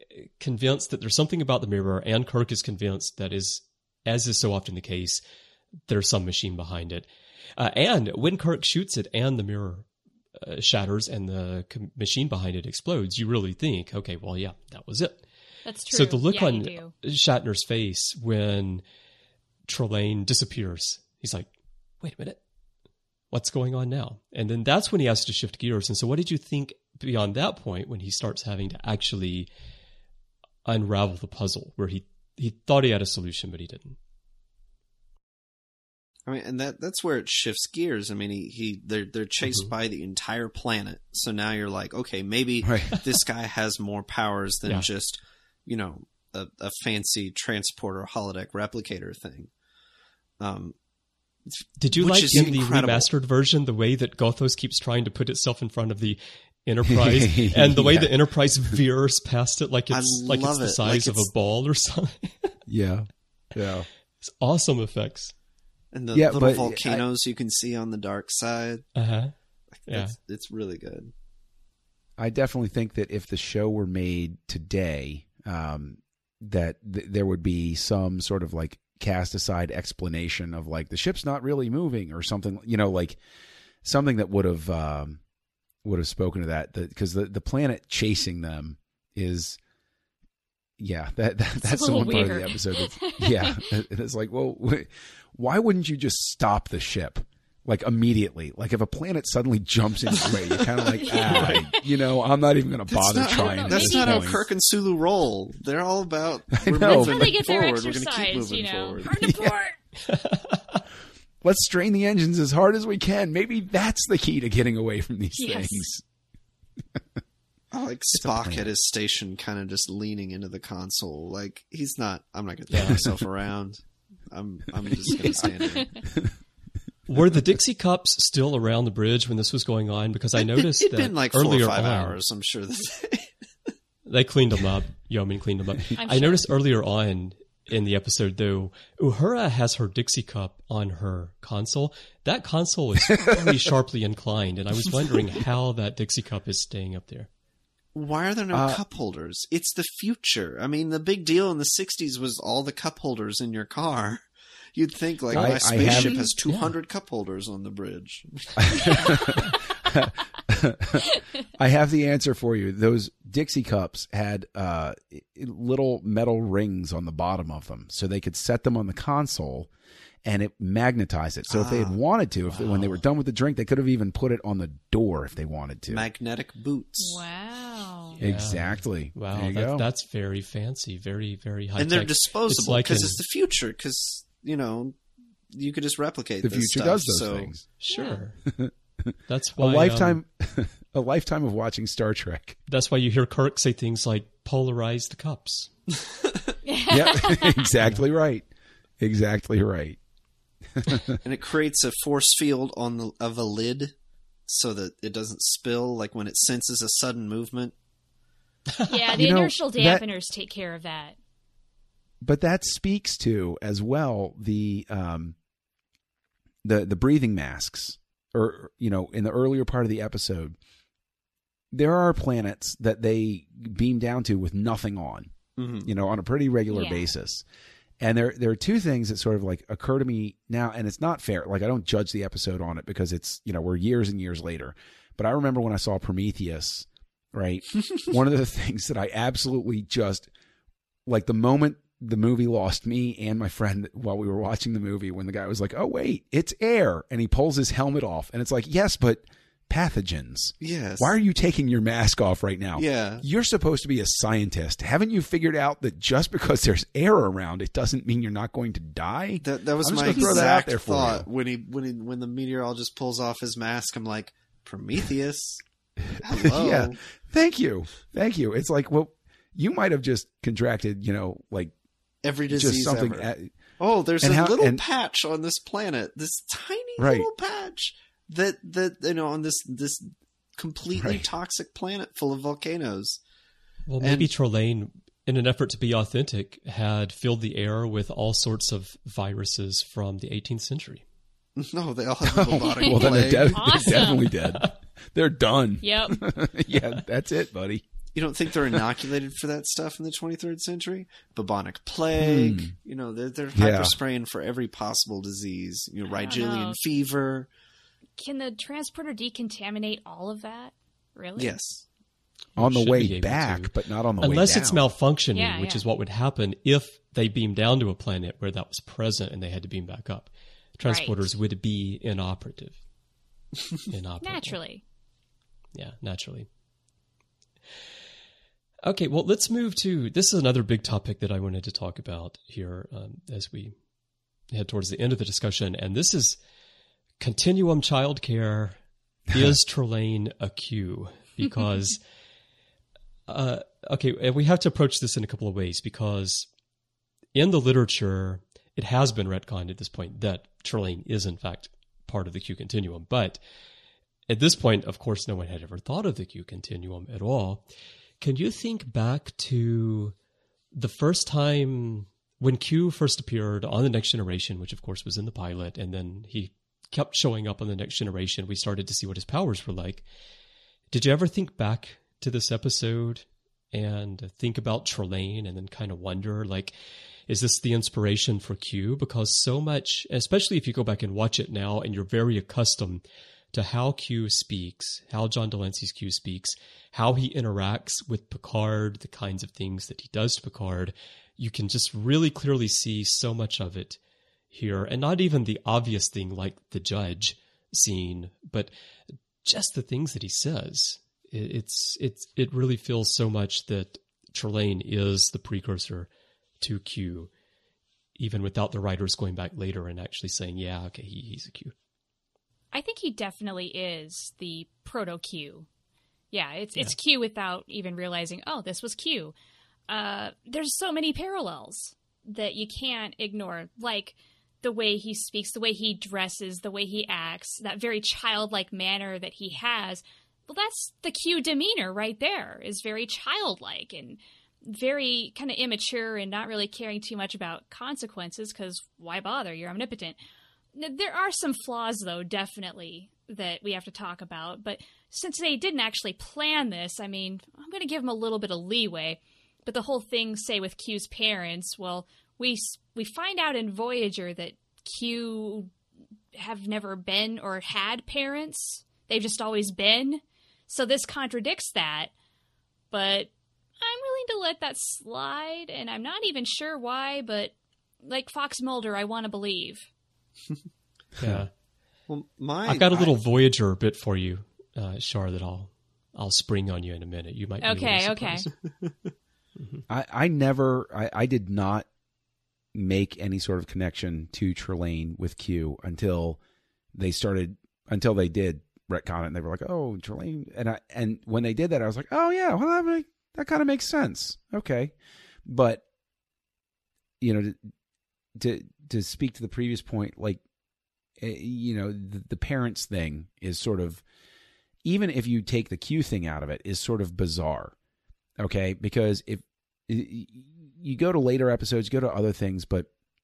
Speaker 1: convinced that there's something about the mirror, and Kirk is convinced that is, as is so often the case, there's some machine behind it. Uh, and when Kirk shoots it and the mirror uh, shatters and the com- machine behind it explodes, you really think, okay, well, yeah, that was it.
Speaker 3: That's true.
Speaker 1: So the look
Speaker 3: yeah,
Speaker 1: on
Speaker 3: you do.
Speaker 1: Shatner's face when Trelane disappears, he's like, wait a minute, what's going on now? And then that's when he has to shift gears. And so what did you think beyond that point when he starts having to actually unravel the puzzle where he, he thought he had a solution, but he didn't?
Speaker 5: I mean, and that that's where it shifts gears. I mean, he, he they're they're chased mm-hmm. by the entire planet. So now you're like, okay, maybe right. this guy has more powers than yeah. just, you know, a, a fancy transporter holodeck replicator thing. Um,
Speaker 1: Did you like in the incredible. remastered version the way that Gothos keeps trying to put itself in front of the Enterprise and the way yeah. the Enterprise veers past it like it's like it's the it. size like of it's... a ball or something?
Speaker 6: yeah, yeah,
Speaker 1: it's awesome effects.
Speaker 5: And the
Speaker 6: yeah,
Speaker 5: little
Speaker 6: but
Speaker 5: volcanoes
Speaker 6: I,
Speaker 5: you can see on the dark side.
Speaker 1: Uh-huh.
Speaker 5: Yeah. It's, it's really good.
Speaker 6: I definitely think that if the show were made today, um, that th- there would be some sort of like cast aside explanation of like the ship's not really moving or something, you know, like something that would have um, would have spoken to that. Because the, the, the planet chasing them is... Yeah, that, that that's the one
Speaker 3: weird.
Speaker 6: part of the episode. That's, yeah, it's like, well, why wouldn't you just stop the ship like immediately? Like if a planet suddenly jumps in your way, you're kind of like, ah, you know, I'm not even going to bother
Speaker 5: not,
Speaker 6: trying.
Speaker 5: Know, that's not how Kirk and Sulu roll. They're all about we're
Speaker 6: know.
Speaker 5: moving
Speaker 3: they get
Speaker 5: forward.
Speaker 3: Their
Speaker 5: we're going to keep moving
Speaker 3: you know.
Speaker 5: forward.
Speaker 3: Hard to port.
Speaker 6: Let's strain the engines as hard as we can. Maybe that's the key to getting away from these
Speaker 3: yes.
Speaker 6: things.
Speaker 5: I like Spock at his station kind of just leaning into the console. Like, he's not... I'm not going to throw myself around. I'm I'm just going to stand here.
Speaker 1: Were the Dixie cups still around the bridge when this was going on? Because I noticed
Speaker 5: It'd
Speaker 1: that
Speaker 5: been like
Speaker 1: earlier
Speaker 5: four or five
Speaker 1: on,
Speaker 5: hours, I'm sure. That they...
Speaker 1: they cleaned them up. Yeoman cleaned them up.
Speaker 3: I'm
Speaker 1: I
Speaker 3: sure.
Speaker 1: noticed earlier on in the episode, though, Uhura has her Dixie cup on her console. That console is very sharply inclined, and I was wondering how that Dixie cup is staying up there.
Speaker 5: Why are there no uh, cup holders? It's the future. I mean, the big deal in the sixties was all the cup holders in your car. You'd think, like,
Speaker 6: I,
Speaker 5: my spaceship
Speaker 6: have,
Speaker 5: has two hundred
Speaker 1: yeah.
Speaker 5: cup holders on the bridge.
Speaker 6: I have the answer for you. Those Dixie cups had uh, little metal rings on the bottom of them, so they could set them on the console, and it magnetized it. So ah, if they had wanted to, if wow. they, when they were done with the drink, they could have even put it on the door if they wanted to.
Speaker 5: Magnetic boots.
Speaker 3: Wow.
Speaker 1: Yeah.
Speaker 6: Exactly.
Speaker 1: Wow,
Speaker 6: there you
Speaker 1: that's,
Speaker 6: go.
Speaker 1: that's very fancy, very, very high
Speaker 5: and
Speaker 1: tech.
Speaker 5: they're disposable because it's,
Speaker 1: like
Speaker 5: it's the future. Because, you know, you could just replicate
Speaker 6: the
Speaker 5: this
Speaker 6: future
Speaker 5: stuff,
Speaker 6: does those
Speaker 5: so.
Speaker 6: things.
Speaker 1: Sure. That's why
Speaker 6: a lifetime,
Speaker 1: um,
Speaker 6: a lifetime of watching Star Trek.
Speaker 1: That's why you hear Kirk say things like "polarize the cups."
Speaker 6: Yeah, exactly right. Exactly right.
Speaker 5: And it creates a force field on the of a lid, so that it doesn't spill. Like when it senses a sudden movement.
Speaker 3: Yeah, the
Speaker 6: you know,
Speaker 3: inertial dampeners that, take care of that.
Speaker 6: But that speaks to as well the um, the the breathing masks. Or, you know, in the earlier part of the episode, there are planets that they beam down to with nothing on, mm-hmm. you know, on a pretty regular
Speaker 3: yeah.
Speaker 6: basis. And there there are two things that sort of like occur to me now, and it's not fair. Like, I don't judge the episode on it because it's, you know, we're years and years later. But I remember when I saw Prometheus, right? One of the things that I absolutely just, like the moment the movie lost me and my friend while we were watching the movie, when the guy was like, oh, wait, it's air. And he pulls his helmet off. And it's like, yes, but pathogens.
Speaker 5: Yes.
Speaker 6: Why are you taking your mask off right now?
Speaker 5: Yeah.
Speaker 6: You're supposed to be a scientist. Haven't you figured out that just because there's air around, it doesn't mean you're not going to die?
Speaker 5: That that was
Speaker 6: I'm
Speaker 5: my
Speaker 6: throw that out
Speaker 5: exact
Speaker 6: there for
Speaker 5: thought
Speaker 6: you.
Speaker 5: when he when he when the meteorologist pulls off his mask. I'm like, Prometheus. Hello.
Speaker 6: Yeah. Thank you. Thank you. It's like, well, you might have just contracted, you know, like
Speaker 5: every disease
Speaker 6: just something.
Speaker 5: ever.
Speaker 6: At,
Speaker 5: oh, there's a
Speaker 6: how,
Speaker 5: little
Speaker 6: and,
Speaker 5: patch on this planet. This tiny
Speaker 6: right.
Speaker 5: little patch that that you know on this this completely
Speaker 6: right.
Speaker 5: toxic planet full of volcanoes.
Speaker 1: Well, maybe
Speaker 5: and,
Speaker 1: Trelane, in an effort to be authentic, had filled the air with all sorts of viruses from the eighteenth century.
Speaker 5: No, they all have the bubonic
Speaker 6: well, then they're,
Speaker 5: plague.
Speaker 6: de-
Speaker 3: Awesome.
Speaker 6: they're definitely dead. They're done.
Speaker 3: Yep.
Speaker 6: Yeah, that's it, buddy.
Speaker 5: You don't think they're inoculated for that stuff in the twenty-third century? Bubonic plague. Hmm. You know, they're, they're
Speaker 6: Yeah.
Speaker 5: hyper spraying for every possible disease. You know,
Speaker 3: I don't
Speaker 5: Rigelian
Speaker 3: know.
Speaker 5: fever.
Speaker 3: Can the transporter decontaminate all of that? Really?
Speaker 5: Yes.
Speaker 6: On the
Speaker 1: Should be
Speaker 6: way
Speaker 1: able
Speaker 6: back,
Speaker 1: to.
Speaker 6: but not on the way down.
Speaker 1: Unless it's malfunctioning,
Speaker 3: Yeah,
Speaker 1: which
Speaker 3: yeah.
Speaker 1: is what would happen if they beamed down to a planet where that was present and they had to beam back up. Transporters
Speaker 3: Right.
Speaker 1: would be inoperative. Inoperable.
Speaker 3: Naturally.
Speaker 1: Yeah, naturally. Okay, well, let's move to, this is another big topic that I wanted to talk about here um, as we head towards the end of the discussion, and this is continuum childcare. Is Trelane a Q? Because, uh, okay, and we have to approach this in a couple of ways, because in the literature, it has been retconned at this point that Trelane is, in fact, part of the Q continuum. But at this point, of course, no one had ever thought of the Q continuum at all. Can you think back to the first time when Q first appeared on The Next Generation, which of course was in the pilot, and then he kept showing up on The Next Generation, we started to see what his powers were like. Did you ever think back to this episode and think about Trelane and then kind of wonder, like, is this the inspiration for Q? Because so much, especially if you go back and watch it now and you're very accustomed to how Q speaks, how John Delancey's Q speaks, how he interacts with Picard, the kinds of things that he does to Picard, you can just really clearly see so much of it here. And not even the obvious thing like the judge scene, but just the things that he says. It, it's it's it really feels so much that Trelane is the precursor to Q, even without the writers going back later and actually saying, yeah, okay, he, he's a Q.
Speaker 3: I think he definitely is the proto-Q. Yeah, it's it's Q without even realizing, oh, this was Q. Uh, there's so many parallels that you can't ignore, like the way he speaks, the way he dresses, the way he acts, that very childlike manner that he has. Well, that's the Q demeanor right there, is very childlike and very kind of immature and not really caring too much about consequences, because why bother? You're omnipotent. There are some flaws, though, definitely, that we have to talk about. But since they didn't actually plan this, I mean, I'm going to give them a little bit of leeway. But the whole thing, say, with Q's parents, well, we we find out in Voyager that Q have never been or had parents. They've just always been. So this contradicts that. But I'm willing to let that slide, and I'm not even sure why, but like Fox Mulder, I want to believe.
Speaker 1: Yeah.
Speaker 5: Well, my
Speaker 1: I've got a little
Speaker 5: I,
Speaker 1: Voyager bit for you, uh, Shar, that I'll I'll spring on you in a minute. You might be
Speaker 3: Okay,
Speaker 1: a little
Speaker 3: okay.
Speaker 1: surprised.
Speaker 6: I, I never, I, I did not make any sort of connection to Trelane with Q until they started, until they did retcon it, and they were like, oh, Trelane. And I, and when they did that, I was like, oh yeah, well, that, make, that kind of makes sense. Okay. But, you know, to, to, to speak to the previous point, like, you know, the, the parents thing is sort of, even if you take the Q thing out of it, is sort of bizarre. Okay, because if you go to later episodes, you go to other things, but,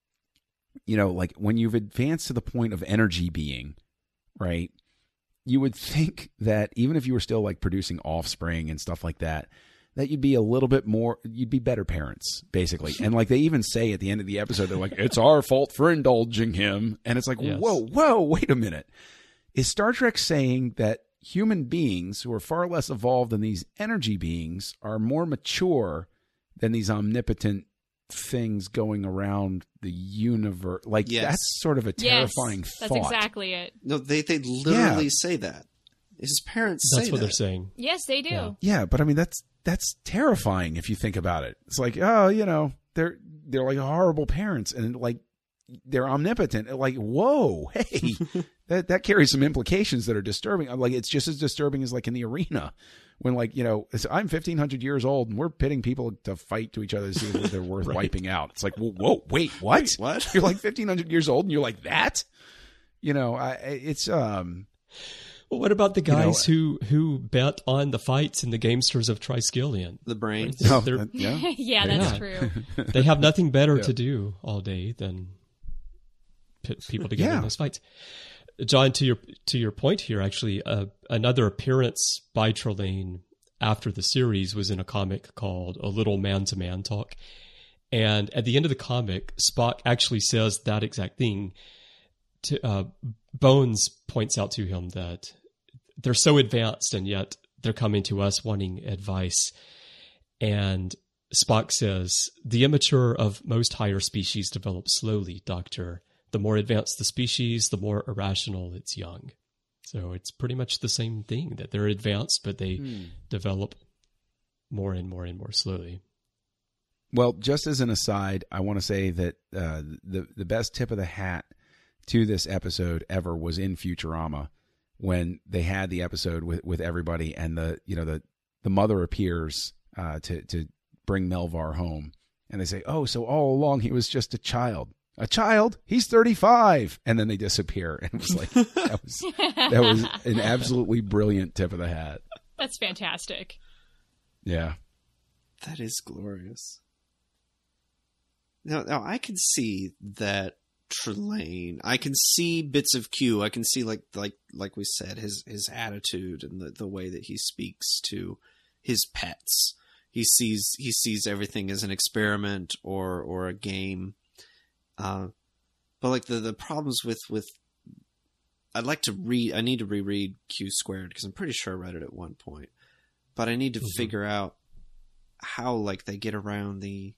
Speaker 6: you know, like when you've advanced to the point of energy being, right, you would think that even if you were still like producing offspring and stuff like that, that you'd be a little bit more, you'd be better parents, basically. And like they even say at the end of the episode, they're like, it's our fault for indulging him. And it's like,
Speaker 1: Yes.
Speaker 6: whoa, whoa, wait a minute. Is Star Trek saying that human beings who are far less evolved than these energy beings are more mature than these omnipotent things going around the universe? Like,
Speaker 5: Yes.
Speaker 6: that's sort of a terrifying
Speaker 3: yes,
Speaker 6: thought.
Speaker 3: that's exactly it.
Speaker 5: no, they they literally
Speaker 6: Yeah.
Speaker 5: say that. His parents
Speaker 1: That's
Speaker 5: say
Speaker 1: what
Speaker 5: that.
Speaker 1: they're saying.
Speaker 3: Yes, they do.
Speaker 1: Yeah.
Speaker 6: Yeah, but I mean that's that's terrifying if you think about it. It's like, oh, you know, they're they're like horrible parents, and like they're omnipotent. Like, whoa, hey, that that carries some implications that are disturbing. I'm like, it's just as disturbing as like in the arena when, like, you know, it's, I'm fifteen hundred years old and we're pitting people to fight to each other to see if they're worth
Speaker 1: Right.
Speaker 6: wiping out. It's like, whoa, whoa wait, what?
Speaker 5: Wait, what?
Speaker 6: You're like fifteen hundred years old and you're like that? You know, I it's um.
Speaker 1: Well, what about the
Speaker 6: You know,
Speaker 1: guys who, who bet on the fights and the gamesters of Triskelion?
Speaker 5: The brain.
Speaker 1: Right? They're-
Speaker 6: Oh,
Speaker 1: they're-
Speaker 6: that- yeah.
Speaker 3: yeah, that's
Speaker 1: Yeah.
Speaker 3: true.
Speaker 1: they have nothing better
Speaker 6: Yeah.
Speaker 1: to do all day than pit people together
Speaker 6: Yeah.
Speaker 1: in those fights. John, to your to your point here, actually, uh, another appearance by Trelane after the series was in a comic called A Little Man-to-Man Talk. And at the end of the comic, Spock actually says that exact thing. To, uh, Bones points out to him that they're so advanced and yet they're coming to us wanting advice. And Spock says, the immature of most higher species develop slowly, Doctor. The more advanced the species, the more irrational its young. So it's pretty much the same thing, that they're advanced, but they hmm. develop more and more and more slowly.
Speaker 6: Well, just as an aside, I want to say that uh, the the best tip of the hat to this episode ever was in Futurama, when they had the episode with, with everybody, and the you know the the mother appears uh, to to bring Melvar home, and they say, "Oh, so all along he was just a child." A child? He's thirty-five. And then they disappear. And it was like, that was, that was an absolutely brilliant tip of the hat.
Speaker 3: That's fantastic.
Speaker 6: Yeah.
Speaker 5: That is glorious. Now, now I can see that Trelane, I can see bits of Q. I can see, like, like, like we said, his, his attitude and the, the way that he speaks to his pets. He sees, he sees everything as an experiment or, or a game. Uh, but like the, the problems with, with, I'd like to read, I need to reread Q Squared because I'm pretty sure I read it at one point, but I need to mm-hmm. figure out how like they get around the,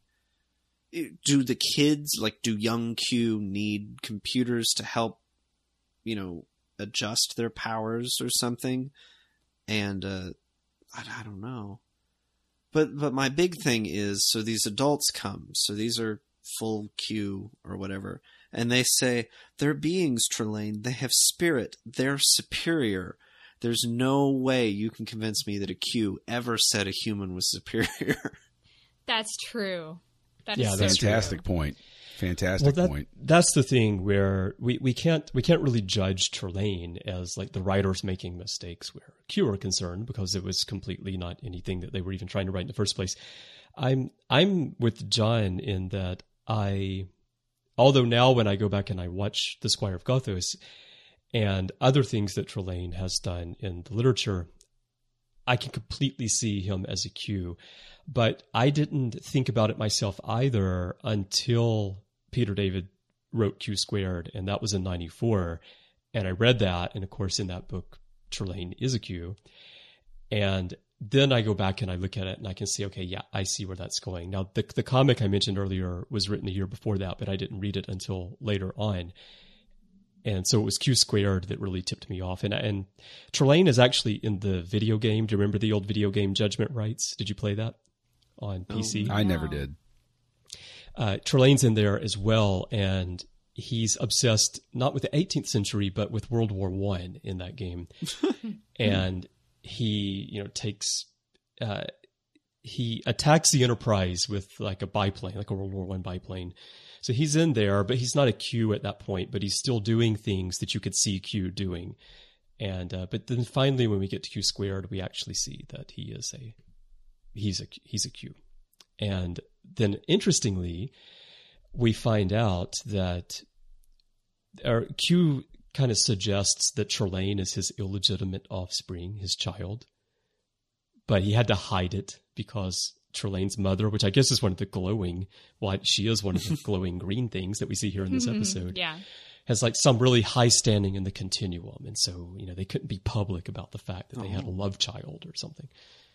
Speaker 5: do the kids, like do young Q need computers to help, you know, adjust their powers or something? And, uh, I, I don't know. But, but my big thing is, so these adults come, so these are full Q or whatever, and they say, they're beings, Trelane, they have spirit, they're superior. There's no way you can convince me that a Q ever said a human was superior.
Speaker 3: That's true. That
Speaker 1: yeah,
Speaker 3: is
Speaker 1: that's
Speaker 3: so
Speaker 6: fantastic
Speaker 3: true.
Speaker 6: point. Fantastic
Speaker 1: well, that,
Speaker 6: point.
Speaker 1: That's the thing where we, we can't we can't really judge Trelane as like the writers making mistakes where Q are concerned, because it was completely not anything that they were even trying to write in the first place. I'm I'm with John in that I, although now when I go back and I watch The Squire of Gothos and other things that Trelane has done in the literature, I can completely see him as a Q. But I didn't think about it myself either until Peter David wrote Q Squared, and that was in ninety-four. And I read that, and of course in that book, Trelane is a Q. And then I go back and I look at it and I can see, okay, yeah, I see where that's going. Now, the the comic I mentioned earlier was written a year before that, but I didn't read it until later on. And so it was Q Squared that really tipped me off. And and Trelane is actually in the video game. Do you remember the old video game Judgment Rights? Did you play that on P C?
Speaker 6: Oh, I never did.
Speaker 1: Uh, Trelane's in there as well, and he's obsessed not with the eighteenth century, but with World War One in that game. And he, you know, takes, uh, he attacks the Enterprise with like a biplane, like a World War One biplane. So he's in there, but he's not a Q at that point, but he's still doing things that you could see Q doing. And, uh, but then finally, when we get to Q Squared, we actually see that he is a, he's a, he's a Q. And then interestingly, we find out that our Q kind of suggests that Trelane is his illegitimate offspring, his child, but he had to hide it because Trelane's mother, which I guess is one of the glowing, well, she is one of the glowing green things that we see here in this episode,
Speaker 3: yeah,
Speaker 1: has like some really high standing in the continuum. And so, you know, they couldn't be public about the fact that they had a love child or something.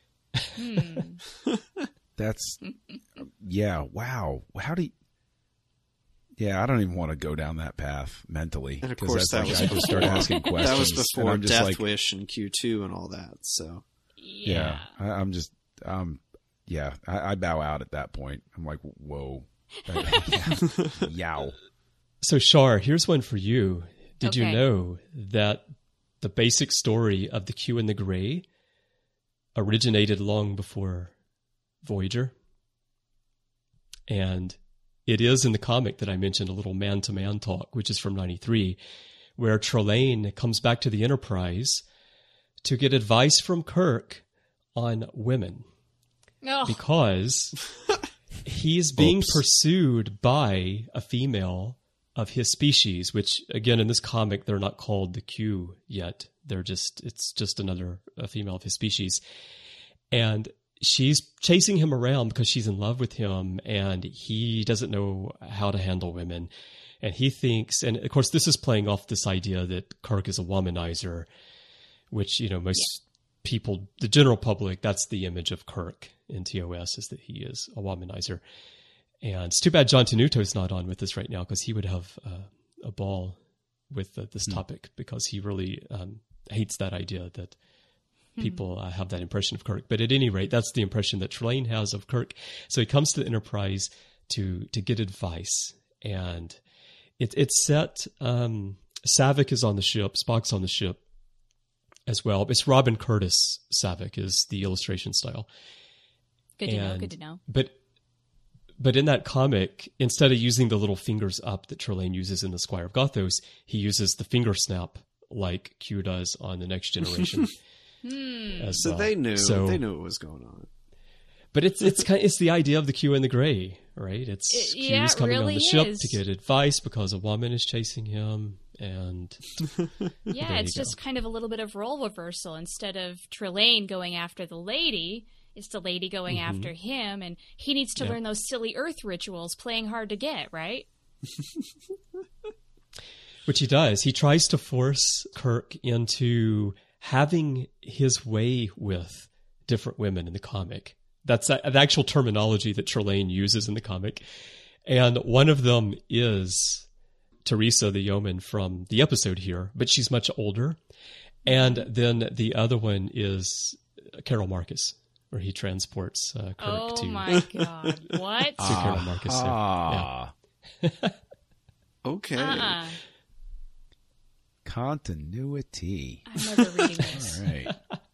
Speaker 3: Hmm.
Speaker 6: That's, yeah, wow. How do you, yeah, I don't even want to go down that path mentally.
Speaker 5: And of course, that
Speaker 6: like,
Speaker 5: was
Speaker 6: I just start asking questions.
Speaker 5: That was before Death
Speaker 6: like,
Speaker 5: Wish and Q two and all that. So
Speaker 3: yeah,
Speaker 6: yeah I, I'm just, um, yeah, I, I bow out at that point. I'm like, whoa, yow.
Speaker 1: So Shar, here's one for you. Did
Speaker 3: Okay.
Speaker 1: you know that the basic story of the Q and the Gray originated long before Voyager? And it is in the comic that I mentioned, A Little Man-to-Man Talk, which is from ninety-three, where Trelane comes back to the Enterprise to get advice from Kirk on women.
Speaker 3: Oh.
Speaker 1: Because he's being
Speaker 6: Oops.
Speaker 1: pursued by a female of his species, which, again, in this comic, they're not called the Q yet. They're just, it's just another a female of his species. And she's chasing him around because she's in love with him, and he doesn't know how to handle women. And he thinks, and of course, this is playing off this idea that Kirk is a womanizer, which, you know, most yeah. people, the general public, that's the image of Kirk in T O S, is that he is a womanizer. And it's too bad John Tenuto's not on with us right now, because he would have uh, a ball with uh, this mm. topic, because he really um, hates that idea that people uh, have that impression of Kirk. But at any rate, that's the impression that Trelane has of Kirk. So he comes to the Enterprise to to get advice. And it, it's set, um, Saavik is on the ship, Spock's on the ship as well. It's Robin Curtis Saavik is the illustration style.
Speaker 3: Good to
Speaker 1: and,
Speaker 3: know, good to know.
Speaker 1: But, but in that comic, instead of using the little fingers up that Trelane uses in The Squire of Gothos, he uses the finger snap like Q does on The Next Generation.
Speaker 3: Hmm.
Speaker 5: So
Speaker 1: well.
Speaker 5: they knew
Speaker 1: so,
Speaker 5: they knew what was going on.
Speaker 1: But it's it's kind of, it's the idea of the Q and the Gray, right? It's
Speaker 3: it,
Speaker 1: Q's
Speaker 3: yeah,
Speaker 1: coming
Speaker 3: really
Speaker 1: on the ship
Speaker 3: is.
Speaker 1: to get advice because a woman is chasing him, and
Speaker 3: yeah, it's just go. kind of a little bit of role reversal. Instead of Trelane going after the lady, it's the lady going mm-hmm. after him, and he needs to yeah. learn those silly Earth rituals, playing hard to get, right?
Speaker 1: Which he does. He tries to force Kirk into having his way with different women in the comic. That's the actual terminology that Trelane uses in the comic. And one of them is Teresa, the yeoman from the episode here, but she's much older. And then the other one is Carol Marcus, where he transports uh, Kirk
Speaker 3: oh
Speaker 1: to...
Speaker 3: Oh my God. What?
Speaker 1: to Carol Marcus.
Speaker 6: Ah.
Speaker 1: Yeah.
Speaker 5: Okay.
Speaker 3: Uh-uh.
Speaker 6: Continuity.
Speaker 3: I'm never reading this.
Speaker 6: All right.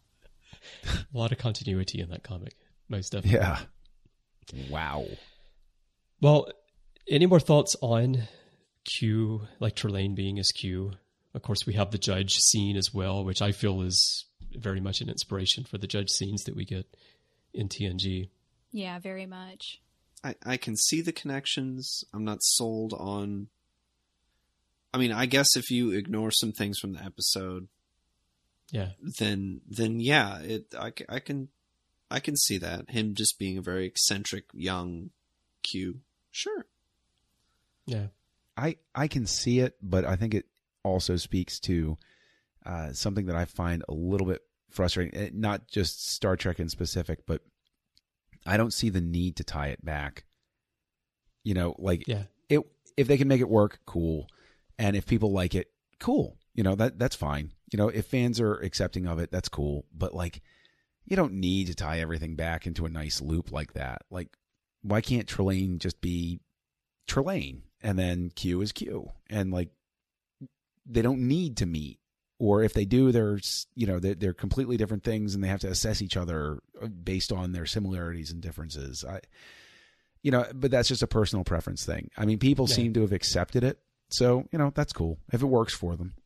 Speaker 1: A lot of continuity in that comic, most definitely.
Speaker 6: Yeah. Wow.
Speaker 1: Well, any more thoughts on Q, like Trelane being as Q? Of course, we have the Judge scene as well, which I feel is very much an inspiration for the Judge scenes that we get in T N G.
Speaker 3: Yeah, very much.
Speaker 5: I, I can see the connections. I'm not sold on... I mean, I guess if you ignore some things from the episode,
Speaker 1: yeah,
Speaker 5: then then yeah, it I, I can I can see that, him just being a very eccentric young Q. Sure.
Speaker 1: Yeah,
Speaker 6: I I can see it, but I think it also speaks to uh, something that I find a little bit frustrating. Not just Star Trek in specific, but I don't see the need to tie it back. You know, like
Speaker 1: yeah.
Speaker 6: it if they can make it work, cool. And if people like it, cool. You know, that that's fine. You know, if fans are accepting of it, that's cool. But, like, you don't need to tie everything back into a nice loop like that. Like, why can't Trelane just be Trelane? And then Q is Q. And, like, they don't need to meet. Or if they do, there's, you know, they're, they're completely different things and they have to assess each other based on their similarities and differences. I, you know, but that's just a personal preference thing. I mean, people yeah. seem to have accepted it. So, you know, that's cool if it works for them.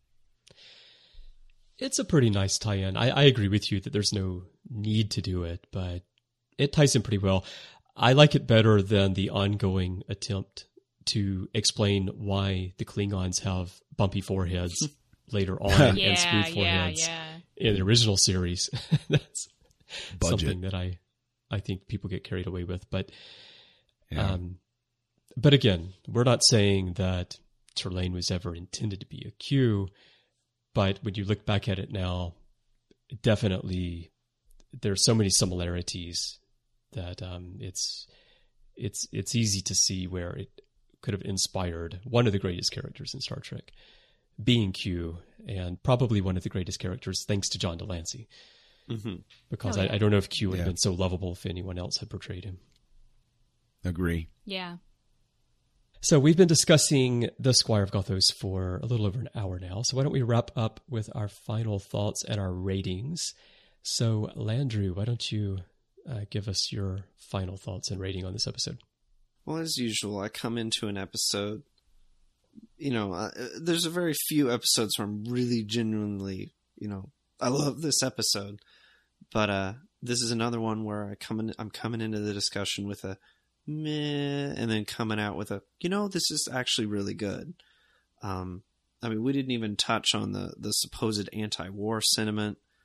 Speaker 1: It's a pretty nice tie-in. I, I agree with you that there's no need to do it, but it ties in pretty well. I like it better than the ongoing attempt to explain why the Klingons have bumpy foreheads later on
Speaker 3: yeah,
Speaker 1: and smooth foreheads
Speaker 3: yeah, yeah.
Speaker 1: in the original series. That's
Speaker 6: Budget.
Speaker 1: something that I, I think people get carried away with. But,
Speaker 6: yeah.
Speaker 1: um, but again, we're not saying that Trelane was ever intended to be a Q, but when you look back at it now, definitely there are so many similarities that um, it's it's it's easy to see where it could have inspired one of the greatest characters in Star Trek, being Q, and probably one of the greatest characters thanks to John Delancey,
Speaker 5: mm-hmm.
Speaker 1: because
Speaker 3: oh, yeah.
Speaker 1: I, I don't know if Q would
Speaker 6: yeah.
Speaker 1: have been so lovable if anyone else had portrayed him.
Speaker 6: Agree.
Speaker 3: Yeah.
Speaker 1: So we've been discussing The Squire of Gothos for a little over an hour now. So why don't we wrap up with our final thoughts and our ratings? So Landrew, why don't you uh, give us your final thoughts and rating on this episode?
Speaker 5: Well, as usual, I come into an episode, you know, uh, there's a very few episodes where I'm really genuinely, you know, I love this episode. But uh, this is another one where I come in, I'm coming into the discussion with a meh, and then coming out with a, you know, this is actually really good. Um, I mean, we didn't even touch on the, the supposed anti-war sentiment.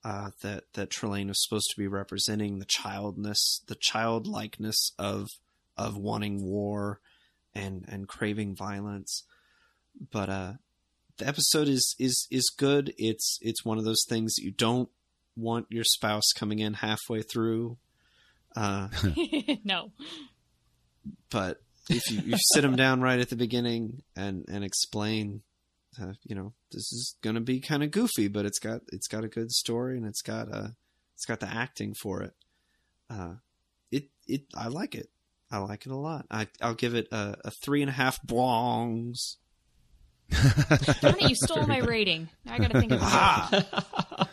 Speaker 5: uh, that that Trelane was supposed to be representing, the childness, the childlikeness of of wanting war and and craving violence. But uh, the episode is is is good. It's it's one of those things that you don't want your spouse coming in halfway through. Uh,
Speaker 3: no.
Speaker 5: But if you, you sit them down right at the beginning and, and explain, uh, you know, this is going to be kind of goofy, but it's got it's got a good story and it's got uh it's got the acting for it. Uh, it it I like it. I like it a lot. I I'll give it a, a three and a half bongs.
Speaker 3: Darn it, you stole my rating. Now I got to think of
Speaker 5: Ah!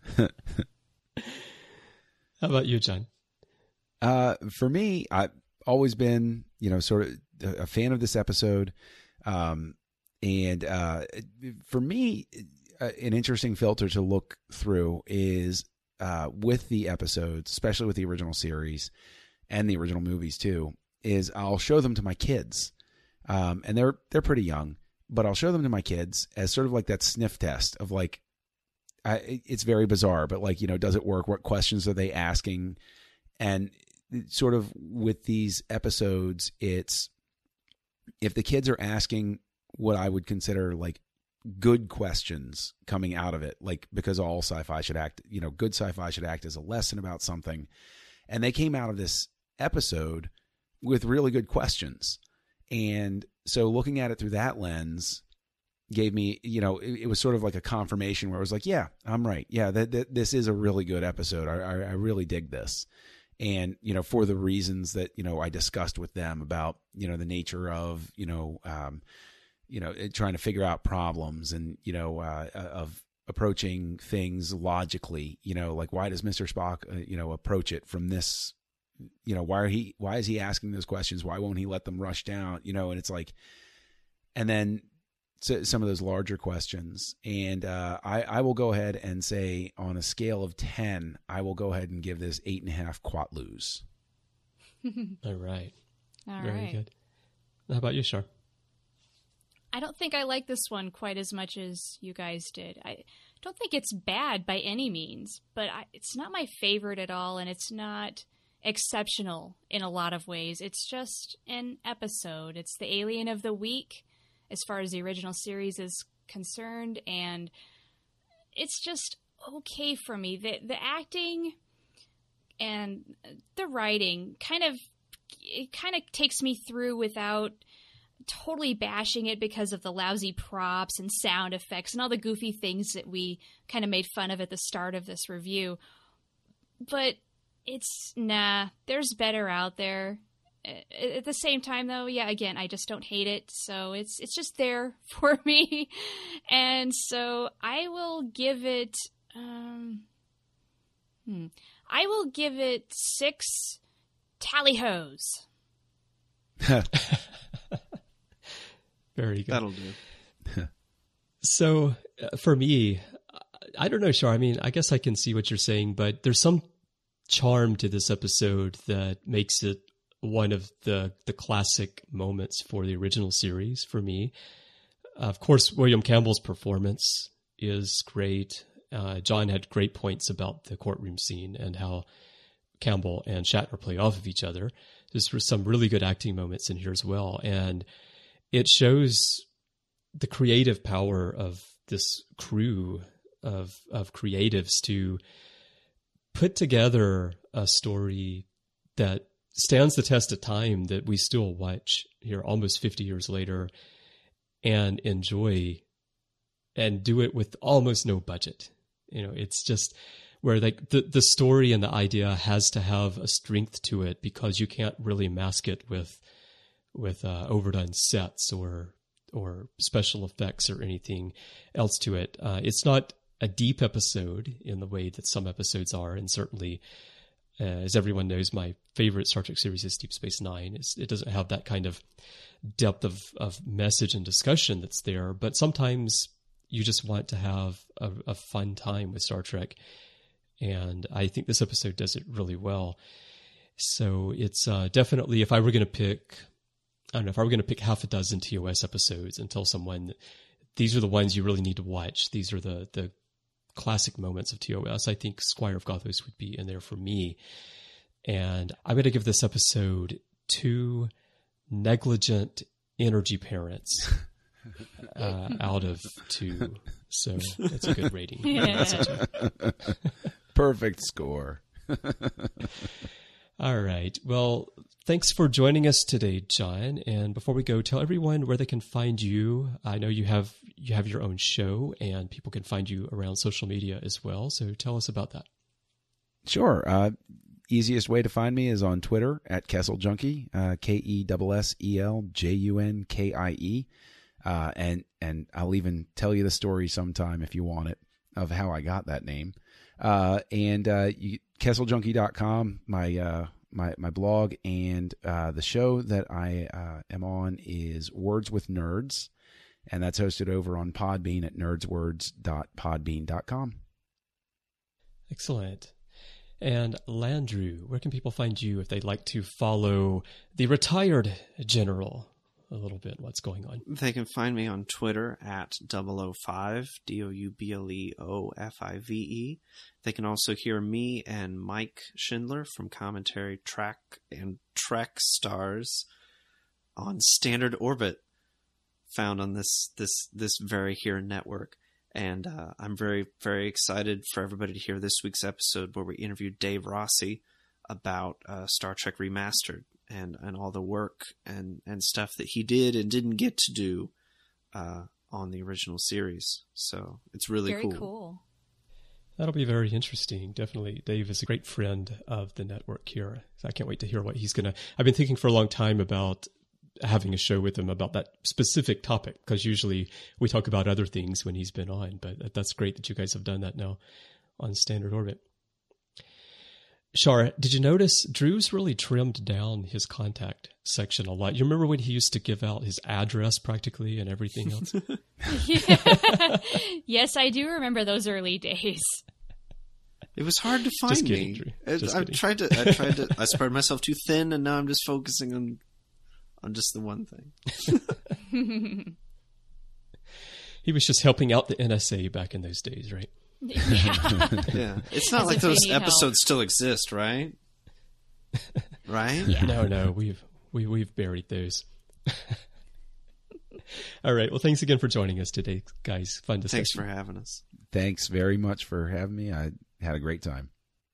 Speaker 1: How about you, John?
Speaker 6: Uh, for me, I've always been, you know, sort of a fan of this episode. Um, and uh, for me, an interesting filter to look through is uh, with the episodes, especially with the original series and the original movies too, is I'll show them to my kids. Um, and they're they're pretty young, but I'll show them to my kids as sort of like that sniff test of like, I, it's very bizarre, but like, you know, does it work? What questions are they asking? And sort of with these episodes, it's if the kids are asking what I would consider like good questions coming out of it, like because all sci-fi should act, you know, good sci-fi should act as a lesson about something. And they came out of this episode with really good questions. And so looking at it through that lens gave me, you know, it, it was sort of like a confirmation where I was like, yeah, I'm right. Yeah, that, that this is a really good episode. I, I, I really dig this. And, you know, for the reasons that, you know, I discussed with them about, you know, the nature of, you know, um, you know, trying to figure out problems and, you know, uh, of approaching things logically, you know, like why does Mister Spock, uh, you know, approach it from this, you know, why are he, why is he asking those questions? Why won't he let them rush down? You know, and it's like, and then some of those larger questions. And uh, I, I will go ahead and say on a scale of ten, I will go ahead and give this eight and a half Quatloos.
Speaker 1: All right.
Speaker 3: All
Speaker 1: Very
Speaker 3: right.
Speaker 1: good. How about you, Shar?
Speaker 3: I don't think I like this one quite as much as you guys did. I don't think it's bad by any means, but I, it's not my favorite at all, and it's not exceptional in a lot of ways. It's just an episode. It's the Alien of the Week as far as the original series is concerned, and it's just okay for me. The the acting and the writing kind of it kind of takes me through without totally bashing it because of the lousy props and sound effects and all the goofy things that we kind of made fun of at the start of this review. But it's nah, there's better out there. At the same time, though, yeah, again, I just don't hate it, so it's it's just there for me, and so I will give it, um, hmm, I will give it six tally-hos.
Speaker 1: Very good.
Speaker 5: That'll do.
Speaker 1: So uh, for me, I don't know, Shar. I mean, I guess I can see what you're saying, but there's some charm to this episode that makes it one of the, the classic moments for the original series for me. Of course, William Campbell's performance is great. Uh, John had great points about the courtroom scene and how Campbell and Shatner play off of each other. There's some really good acting moments in here as well. And it shows the creative power of this crew of, of creatives to put together a story that stands the test of time, that we still watch here almost fifty years later and enjoy, and do it with almost no budget. You know, it's just where like the, the story and the idea has to have a strength to it because you can't really mask it with, with uh, overdone sets or, or special effects or anything else to it. Uh, it's not a deep episode in the way that some episodes are, and certainly Uh, as everyone knows, my favorite Star Trek series is Deep Space Nine. It's, it doesn't have that kind of depth of, of message and discussion that's there, but sometimes you just want to have a, a fun time with Star Trek. And I think this episode does it really well. So it's uh, definitely, if I were going to pick, I don't know, if I were going to pick half a dozen T O S episodes and tell someone, these are the ones you really need to watch. These are the, the classic moments of T O S, I think Squire of Gothos would be in there for me. And I'm going to give this episode two negligent energy parents uh, out of two. So it's a good rating.
Speaker 3: Yeah.
Speaker 6: Perfect score.
Speaker 1: All right. Well, thanks for joining us today, John. And before we go, tell everyone where they can find you. I know you have you have your own show, and people can find you around social media as well. So tell us about that.
Speaker 6: Sure. Uh, easiest way to find me is on Twitter at Kessel Junkie, uh, K E S S E L J U N K I E. Uh, and, and I'll even tell you the story sometime if you want it of how I got that name. Uh, and, uh, you, Kessel Junkie dot com, my, uh, my, my blog, and, uh, the show that I, uh, am on is Words with Nerds, and that's hosted over on Podbean at nerdswords dot podbean dot com.
Speaker 1: Excellent. And Landrew, where can people find you if they'd like to follow the retired general a little bit? What's going on?
Speaker 5: They can find me on Twitter at double oh five, D O U B L E O F I V E. They can also hear me and Mike Schindler from Commentary Track and Trek Stars on Standard Orbit, found on this this this very here network. And uh, I'm very, very excited for everybody to hear this week's episode where we interviewed Dave Rossi about uh, Star Trek Remastered and, and all the work and, and stuff that he did and didn't get to do uh, on the original series. So it's really
Speaker 3: Very
Speaker 5: cool.
Speaker 3: Very cool.
Speaker 1: That'll be very interesting. Definitely. Dave is a great friend of the network here. So I can't wait to hear what he's going to... I've been thinking for a long time about having a show with him about that specific topic, because usually we talk about other things when he's been on, but that's great that you guys have done that now on Standard Orbit. Shar, did you notice Drew's really trimmed down his contact section a lot? You remember when he used to give out his address practically and everything else?
Speaker 3: Yeah. Yes, I do remember those early days.
Speaker 5: It was hard to find
Speaker 1: Just kidding,
Speaker 5: me.
Speaker 1: Drew. Just
Speaker 5: I, I
Speaker 1: kidding.
Speaker 5: tried to. I tried to. I spread myself too thin, and now I'm just focusing on on just the one thing.
Speaker 1: He was just helping out the N S A back in those days, right?
Speaker 3: Yeah.
Speaker 5: Yeah, it's not
Speaker 3: As
Speaker 5: like
Speaker 3: if they
Speaker 5: those
Speaker 3: need
Speaker 5: episodes
Speaker 3: help.
Speaker 5: still exist, right? Right?
Speaker 3: Yeah.
Speaker 1: No, no, we've we we've buried those. All right. Well, thanks again for joining us today, guys. Fun discussion.
Speaker 5: Thanks for having us.
Speaker 6: Thanks very much for having me. I had a great time.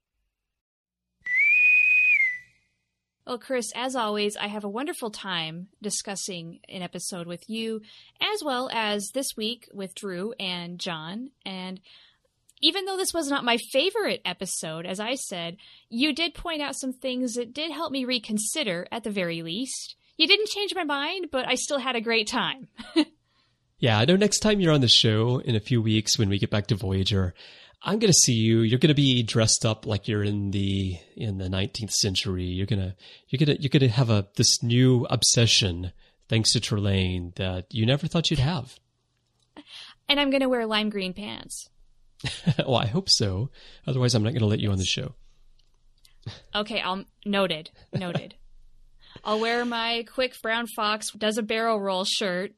Speaker 3: Well, Chris, as always, I have a wonderful time discussing an episode with you, as well as this week with Drew and John. And even though this was not my favorite episode, as I said, you did point out some things that did help me reconsider at the very least. You didn't change my mind, but I still had a great time.
Speaker 1: Yeah, I know next time you're on the show in a few weeks when we get back to Voyager, I'm going to see you. You're going to be dressed up like you're in the in the nineteenth century. You're going to you're going to you're going to have a this new obsession thanks to Trelane that you never thought you'd have.
Speaker 3: And I'm going to wear lime green pants.
Speaker 1: Well, I hope so. Otherwise, I'm not going to let you on the show.
Speaker 3: Okay, I'll noted. Noted. I'll wear my quick brown fox does a barrel roll shirt.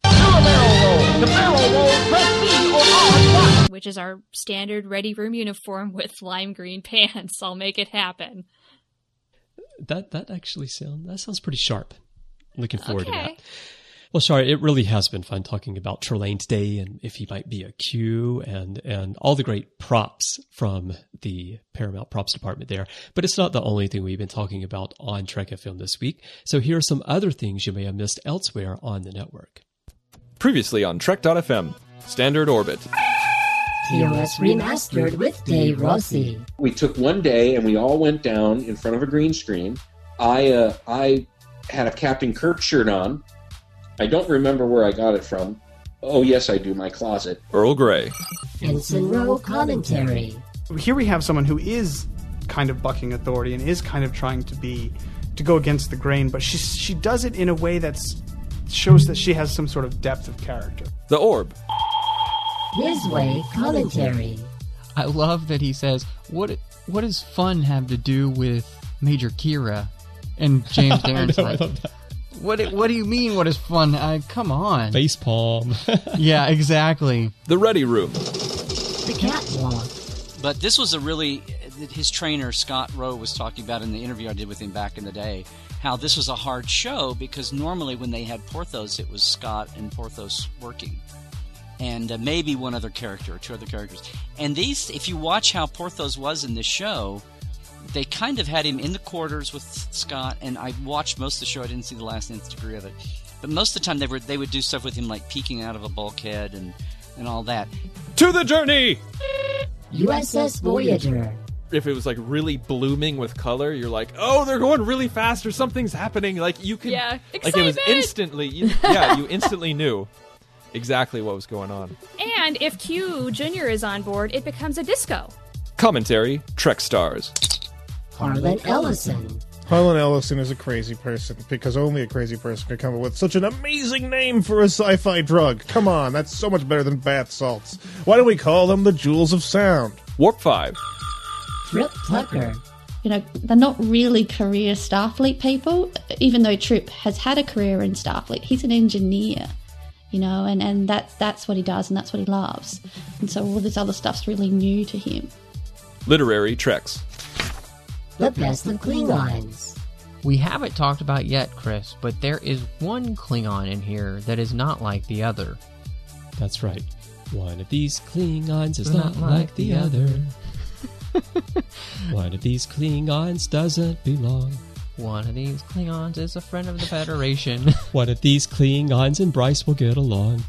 Speaker 3: Which is our standard ready room uniform with lime green pants. I'll make it happen.
Speaker 1: That that actually sound that sounds pretty sharp. Looking forward
Speaker 3: Okay.
Speaker 1: to that. Well, Shar, it really has been fun talking about Trelane today and if he might be a Q and, and all the great props from the Paramount props department there. But it's not the only thing we've been talking about on Trek F M this week. So here are some other things you may have missed elsewhere on the network.
Speaker 8: Previously on Trek dot F M, Standard Orbit.
Speaker 9: T O S Remastered with Dave Rossi.
Speaker 10: We took one day and we all went down in front of a green screen. I uh, I had a Captain Kirk shirt on. I don't remember where I got it from. Oh, yes, I do, my closet.
Speaker 8: Earl Grey.
Speaker 9: Ensign Row Commentary.
Speaker 11: Here we have someone who is kind of bucking authority and is kind of trying to be to go against the grain, but she she does it in a way that shows that she has some sort of depth of character.
Speaker 8: The Orb.
Speaker 9: His Way Commentary.
Speaker 12: I love that he says, "What what does fun have to do with Major Kira?" And James Darren's
Speaker 1: I know,
Speaker 12: like,
Speaker 1: I love that.
Speaker 12: "What what do you mean? What is fun? I come on."
Speaker 1: Facepalm.
Speaker 12: Yeah, exactly.
Speaker 8: The Ready Room.
Speaker 9: The catwalk.
Speaker 13: But this was a really, his trainer, Scott Rowe, was talking about in the interview I did with him back in the day, how this was a hard show because normally when they had Porthos, it was Scott and Porthos working. And uh, maybe one other character or two other characters. And these, if you watch how Porthos was in this show, they kind of had him in the quarters with Scott, and I watched most of the show. I didn't see the last nth degree of it. But most of the time they were they would do stuff with him like peeking out of a bulkhead and, and all that.
Speaker 8: To the journey!
Speaker 9: U S S Voyager.
Speaker 8: If it was like really blooming with color, you're like, oh, they're going really fast or something's happening. Like you could,
Speaker 3: yeah,
Speaker 8: like it was instantly, you, yeah, you instantly knew exactly what was going on.
Speaker 3: And if Q Junior is on board, it becomes a disco.
Speaker 8: Commentary, Trek Stars.
Speaker 9: Harlan Ellison.
Speaker 14: Harlan Ellison is a crazy person because only a crazy person could come up with such an amazing name for a sci-fi drug. Come on, that's so much better than bath salts. Why don't we call them the Jewels of Sound?
Speaker 8: Warp five.
Speaker 9: Trip Tucker.
Speaker 15: You know, they're not really career Starfleet people, even though Trip has had a career in Starfleet. He's an engineer, you know, and, and that, that's what he does and that's what he loves. And so all this other stuff's really new to him.
Speaker 8: Literary Treks.
Speaker 9: The Best of Klingons.
Speaker 12: We haven't talked about yet, Chris, but there is one Klingon in here that is not like the other.
Speaker 1: That's right. One of these Klingons is not, not like, like the, the other. other. One of these Klingons doesn't belong.
Speaker 12: One of these Klingons is a friend of the Federation.
Speaker 1: One of these Klingons and Bryce will get along.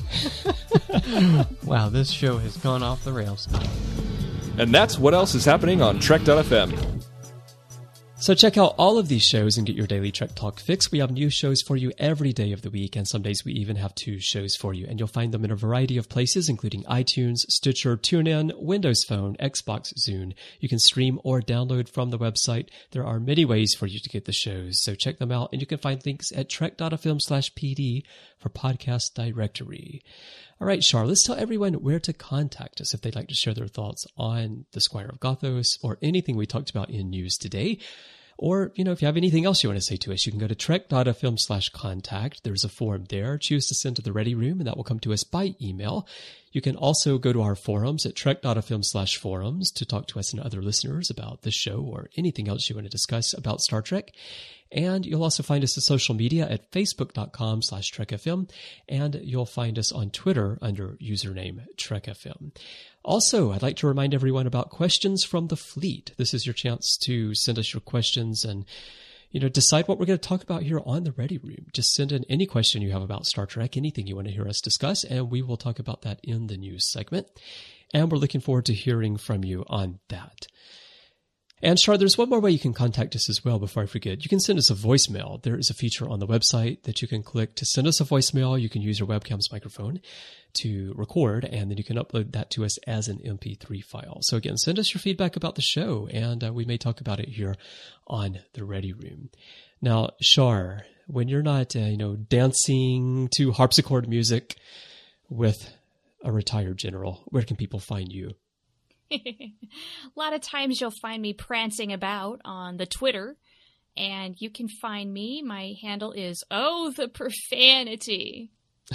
Speaker 12: Wow, this show has gone off the rails.
Speaker 8: And that's what else is happening on Trek dot f m.
Speaker 1: So check out all of these shows and get your daily Trek Talk fix. We have new shows for you every day of the week, and some days we even have two shows for you. And you'll find them in a variety of places, including iTunes, Stitcher, TuneIn, Windows Phone, Xbox, Zune. You can stream or download from the website. There are many ways for you to get the shows, so check them out. And you can find links at trek dot f m slash p d for podcast directory. All right, Char, let's tell everyone where to contact us if they'd like to share their thoughts on the Squire of Gothos or anything we talked about in news today. Or, you know, if you have anything else you want to say to us, you can go to trek dot f m slash contact. There's a form there. Choose to send to the Ready Room, and that will come to us by email. You can also go to our forums at trek dot f m slash forums to talk to us and other listeners about this show or anything else you want to discuss about Star Trek. And you'll also find us on social media at facebook dot com slash trek f m, and you'll find us on Twitter under username Trek F M. Also, I'd like to remind everyone about Questions from the Fleet. This is your chance to send us your questions and, you know, decide what we're going to talk about here on the Ready Room. Just send in any question you have about Star Trek, anything you want to hear us discuss, and we will talk about that in the news segment. And we're looking forward to hearing from you on that. And Char, there's one more way you can contact us as well before I forget. You can send us a voicemail. There is a feature on the website that you can click to send us a voicemail. You can use your webcam's microphone to record, and then you can upload that to us as an M P three file. So again, send us your feedback about the show, and uh, we may talk about it here on the Ready Room. Now, Char, when you're not, uh, you know, dancing to harpsichord music with a retired general, where can people find you?
Speaker 3: A lot of times you'll find me prancing about on the Twitter, and you can find me. My handle is Oh the Profanity.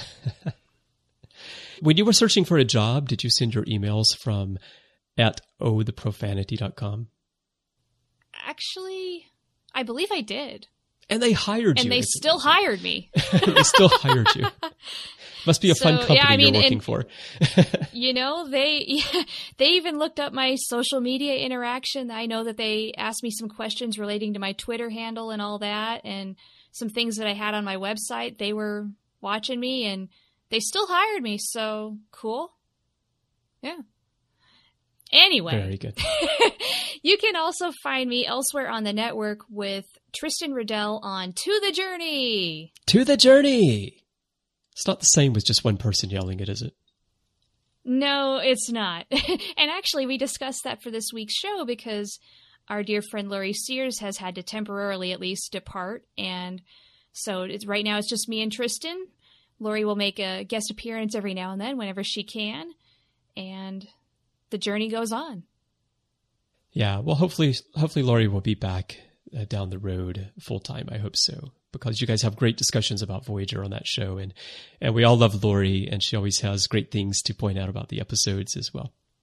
Speaker 1: When you were searching for a job, did you send your emails from at oh the profanity dot com?
Speaker 3: Actually, I believe I did.
Speaker 1: And they hired you.
Speaker 3: And they still hired me.
Speaker 1: They still hired you. Must be a
Speaker 3: so,
Speaker 1: fun company
Speaker 3: yeah, I mean,
Speaker 1: you're working
Speaker 3: and,
Speaker 1: for.
Speaker 3: You know, they yeah, they even looked up my social media interaction. I know that they asked me some questions relating to my Twitter handle and all that, and some things that I had on my website. They were watching me, and they still hired me, so cool. Yeah. Anyway.
Speaker 1: Very good.
Speaker 3: You can also find me elsewhere on the network with Tristan Riddell on To the Journey.
Speaker 1: To the Journey. It's not the same with just one person yelling it, is it?
Speaker 3: No, it's not. And actually, we discussed that for this week's show because our dear friend Laurie Sears has had to temporarily at least depart. And so it's, right now it's just me and Tristan. Laurie will make a guest appearance every now and then whenever she can. And the journey goes on.
Speaker 1: Yeah, well, hopefully, hopefully Laurie will be back uh, down the road full time. I hope so, because you guys have great discussions about Voyager on that show, and and we all love Laurie, and she always has great things to point out about the episodes as well.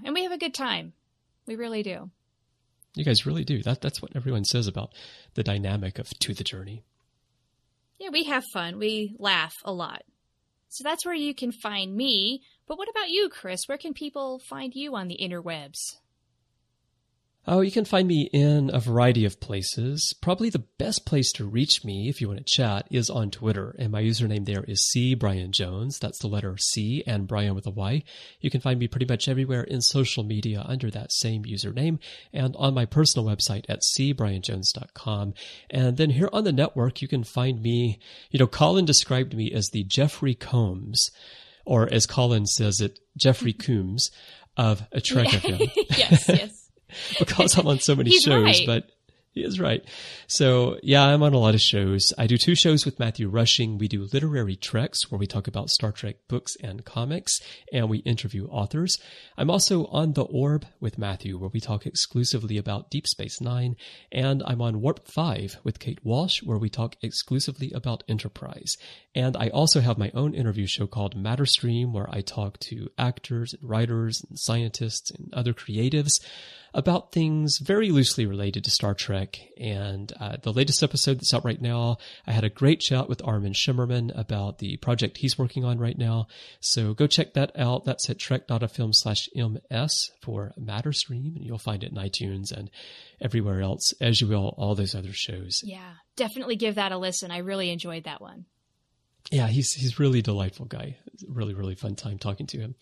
Speaker 3: And we have a good time. We really do.
Speaker 1: You guys really do. That That's what everyone says about the dynamic of To the Journey.
Speaker 3: Yeah, we have fun. We laugh a lot. So that's where you can find me. But what about you, Chris? Where can people find you on the interwebs?
Speaker 1: Oh, you can find me in a variety of places. Probably the best place to reach me if you want to chat is on Twitter, and my username there is C Brian Jones. That's the letter C and Brian with a Y. You can find me pretty much everywhere in social media under that same username, and on my personal website at c brian jones dot com. And then here on the network, you can find me, you know, Colin described me as the Jeffrey Combs, or as Colin says it, Jeffrey Coombs of a Trek F M.
Speaker 3: Yes, yes.
Speaker 1: Because I'm on so many
Speaker 3: He's
Speaker 1: shows,
Speaker 3: right.
Speaker 1: but he is right. So yeah, I'm on a lot of shows. I do two shows with Matthew Rushing. We do Literary Treks, where we talk about Star Trek books and comics, and we interview authors. I'm also on The Orb with Matthew, where we talk exclusively about Deep Space Nine, and I'm on Warp five with Kate Walsh, where we talk exclusively about Enterprise. And I also have my own interview show called Matterstream, where I talk to actors and writers and scientists and other creatives about things very loosely related to Star Trek. And uh, the latest episode that's out right now, I had a great chat with Armin Shimmerman about the project he's working on right now. So go check that out. That's at trek.fm slash ms for Matterstream, and you'll find it in iTunes and everywhere else, as you will all those other shows.
Speaker 3: Yeah, definitely give that a listen. I really enjoyed that one.
Speaker 1: Yeah, he's he's really delightful guy. Really, really fun time talking to him.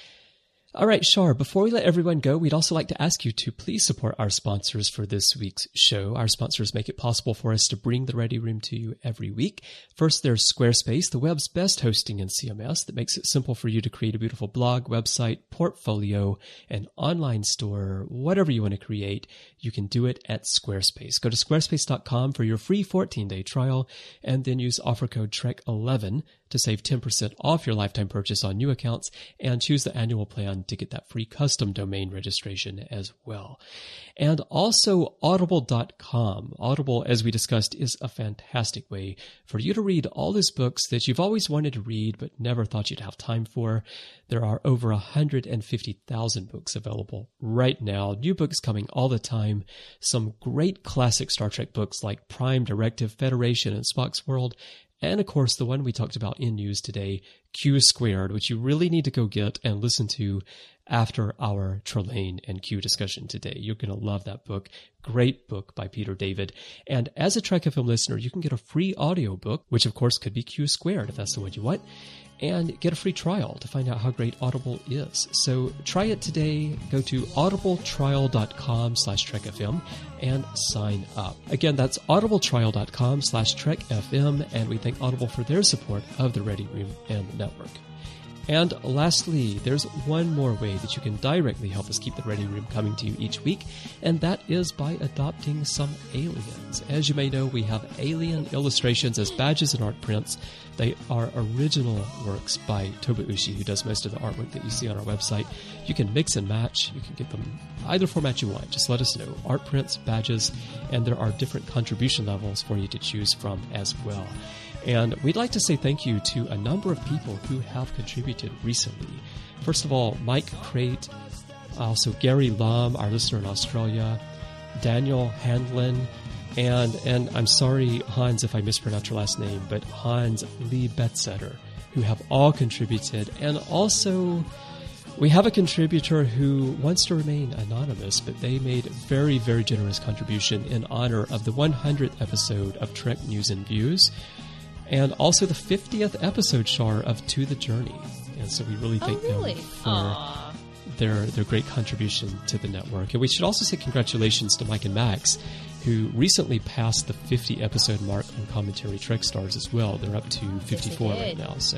Speaker 1: All right, Shar, before we let everyone go, we'd also like to ask you to please support our sponsors for this week's show. Our sponsors make it possible for us to bring the Ready Room to you every week. First, there's Squarespace, the web's best hosting in C M S that makes it simple for you to create a beautiful blog, website, portfolio, an online store, whatever you want to create. You can do it at Squarespace. Go to squarespace dot com for your free fourteen-day trial, and then use offer code Trek eleven to save ten percent off your lifetime purchase on new accounts, and choose the annual plan to get that free custom domain registration as well. And also audible dot com. Audible, as we discussed, is a fantastic way for you to read all those books that you've always wanted to read but never thought you'd have time for. There are over one hundred fifty thousand books available right now. New books coming all the time. Some great classic Star Trek books like Prime Directive, Federation, and Spock's World. And of course, the one we talked about in news today, Q Squared, which you really need to go get and listen to after our Trelane and Q discussion today. You're going to love that book. Great book by Peter David. And as a Trek F M listener, you can get a free audiobook, which of course could be Q Squared if that's the one you want, and get a free trial to find out how great Audible is. So try it today. Go to audibletrial.com slash trekfm and sign up. Again, that's audibletrial.com slash trekfm, and we thank Audible for their support of the Ready Room and the network. And lastly, there's one more way that you can directly help us keep the Ready Room coming to you each week, and that is by adopting some aliens. As you may know, we have alien illustrations as badges and art prints. They are original works by Toba Ushi, who does most of the artwork that you see on our website. You can mix and match. You can get them either format you want. Just let us know. Art prints, badges, and there are different contribution levels for you to choose from as well. And we'd like to say thank you to a number of people who have contributed recently. First of all, Mike Crate, also Gary Lum, our listener in Australia, Daniel Handlin, and and I'm sorry, Hans, if I mispronounce your last name, but Hans Lee Betzetter, who have all contributed. And also, we have a contributor who wants to remain anonymous, but they made a very, very generous contribution in honor of the one hundredth episode of Trek News and Views, and also the fiftieth episode, Shar, of To the Journey. And so we really thank
Speaker 3: oh, really?
Speaker 1: them for
Speaker 3: Aww.
Speaker 1: their their great contribution to the network. And we should also say congratulations to Mike and Max, who recently passed the fifty episode mark on Commentary Trek Stars as well. They're up to fifty-four
Speaker 3: yes,
Speaker 1: right now. So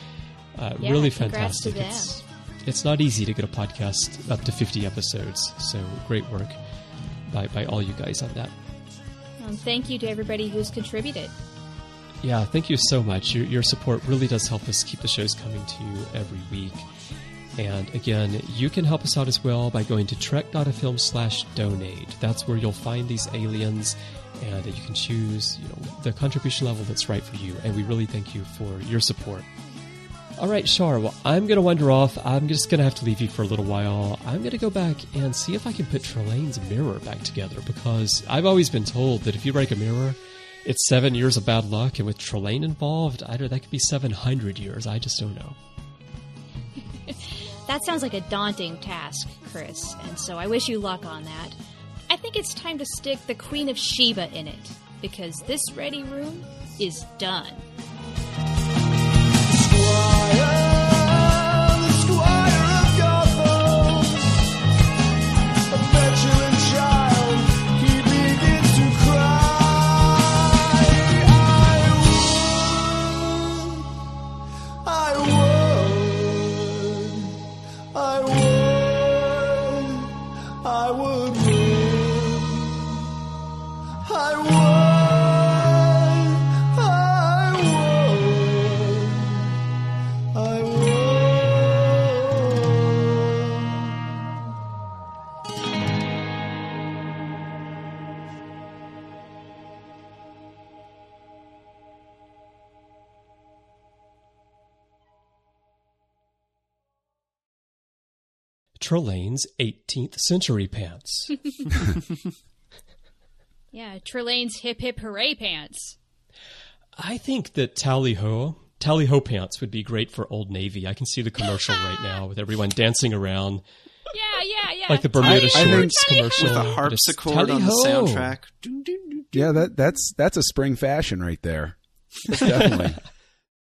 Speaker 1: uh,
Speaker 3: yeah,
Speaker 1: really
Speaker 3: congrats
Speaker 1: fantastic.
Speaker 3: To them.
Speaker 1: It's, it's not easy to get a podcast up to fifty episodes. So great work by, by all you guys on that.
Speaker 3: Um, thank you to everybody who's contributed.
Speaker 1: Yeah, thank you so much. Your, your support really does help us keep the shows coming to you every week. And again, you can help us out as well by going to trek.fm slash donate. That's where you'll find these aliens, and you can choose, you know, the contribution level that's right for you. And we really thank you for your support. All right, Shar, well, I'm going to wander off. I'm just going to have to leave you for a little while. I'm going to go back and see if I can put Trelane's mirror back together, because I've always been told that if you break a mirror, it's seven years of bad luck, and with Trelane involved, I don't, that could be seven hundred years. I just don't know.
Speaker 3: That sounds like a daunting task, Chris, and so I wish you luck on that. I think it's time to stick the Queen of Sheba in it, because this ready room is done.
Speaker 1: Trelane's eighteenth century pants.
Speaker 3: Yeah, Trelane's hip hip hooray pants.
Speaker 1: I think that Tally-Ho, Tally-Ho pants would be great for Old Navy. I can see the commercial right now with everyone dancing around.
Speaker 3: Yeah, yeah, yeah.
Speaker 1: Like the Bermuda
Speaker 6: I- I think-
Speaker 1: shorts commercial.
Speaker 5: With a
Speaker 1: Just
Speaker 5: harpsichord on the
Speaker 1: Tally-Ho.
Speaker 5: soundtrack.
Speaker 6: Yeah, that that's that's a spring fashion right there. Definitely.